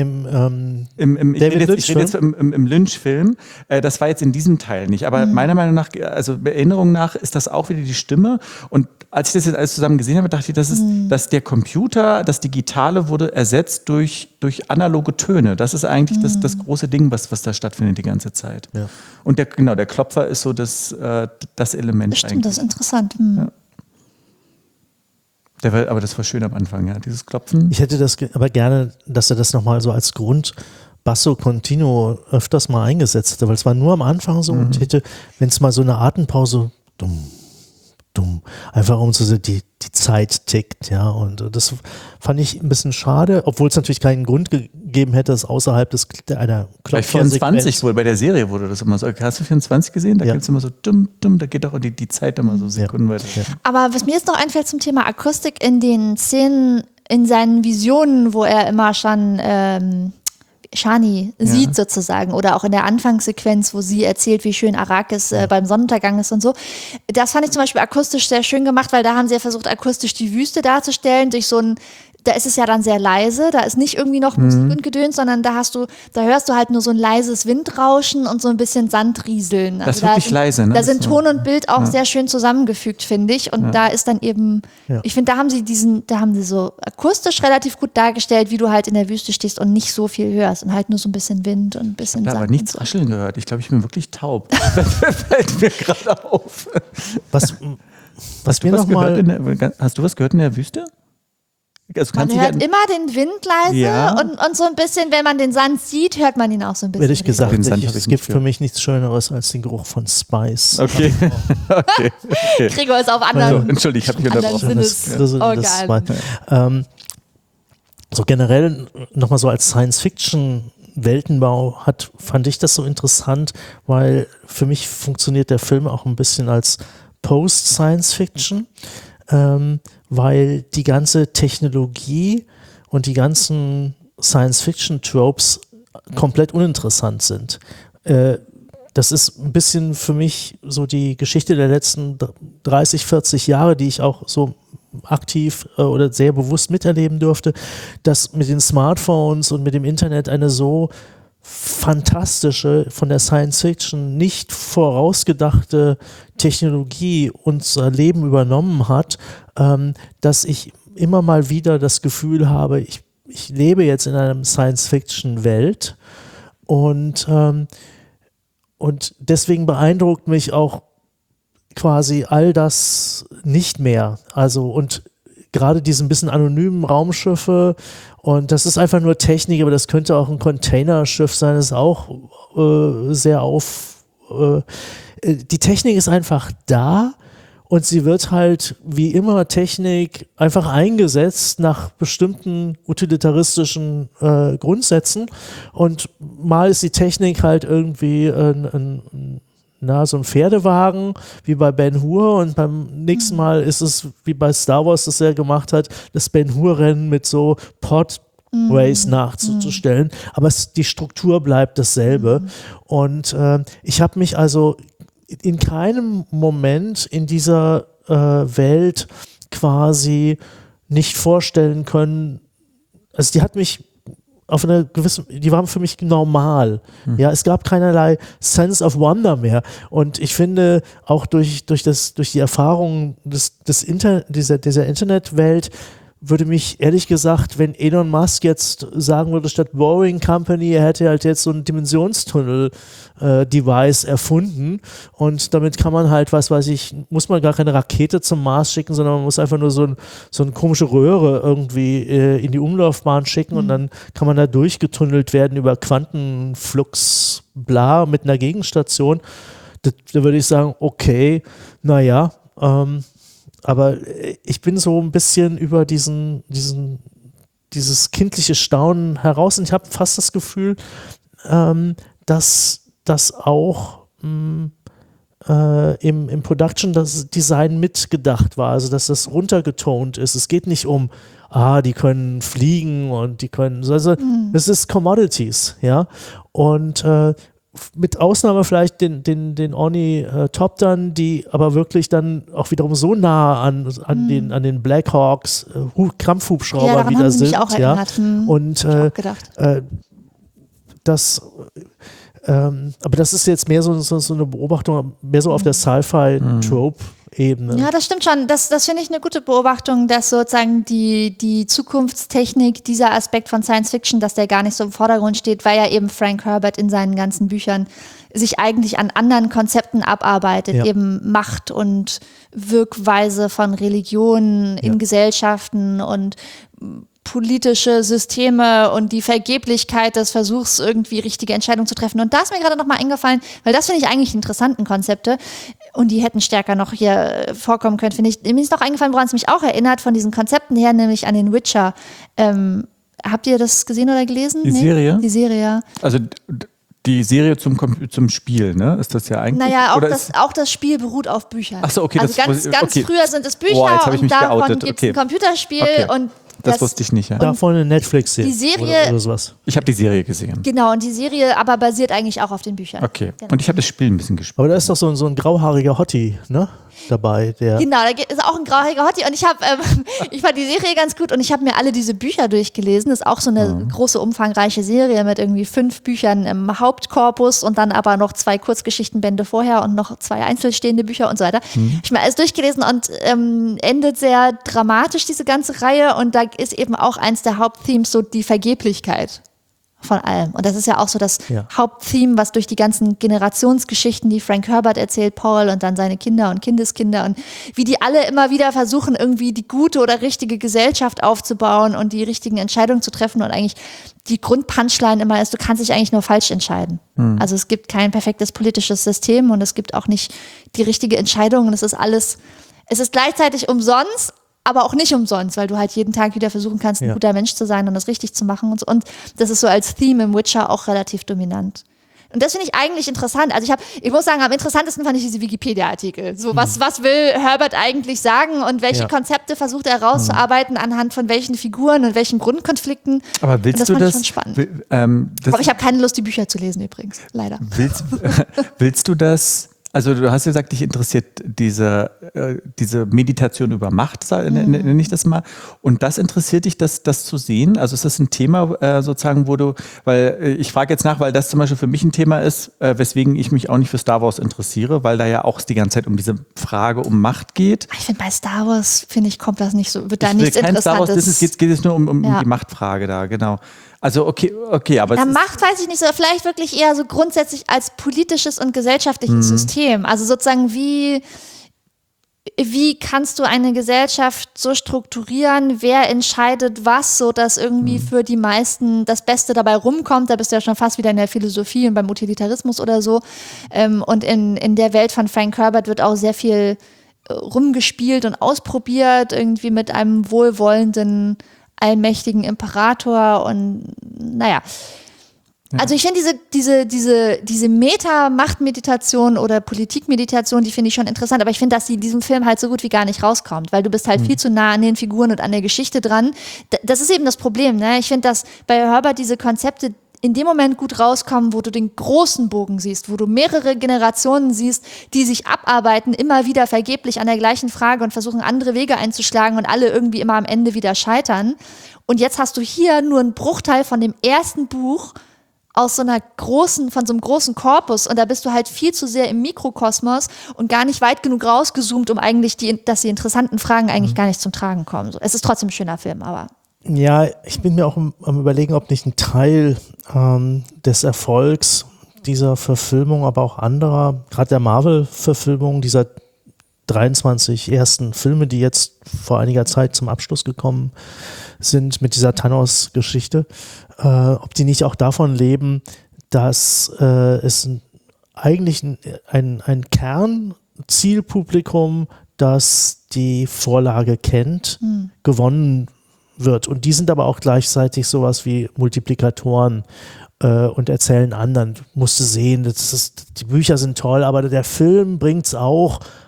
Lynch-Film. Das war jetzt in diesem Teil nicht. Aber meiner Meinung nach, also Erinnerung nach, ist das auch wieder die Stimme. Und als ich das jetzt alles zusammen gesehen habe, dachte ich, dass der Computer, das Digitale wurde ersetzt durch analoge Töne. Das ist eigentlich das große Ding, was da stattfindet die ganze Zeit. Ja. Und der Klopfer ist so das Element. Stimmt, eigentlich. das ist interessant. Ja. Aber das war schön am Anfang, ja, dieses Klopfen. Ich hätte das aber gerne, dass er das nochmal so als Grund Basso Continuo öfters mal eingesetzt hätte, weil es war nur am Anfang so und hätte, wenn es mal so eine Atempause, dumm, einfach um so die Zeit tickt, ja, und das fand ich ein bisschen schade, obwohl es natürlich keinen Grund gegeben hätte, dass außerhalb einer Klopfer bei 24 wohl, bei der Serie wurde das immer so. Hast du 24 gesehen? Da gibt es immer so dumm, da geht auch die Zeit immer so Sekunden weiter. Ja. Aber was mir jetzt noch einfällt zum Thema Akustik in den Szenen, in seinen Visionen, wo er immer schon Shani sieht sozusagen, oder auch in der Anfangssequenz, wo sie erzählt, wie schön Arrakis beim Sonnenuntergang ist und so. Das fand ich zum Beispiel akustisch sehr schön gemacht, weil da haben sie ja versucht, akustisch die Wüste darzustellen durch so ein, da ist es ja dann sehr leise, da ist nicht irgendwie noch Musik und Gedöns, sondern da hörst du halt nur so ein leises Windrauschen und so ein bisschen Sandrieseln. Das ist wirklich leise, ne? Da sind Ton und Bild auch sehr schön zusammengefügt, finde ich. Und da ist dann eben, ich finde, da haben sie so akustisch relativ gut dargestellt, wie du halt in der Wüste stehst und nicht so viel hörst und halt nur so ein bisschen Wind und ein bisschen Sand. Ich habe aber nichts rascheln gehört. Ich glaube, ich bin wirklich taub. Das fällt mir gerade auf. Was mir noch mal... Hast du was gehört in der Wüste? Also man hört immer den Wind leise und so ein bisschen, wenn man den Sand sieht, hört man ihn auch so ein bisschen. Ehrlich gesagt, es gibt für mich nichts Schöneres als den Geruch von Spice. Okay. Gregor ist auf anderen. Entschuldigung, ich habe dich unterbrochen. So generell nochmal so als Science-Fiction-Weltenbau fand ich das so interessant, weil für mich funktioniert der Film auch ein bisschen als Post-Science-Fiction. Weil die ganze Technologie und die ganzen Science-Fiction-Tropes komplett uninteressant sind. Das ist ein bisschen für mich so die Geschichte der letzten 30, 40 Jahre, die ich auch so aktiv oder sehr bewusst miterleben durfte, dass mit den Smartphones und mit dem Internet eine so fantastische, von der Science-Fiction nicht vorausgedachte Technologie unser Leben übernommen hat, dass ich immer mal wieder das Gefühl habe, ich lebe jetzt in einer Science-Fiction-Welt und deswegen beeindruckt mich auch quasi all das nicht mehr. Also und gerade diese ein bisschen anonymen Raumschiffe und das ist einfach nur Technik, aber das könnte auch ein Containerschiff sein, das ist auch die Technik ist einfach da und sie wird halt wie immer Technik einfach eingesetzt nach bestimmten utilitaristischen Grundsätzen und mal ist die Technik halt irgendwie so ein Pferdewagen wie bei Ben-Hur und beim nächsten Mal ist es wie bei Star Wars, das er gemacht hat, das Ben-Hur-Rennen mit so Pod-Race nachzustellen, aber die Struktur bleibt dasselbe und ich habe mich also in keinem Moment in dieser Welt quasi nicht vorstellen können, also die hat mich auf eine gewisse, die waren für mich normal. Ja, es gab keinerlei Sense of Wonder mehr. Und ich finde, auch durch die Erfahrung dieser Internetwelt würde mich ehrlich gesagt, wenn Elon Musk jetzt sagen würde, statt Boring Company, er hätte halt jetzt so ein Dimensionstunnel-Device erfunden und damit kann man halt, muss man gar keine Rakete zum Mars schicken, sondern man muss einfach nur so eine komische Röhre irgendwie in die Umlaufbahn schicken und dann kann man da durchgetunnelt werden über Quantenflux, bla, mit einer Gegenstation. Da würde ich sagen, okay, naja, aber ich bin so ein bisschen über dieses kindliche Staunen heraus und ich habe fast das Gefühl, dass das auch im Production das Design mitgedacht war, also dass das runtergetont ist. Es geht nicht um, die können fliegen und die können, also es ist Commodities, ja, und mit Ausnahme vielleicht den Orny Top-Dann, die aber wirklich dann auch wiederum so nah an den Blackhawks Kampfhubschrauber wieder sind. Auch erinnert. Und aber das ist jetzt mehr so eine Beobachtung, mehr so auf der Sci-Fi-Trope-Ebene. Ja, das stimmt schon. Das finde ich eine gute Beobachtung, dass sozusagen die Zukunftstechnik, dieser Aspekt von Science Fiction, dass der gar nicht so im Vordergrund steht, weil ja eben Frank Herbert in seinen ganzen Büchern sich eigentlich an anderen Konzepten abarbeitet, eben Macht und Wirkweise von Religionen in Gesellschaften und politische Systeme und die Vergeblichkeit des Versuchs, irgendwie richtige Entscheidungen zu treffen. Und da ist mir gerade nochmal eingefallen, weil das finde ich eigentlich interessanten Konzepte und die hätten stärker noch hier vorkommen können, finde ich. Mir ist noch eingefallen, woran es mich auch erinnert, von diesen Konzepten her, nämlich an den Witcher. Habt ihr das gesehen oder gelesen? Die Serie? Die Serie, ja. Also die Serie zum Spiel, ne? Ist das ja eigentlich? Naja, auch das Spiel beruht auf Büchern. Ach so, okay. Also ganz früher sind es Bücher und davon gibt es ein Computerspiel und das wusste ich nicht, ja. Davon eine Netflix-Serie. Die Serie. Oder sowas. Ich habe die Serie gesehen. Genau, und die Serie aber basiert eigentlich auch auf den Büchern. Okay. Genau. Und ich habe das Spiel ein bisschen gespielt. Aber da ist doch so ein grauhaariger Hottie, ne? Dabei. Genau, da ist auch ein grauhaariger Hottie und ich fand die Serie ganz gut und ich habe mir alle diese Bücher durchgelesen. Das ist auch so eine große, umfangreiche Serie mit irgendwie 5 Büchern im Hauptkorpus und dann aber noch 2 Kurzgeschichtenbände vorher und noch 2 einzelstehende Bücher und so weiter. Ich habe mir alles durchgelesen und endet sehr dramatisch, diese ganze Reihe, und da ist eben auch eins der Hauptthemes so die Vergeblichkeit von allem. Und das ist ja auch so das Haupttheme, was durch die ganzen Generationsgeschichten, die Frank Herbert erzählt, Paul und dann seine Kinder und Kindeskinder und wie die alle immer wieder versuchen, irgendwie die gute oder richtige Gesellschaft aufzubauen und die richtigen Entscheidungen zu treffen, und eigentlich die Grundpunchline immer ist, du kannst dich eigentlich nur falsch entscheiden. Also es gibt kein perfektes politisches System und es gibt auch nicht die richtige Entscheidung, und es ist gleichzeitig umsonst, aber auch nicht umsonst, weil du halt jeden Tag wieder versuchen kannst, ein guter Mensch zu sein und das richtig zu machen und so. Und das ist so als Theme im Witcher auch relativ dominant. Und das finde ich eigentlich interessant. Also ich muss sagen, am interessantesten fand ich diese Wikipedia-Artikel. So, was will Herbert eigentlich sagen und welche Konzepte versucht er herauszuarbeiten anhand von welchen Figuren und welchen Grundkonflikten. Aber willst du das? Fand ich schon spannend. Aber ich habe keine Lust, die Bücher zu lesen übrigens, leider. Willst du das? Also du hast ja gesagt, dich interessiert diese Meditation über Macht, nenne ich das mal. Und das interessiert dich, das zu sehen? Also ist das ein Thema sozusagen, weil ich frage jetzt nach, weil das zum Beispiel für mich ein Thema ist, weswegen ich mich auch nicht für Star Wars interessiere, weil da ja auch die ganze Zeit um diese Frage um Macht geht. Ich finde, bei Star Wars, kommt das nicht so, wird da nichts Interessantes. Star Wars, geht es nur um die Machtfrage da, genau. Also okay, aber Macht weiß ich nicht so, vielleicht wirklich eher so grundsätzlich als politisches und gesellschaftliches System. Also sozusagen wie kannst du eine Gesellschaft so strukturieren, wer entscheidet was, so dass irgendwie für die meisten das Beste dabei rumkommt. Da bist du ja schon fast wieder in der Philosophie und beim Utilitarismus oder so. Und in der Welt von Frank Herbert wird auch sehr viel rumgespielt und ausprobiert, irgendwie mit einem wohlwollenden, allmächtigen Imperator und naja. Also ich finde diese Meta-Macht-Meditation oder Politik-Meditation, die finde ich schon interessant, aber ich finde, dass sie in diesem Film halt so gut wie gar nicht rauskommt, weil du bist halt viel zu nah an den Figuren und an der Geschichte dran. Das ist eben das Problem, ne? Ich finde, dass bei Herbert diese Konzepte in dem Moment gut rauskommen, wo du den großen Bogen siehst, wo du mehrere Generationen siehst, die sich abarbeiten, immer wieder vergeblich an der gleichen Frage und versuchen, andere Wege einzuschlagen und alle irgendwie immer am Ende wieder scheitern. Und jetzt hast du hier nur einen Bruchteil von dem ersten Buch von so einem großen Korpus, und da bist du halt viel zu sehr im Mikrokosmos und gar nicht weit genug rausgezoomt, um eigentlich dass die interessanten Fragen eigentlich gar nicht zum Tragen kommen. Es ist trotzdem ein schöner Film, aber... Ja, ich bin mir auch am Überlegen, ob nicht ein Teil des Erfolgs dieser Verfilmung, aber auch anderer, gerade der Marvel-Verfilmung, dieser 23 ersten Filme, die jetzt vor einiger Zeit zum Abschluss gekommen sind mit dieser Thanos-Geschichte, ob die nicht auch davon leben, dass es eigentlich ein Kernzielpublikum, das die Vorlage kennt, gewonnen wird. Und die sind aber auch gleichzeitig sowas wie Multiplikatoren und erzählen anderen. Du musst sehen, die Bücher sind toll, aber der Film bringt es auch.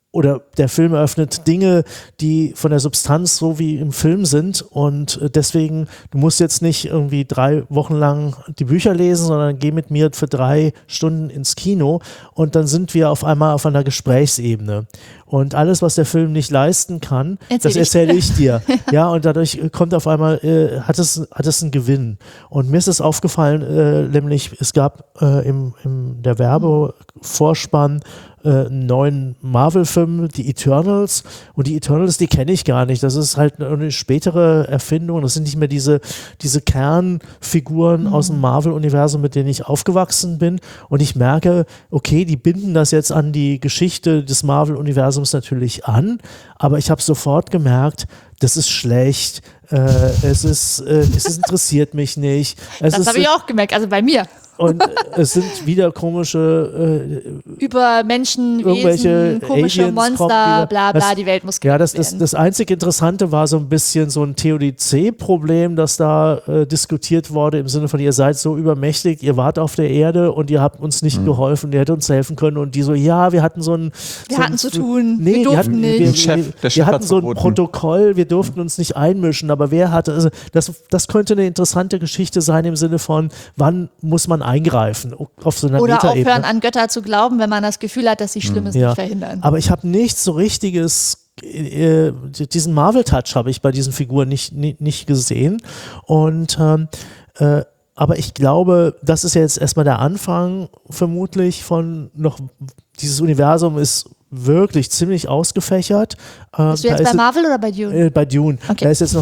oder der Film eröffnet Dinge, die von der Substanz so wie im Film sind und deswegen, du musst jetzt nicht irgendwie 3 Wochen lang die Bücher lesen, sondern geh mit mir für 3 Stunden ins Kino und dann sind wir auf einmal auf einer Gesprächsebene und alles, was der Film nicht leisten kann, das erzähle ich dir. Ja, und dadurch kommt auf einmal, hat es einen Gewinn. Und mir ist es aufgefallen, nämlich es gab in der Werbevorspann einen neuen Marvel-Film, die Eternals. Und die Eternals, die kenne ich gar nicht. Das ist halt eine spätere Erfindung. Das sind nicht mehr diese Kernfiguren aus dem Marvel-Universum, mit denen ich aufgewachsen bin. Und ich merke, okay, die binden das jetzt an die Geschichte des Marvel-Universums natürlich an. Aber ich habe sofort gemerkt, das ist schlecht. Es interessiert mich nicht. Das habe ich auch gemerkt, also bei mir. Und es sind wieder komische über Menschen, irgendwelche komische Aliens Monster, bla bla, die Welt muss gerettet werden. Das einzig Interessante war so ein bisschen so ein Theodizee-Problem, das da diskutiert wurde, im Sinne von, ihr seid so übermächtig, ihr wart auf der Erde und ihr habt uns nicht geholfen, ihr hättet uns helfen können. Und die so, ja, wir hatten wir hatten zu tun, nee, wir durften nicht. Wir hatten so ein Protokoll, wir durften uns nicht einmischen, aber wer hatte, also das könnte eine interessante Geschichte sein im Sinne von, wann muss man eingreifen auf so einer Oder Metaebene. aufhören an Götter zu glauben, wenn man das Gefühl hat, dass sie Schlimmes nicht verhindern. Aber ich habe nichts so richtiges, diesen Marvel-Touch habe ich bei diesen Figuren nicht gesehen. Und aber ich glaube, das ist jetzt erstmal der Anfang vermutlich von noch, dieses Universum ist wirklich ziemlich ausgefächert. Bist du jetzt bei Marvel oder bei Dune? Bei Dune. Okay. Da ist jetzt noch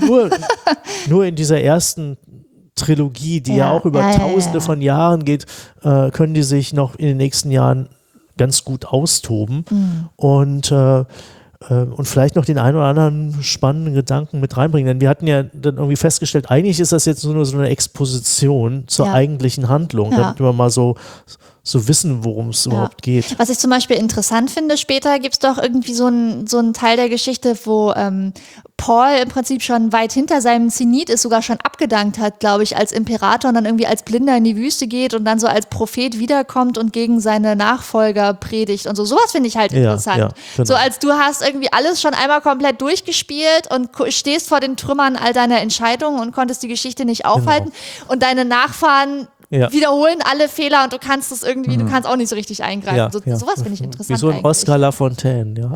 nur in dieser ersten Trilogie, die ja auch über Tausende von Jahren geht, können die sich noch in den nächsten Jahren ganz gut austoben und vielleicht noch den einen oder anderen spannenden Gedanken mit reinbringen. Denn wir hatten ja dann irgendwie festgestellt, eigentlich ist das jetzt nur so eine Exposition zur eigentlichen Handlung, damit wir mal so wissen, worum es überhaupt geht. Was ich zum Beispiel interessant finde, später gibt es doch irgendwie so einen Teil der Geschichte, wo Paul im Prinzip schon weit hinter seinem Zenit ist, sogar schon abgedankt hat, glaube ich, als Imperator und dann irgendwie als Blinder in die Wüste geht und dann so als Prophet wiederkommt und gegen seine Nachfolger predigt und so. Sowas finde ich halt interessant. Ja, genau. So als du hast irgendwie alles schon einmal komplett durchgespielt und stehst vor den Trümmern all deiner Entscheidungen und konntest die Geschichte nicht aufhalten und deine Nachfahren wiederholen alle Fehler und du kannst es irgendwie, du kannst auch nicht so richtig eingreifen. Sowas finde ich interessant. Wie so ein Oscar Lafontaine, ja.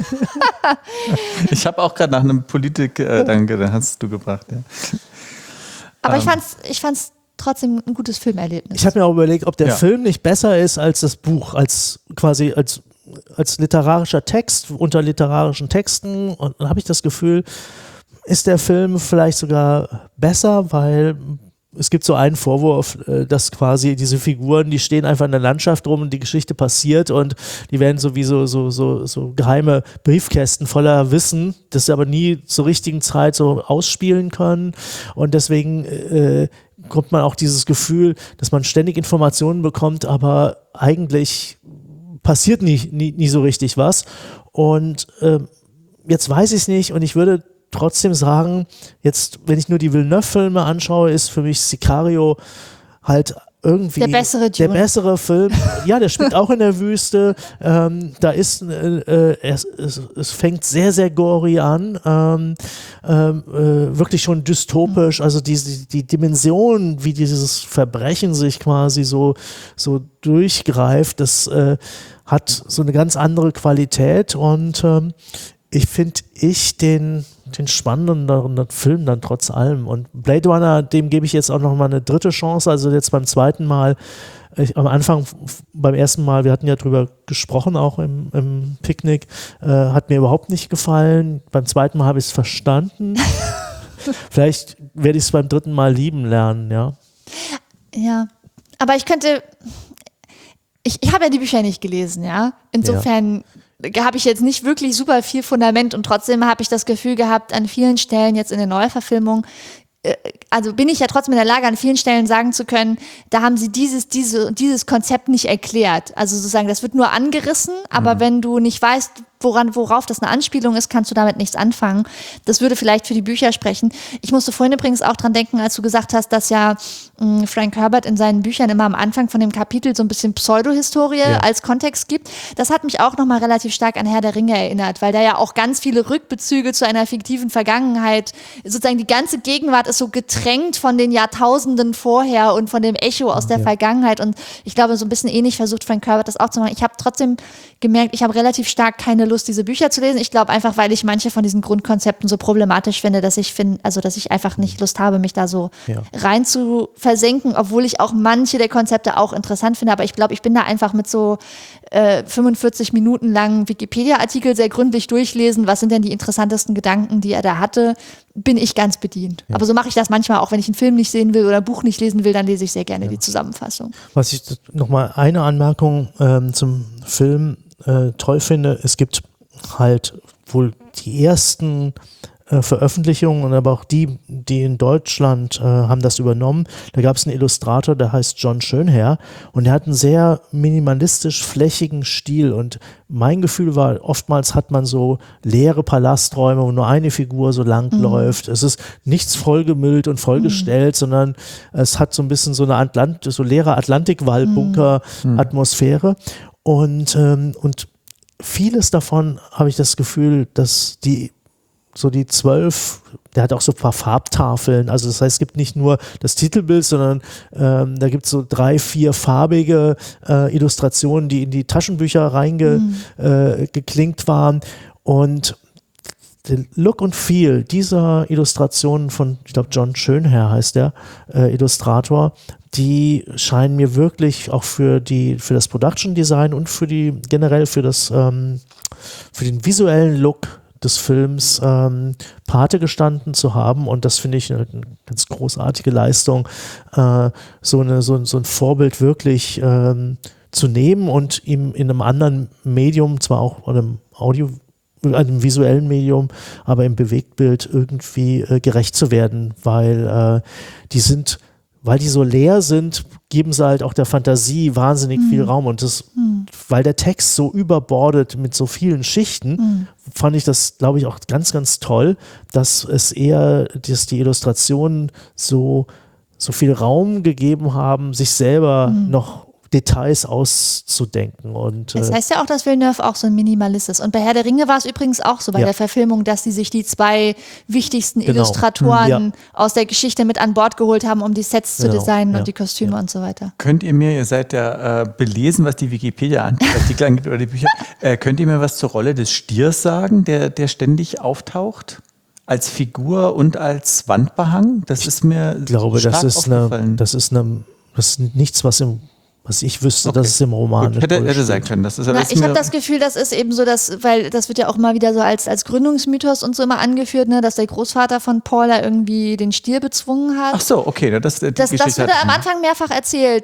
Ich habe auch gerade nach einem Danke, da hast du gebracht, ja. Aber ich fand's trotzdem ein gutes Filmerlebnis. Ich habe mir auch überlegt, ob der Film nicht besser ist als das Buch, als literarischer Text, unter literarischen Texten. Und dann habe ich das Gefühl, ist der Film vielleicht sogar besser, weil es gibt so einen Vorwurf, dass quasi diese Figuren, die stehen einfach in der Landschaft rum und die Geschichte passiert und die werden sowieso so geheime Briefkästen voller Wissen, das sie aber nie zur richtigen Zeit so ausspielen können und deswegen kommt man auch dieses Gefühl, dass man ständig Informationen bekommt, aber eigentlich passiert nie so richtig was und jetzt weiß ich es nicht und ich würde trotzdem sagen, jetzt, wenn ich nur die Villeneuve-Filme anschaue, ist für mich Sicario halt irgendwie der bessere Film. Ja, der spielt auch in der Wüste. Da ist es fängt sehr, sehr gory an. Wirklich schon dystopisch. Also die Dimension, wie dieses Verbrechen sich quasi so durchgreift, das hat so eine ganz andere Qualität und ich finde den spannenderen Film dann trotz allem. Und Blade Runner, dem gebe ich jetzt auch noch mal eine dritte Chance. Also jetzt beim zweiten Mal, am Anfang, beim ersten Mal, wir hatten ja drüber gesprochen, auch im Picknick, hat mir überhaupt nicht gefallen. Beim zweiten Mal habe ich es verstanden. Vielleicht werde ich es beim dritten Mal lieben lernen, ja. Ja, aber ich habe ja die Bücher nicht gelesen, ja. Insofern habe ich jetzt nicht wirklich super viel Fundament und trotzdem habe ich das Gefühl gehabt, an vielen Stellen jetzt in der Neuverfilmung, also bin ich ja trotzdem in der Lage, an vielen Stellen sagen zu können, da haben sie dieses Konzept nicht erklärt. Also sozusagen, das wird nur angerissen, aber wenn du nicht weißt, worauf das eine Anspielung ist, kannst du damit nichts anfangen. Das würde vielleicht für die Bücher sprechen. Ich musste vorhin übrigens auch dran denken, als du gesagt hast, dass ja Frank Herbert in seinen Büchern immer am Anfang von dem Kapitel so ein bisschen Pseudohistorie als Kontext gibt. Das hat mich auch nochmal relativ stark an Herr der Ringe erinnert, weil da ja auch ganz viele Rückbezüge zu einer fiktiven Vergangenheit, sozusagen die ganze Gegenwart ist so getränkt von den Jahrtausenden vorher und von dem Echo aus der Vergangenheit. Und ich glaube, so ein bisschen ähnlich versucht Frank Herbert das auch zu machen. Ich habe trotzdem gemerkt, ich habe relativ stark keine Lust, diese Bücher zu lesen. Ich glaube einfach, weil ich manche von diesen Grundkonzepten so problematisch finde, dass ich einfach nicht Lust habe, mich da so rein zu versenken, obwohl ich auch manche der Konzepte auch interessant finde. Aber ich glaube, ich bin da einfach mit so 45 Minuten langen Wikipedia-Artikel sehr gründlich durchlesen. Was sind denn die interessantesten Gedanken, die er da hatte? Bin ich ganz bedient. Ja. Aber so mache ich das manchmal auch, wenn ich einen Film nicht sehen will oder ein Buch nicht lesen will, dann lese ich sehr gerne die Zusammenfassung. Was ich nochmal eine Anmerkung zum Film toll finde, es gibt halt wohl die ersten Veröffentlichungen und aber auch die in Deutschland haben das übernommen. Da gab es einen Illustrator, der heißt John Schönherr und der hat einen sehr minimalistisch flächigen Stil und mein Gefühl war, oftmals hat man so leere Palasträume, wo nur eine Figur so lang läuft. Es ist nichts vollgemüllt und vollgestellt, sondern es hat so ein bisschen so eine so leere Atlantikwall-Bunker-Atmosphäre und vieles davon habe ich das Gefühl, dass die 12, der hat auch so ein paar Farbtafeln, also das heißt, es gibt nicht nur das Titelbild, sondern da gibt es so 3, 4 farbige Illustrationen, die in die Taschenbücher reingeklinkt waren und der Look und Feel dieser Illustrationen von, ich glaube John Schönherr heißt der Illustrator, die scheinen mir wirklich auch für das Production Design und generell für den visuellen Look des Films Pate gestanden zu haben und das finde ich eine ganz großartige Leistung, so ein Vorbild wirklich zu nehmen und ihm in einem anderen Medium, zwar auch einem visuellen Medium, aber im Bewegtbild irgendwie gerecht zu werden, weil die so leer sind, geben sie halt auch der Fantasie wahnsinnig viel Raum und weil der Text so überbordet mit so vielen Schichten, fand ich das, glaube ich, auch ganz, ganz toll, dass die Illustrationen so viel Raum gegeben haben, sich selber noch Details auszudenken. Und, es heißt ja auch, dass Villeneuve auch so ein Minimalist ist. Und bei Herr der Ringe war es übrigens auch so bei der Verfilmung, dass sie sich die 2 wichtigsten Illustratoren aus der Geschichte mit an Bord geholt haben, um die Sets zu designen und die Kostüme und so weiter. Könnt ihr mir, ihr seid ja belesen, was die Wikipedia-Artikel angeht oder die Bücher, könnt ihr mir was zur Rolle des Stiers sagen, der ständig auftaucht? Als Figur und als Wandbehang? Das ist mir stark aufgefallen. Das ist nichts, was ich wüsste, dass es im Roman gut, hätte sein können. Das ist ich habe das Gefühl, das ist eben so, weil das wird ja auch mal wieder so als Gründungsmythos und so immer angeführt, ne, dass der Großvater von Paula irgendwie den Stier bezwungen hat. Ach so, okay. Das wurde am Anfang mehrfach erzählt,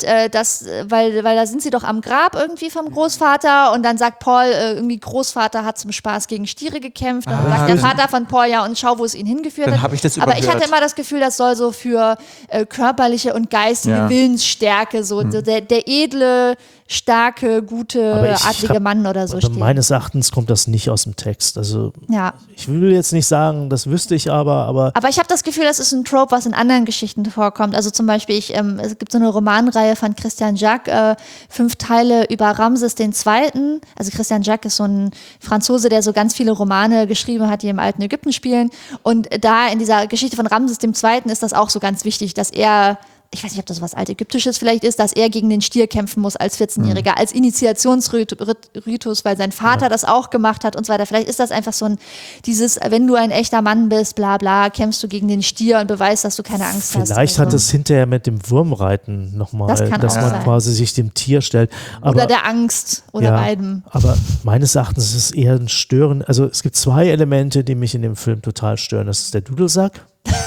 weil da sind sie doch am Grab irgendwie vom Großvater und dann sagt Paul, irgendwie Großvater hat zum Spaß gegen Stiere gekämpft und dann sagt der Vater von Paul, ja, und schau, wo es ihn hingeführt hat. Habe ich das Aber ich hatte immer das Gefühl, das soll so für körperliche und geistige Willensstärke, so der edle, starke, gute, adlige Mann oder so stehen. Meines Erachtens kommt das nicht aus dem Text. Also ich will jetzt nicht sagen, das wüsste ich aber ich habe das Gefühl, das ist ein Trope, was in anderen Geschichten vorkommt. Also zum Beispiel, es gibt so eine Romanreihe von Christian Jacques, 5 Teile über Ramses II. Also Christian Jacques ist so ein Franzose, der so ganz viele Romane geschrieben hat, die im alten Ägypten spielen. Und da in dieser Geschichte von Ramses II. Ist das auch so ganz wichtig, dass er, ich weiß nicht, ob das was Altägyptisches vielleicht ist, dass er gegen den Stier kämpfen muss als 14-Jähriger, als Initiationsritus, weil sein Vater das auch gemacht hat und so weiter. Vielleicht ist das einfach so wenn du ein echter Mann bist, bla bla, kämpfst du gegen den Stier und beweist, dass du keine Angst hast. Vielleicht hat es hinterher mit dem Wurmreiten nochmal, dass man quasi sich dem Tier stellt. Oder der Angst oder beiden. Aber meines Erachtens ist es eher ein Stören. Also es gibt 2 Elemente, die mich in dem Film total stören. Das ist der Dudelsack.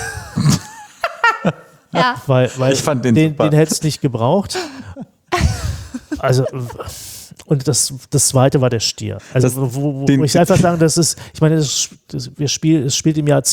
Ja. Weil ich fand den hätte es nicht gebraucht. Also, und das Zweite war der Stier. Also, wo ich einfach sagen, es spielt im Jahr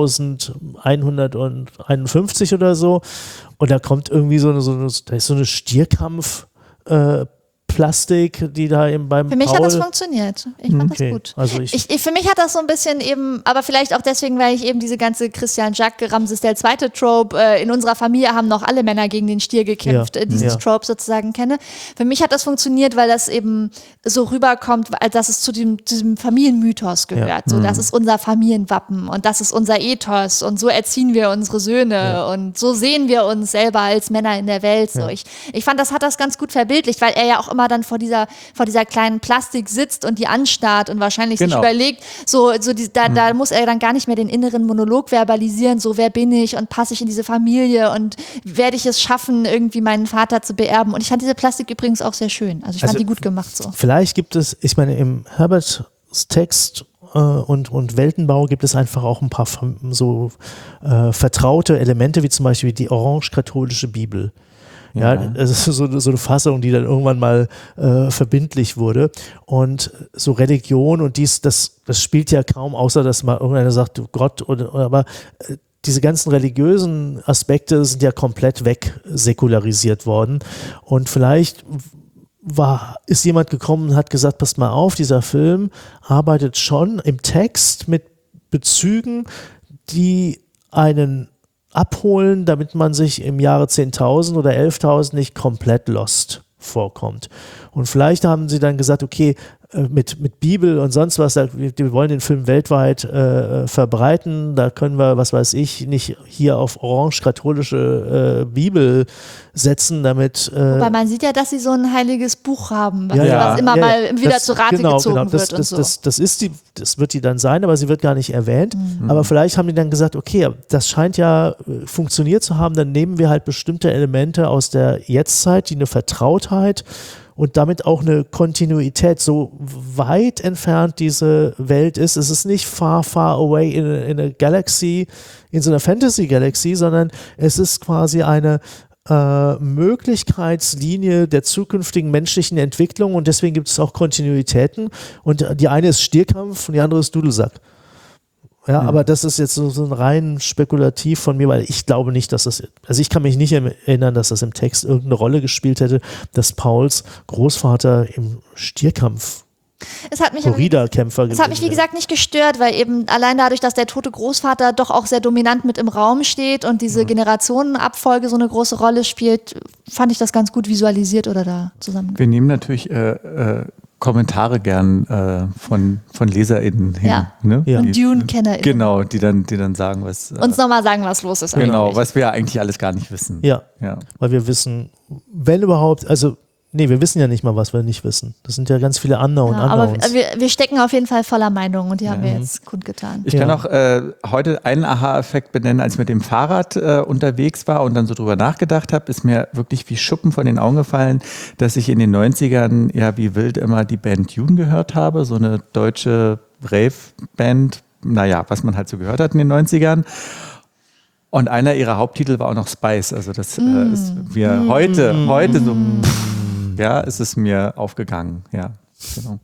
10.151 oder so. Und da kommt irgendwie da ist so eine Stierkampf Plastik, die da eben beim Für mich Paul hat das funktioniert. Ich fand das gut. Also Für mich hat das so ein bisschen eben, aber vielleicht auch deswegen, weil ich eben diese ganze Christian Jacques Ramses der Zweite Trope, in unserer Familie haben noch alle Männer gegen den Stier gekämpft, dieses Trope sozusagen kenne. Für mich hat das funktioniert, weil das eben so rüberkommt, dass es zu diesem Familienmythos gehört. So, das ist unser Familienwappen und das ist unser Ethos und so erziehen wir unsere Söhne und so sehen wir uns selber als Männer in der Welt. So, ich fand, das hat das ganz gut verbildlicht, weil er ja auch immer dann vor dieser kleinen Plastik sitzt und die anstarrt und wahrscheinlich sich überlegt, da muss er dann gar nicht mehr den inneren Monolog verbalisieren, so wer bin ich und passe ich in diese Familie und werde ich es schaffen, irgendwie meinen Vater zu beerben. Und ich fand diese Plastik übrigens auch sehr schön. Also ich fand die gut gemacht so. Vielleicht gibt es, ich meine, im Herberts Text und Weltenbau gibt es einfach auch ein paar so vertraute Elemente, wie zum Beispiel die orange-katholische Bibel. Ja, es ist so eine Fassung, die dann irgendwann mal verbindlich wurde. Und so Religion und das spielt ja kaum, außer dass mal irgendeiner sagt, du Gott, aber diese ganzen religiösen Aspekte sind ja komplett wegsäkularisiert worden. Und vielleicht ist jemand gekommen und hat gesagt, passt mal auf, dieser Film arbeitet schon im Text mit Bezügen, die einen abholen, damit man sich im Jahre 10.000 oder 11.000 nicht komplett lost vorkommt. Und vielleicht haben sie dann gesagt, okay, mit Bibel und sonst was, wir wollen den Film weltweit verbreiten, da können wir, was weiß ich, nicht hier auf orange-katholische Bibel setzen, damit... Wobei man sieht ja, dass sie so ein heiliges Buch haben, was immer mal wieder zu Rate gezogen wird und so. Das wird die dann sein, aber sie wird gar nicht erwähnt. Aber vielleicht haben die dann gesagt, okay, das scheint ja funktioniert zu haben, dann nehmen wir halt bestimmte Elemente aus der Jetztzeit, die eine Vertrautheit und damit auch eine Kontinuität, so weit entfernt diese Welt ist. Es ist nicht far, far away in a galaxy, in so einer Fantasy-Galaxy, sondern es ist quasi eine Möglichkeitslinie der zukünftigen menschlichen Entwicklung und deswegen gibt es auch Kontinuitäten und die eine ist Stierkampf und die andere ist Dudelsack. Ja, aber das ist jetzt so ein rein spekulativ von mir, weil ich glaube nicht, dass das, also ich kann mich nicht erinnern, dass das im Text irgendeine Rolle gespielt hätte, dass Pauls Großvater im Stierkampf Corrida-Kämpfer Es hat mich, wie gesagt, nicht gestört, weil eben allein dadurch, dass der tote Großvater doch auch sehr dominant mit im Raum steht und diese Generationenabfolge so eine große Rolle spielt, fand ich das ganz gut visualisiert oder da zusammen. Wir nehmen natürlich Kommentare gern von LeserInnen hin. Ja. Ne? Ja. Und Dune-KennerInnen. Genau, die dann sagen, was... Uns nochmal sagen, was los ist. Genau, eigentlich. was wir ja eigentlich alles gar nicht wissen. Ja, weil wir wissen, wenn überhaupt, also wir wissen ja nicht mal, was wir nicht wissen. Das sind ja ganz viele Unknowns. Aber wir stecken auf jeden Fall voller Meinung und die haben wir jetzt kundgetan. Ich kann auch heute einen Aha-Effekt benennen, als ich mit dem Fahrrad unterwegs war und dann so drüber nachgedacht habe, ist mir wirklich wie Schuppen von den Augen gefallen, dass ich in den 90ern ja wie wild immer die Band Dune gehört habe, so eine deutsche Rave-Band, was man halt so gehört hat in den 90ern. Und einer ihrer Haupttitel war auch noch Spice, also das ist mir heute so... Ja, ist es mir aufgegangen, ja, genau.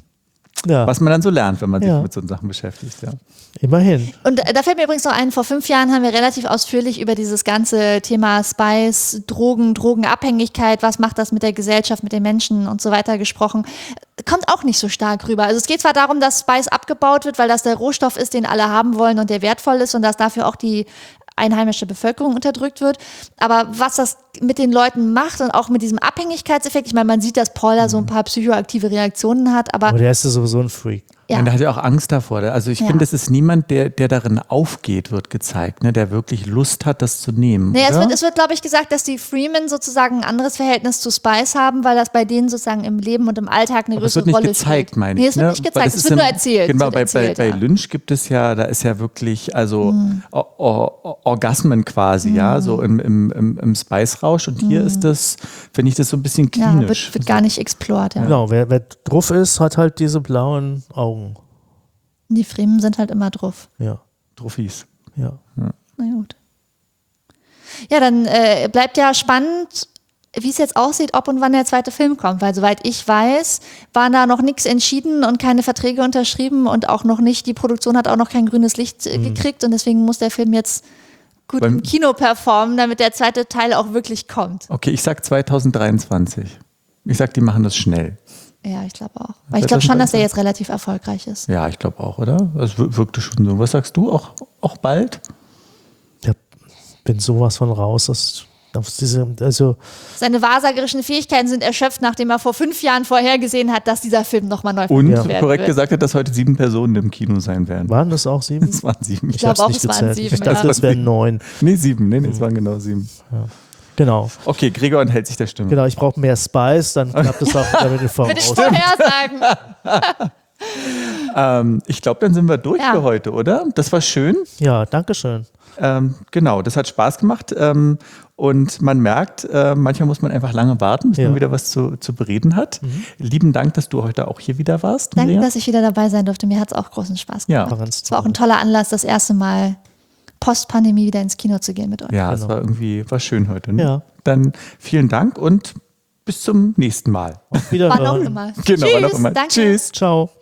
Ja. Was man dann so lernt, wenn man sich mit so Sachen beschäftigt, ja. Immerhin. Und da fällt mir übrigens noch ein, vor 5 Jahren haben wir relativ ausführlich über dieses ganze Thema Spice, Drogen, Drogenabhängigkeit, was macht das mit der Gesellschaft, mit den Menschen und so weiter gesprochen. Kommt auch nicht so stark rüber. Also es geht zwar darum, dass Spice abgebaut wird, weil das der Rohstoff ist, den alle haben wollen und der wertvoll ist und dass dafür auch die einheimische Bevölkerung unterdrückt wird. Aber was das mit den Leuten macht und auch mit diesem Abhängigkeitseffekt, ich meine, man sieht, dass Paul da so ein paar psychoaktive Reaktionen hat, aber der ist ja sowieso ein Freak. Ja. Und der hat ja auch Angst davor. Also ich finde, es ist niemand, der darin aufgeht, wird gezeigt, ne, der wirklich Lust hat, das zu nehmen. Nee, es wird, glaube ich, gesagt, dass die Freemen sozusagen ein anderes Verhältnis zu Spice haben, weil das bei denen sozusagen im Leben und im Alltag eine größere Rolle spielt. Es wird nicht gezeigt, meine ich. Nee, es wird nicht gezeigt, es wird nur erzählt. Genau, bei Lynch gibt es ja, da ist ja wirklich, also Orgasmen quasi, ja, so im Spice-Rausch. Und hier ist das, finde ich, das so ein bisschen klinisch. Ja, wird gar nicht explored, ja. Genau, wer drauf ist, hat halt diese blauen Augen. Die Fremen sind halt immer drauf. Ja. Trophys. Ja. Na gut. Ja, dann bleibt ja spannend, wie es jetzt aussieht, ob und wann der zweite Film kommt. Weil soweit ich weiß, war da noch nichts entschieden und keine Verträge unterschrieben und auch noch nicht, die Produktion hat auch noch kein grünes Licht gekriegt und deswegen muss der Film jetzt gut im Kino performen, damit der zweite Teil auch wirklich kommt. Okay, ich sag 2023. Ich sag, die machen das schnell. Ja, ich glaube auch. Weil ich glaube schon, dass er jetzt relativ erfolgreich ist. Ja, ich glaube auch, oder? Es wirkte schon so. Was sagst du? Auch bald? Ja, bin sowas von raus. Seine wahrsagerischen Fähigkeiten sind erschöpft, nachdem er vor 5 Jahren vorhergesehen hat, dass dieser Film nochmal neu Und verfilmt werden korrekt wird. gesagt hat, dass heute 7 Personen im Kino sein werden. Waren das auch 7? Es waren 7. Ich glaube auch, es waren 7. Ich dachte, das wären 9. Nee, 7. Nee, es waren genau 7. Ja. Genau. Okay, Gregor enthält sich der Stimme. Genau, ich brauche mehr Spice, dann klappt es auch wieder mit den Würde ich Voraussagen. vorhersagen. Ich glaube, dann sind wir durch für heute, oder? Das war schön. Ja, danke schön. Genau, das hat Spaß gemacht. Und man merkt, manchmal muss man einfach lange warten, bis man wieder was zu bereden hat. Lieben Dank, dass du heute auch hier wieder warst. Danke, Maria. dass ich wieder dabei sein durfte. Mir hat es auch großen Spaß gemacht. Ja. Es war auch ein toller Anlass, das erste Mal Post-Pandemie wieder ins Kino zu gehen mit euch. Ja, es war schön heute. Ne? Ja. Dann vielen Dank und bis zum nächsten Mal. Auf Wiederhören. Wann auch immer. Genau, wann auch immer. Danke. Tschüss. Ciao.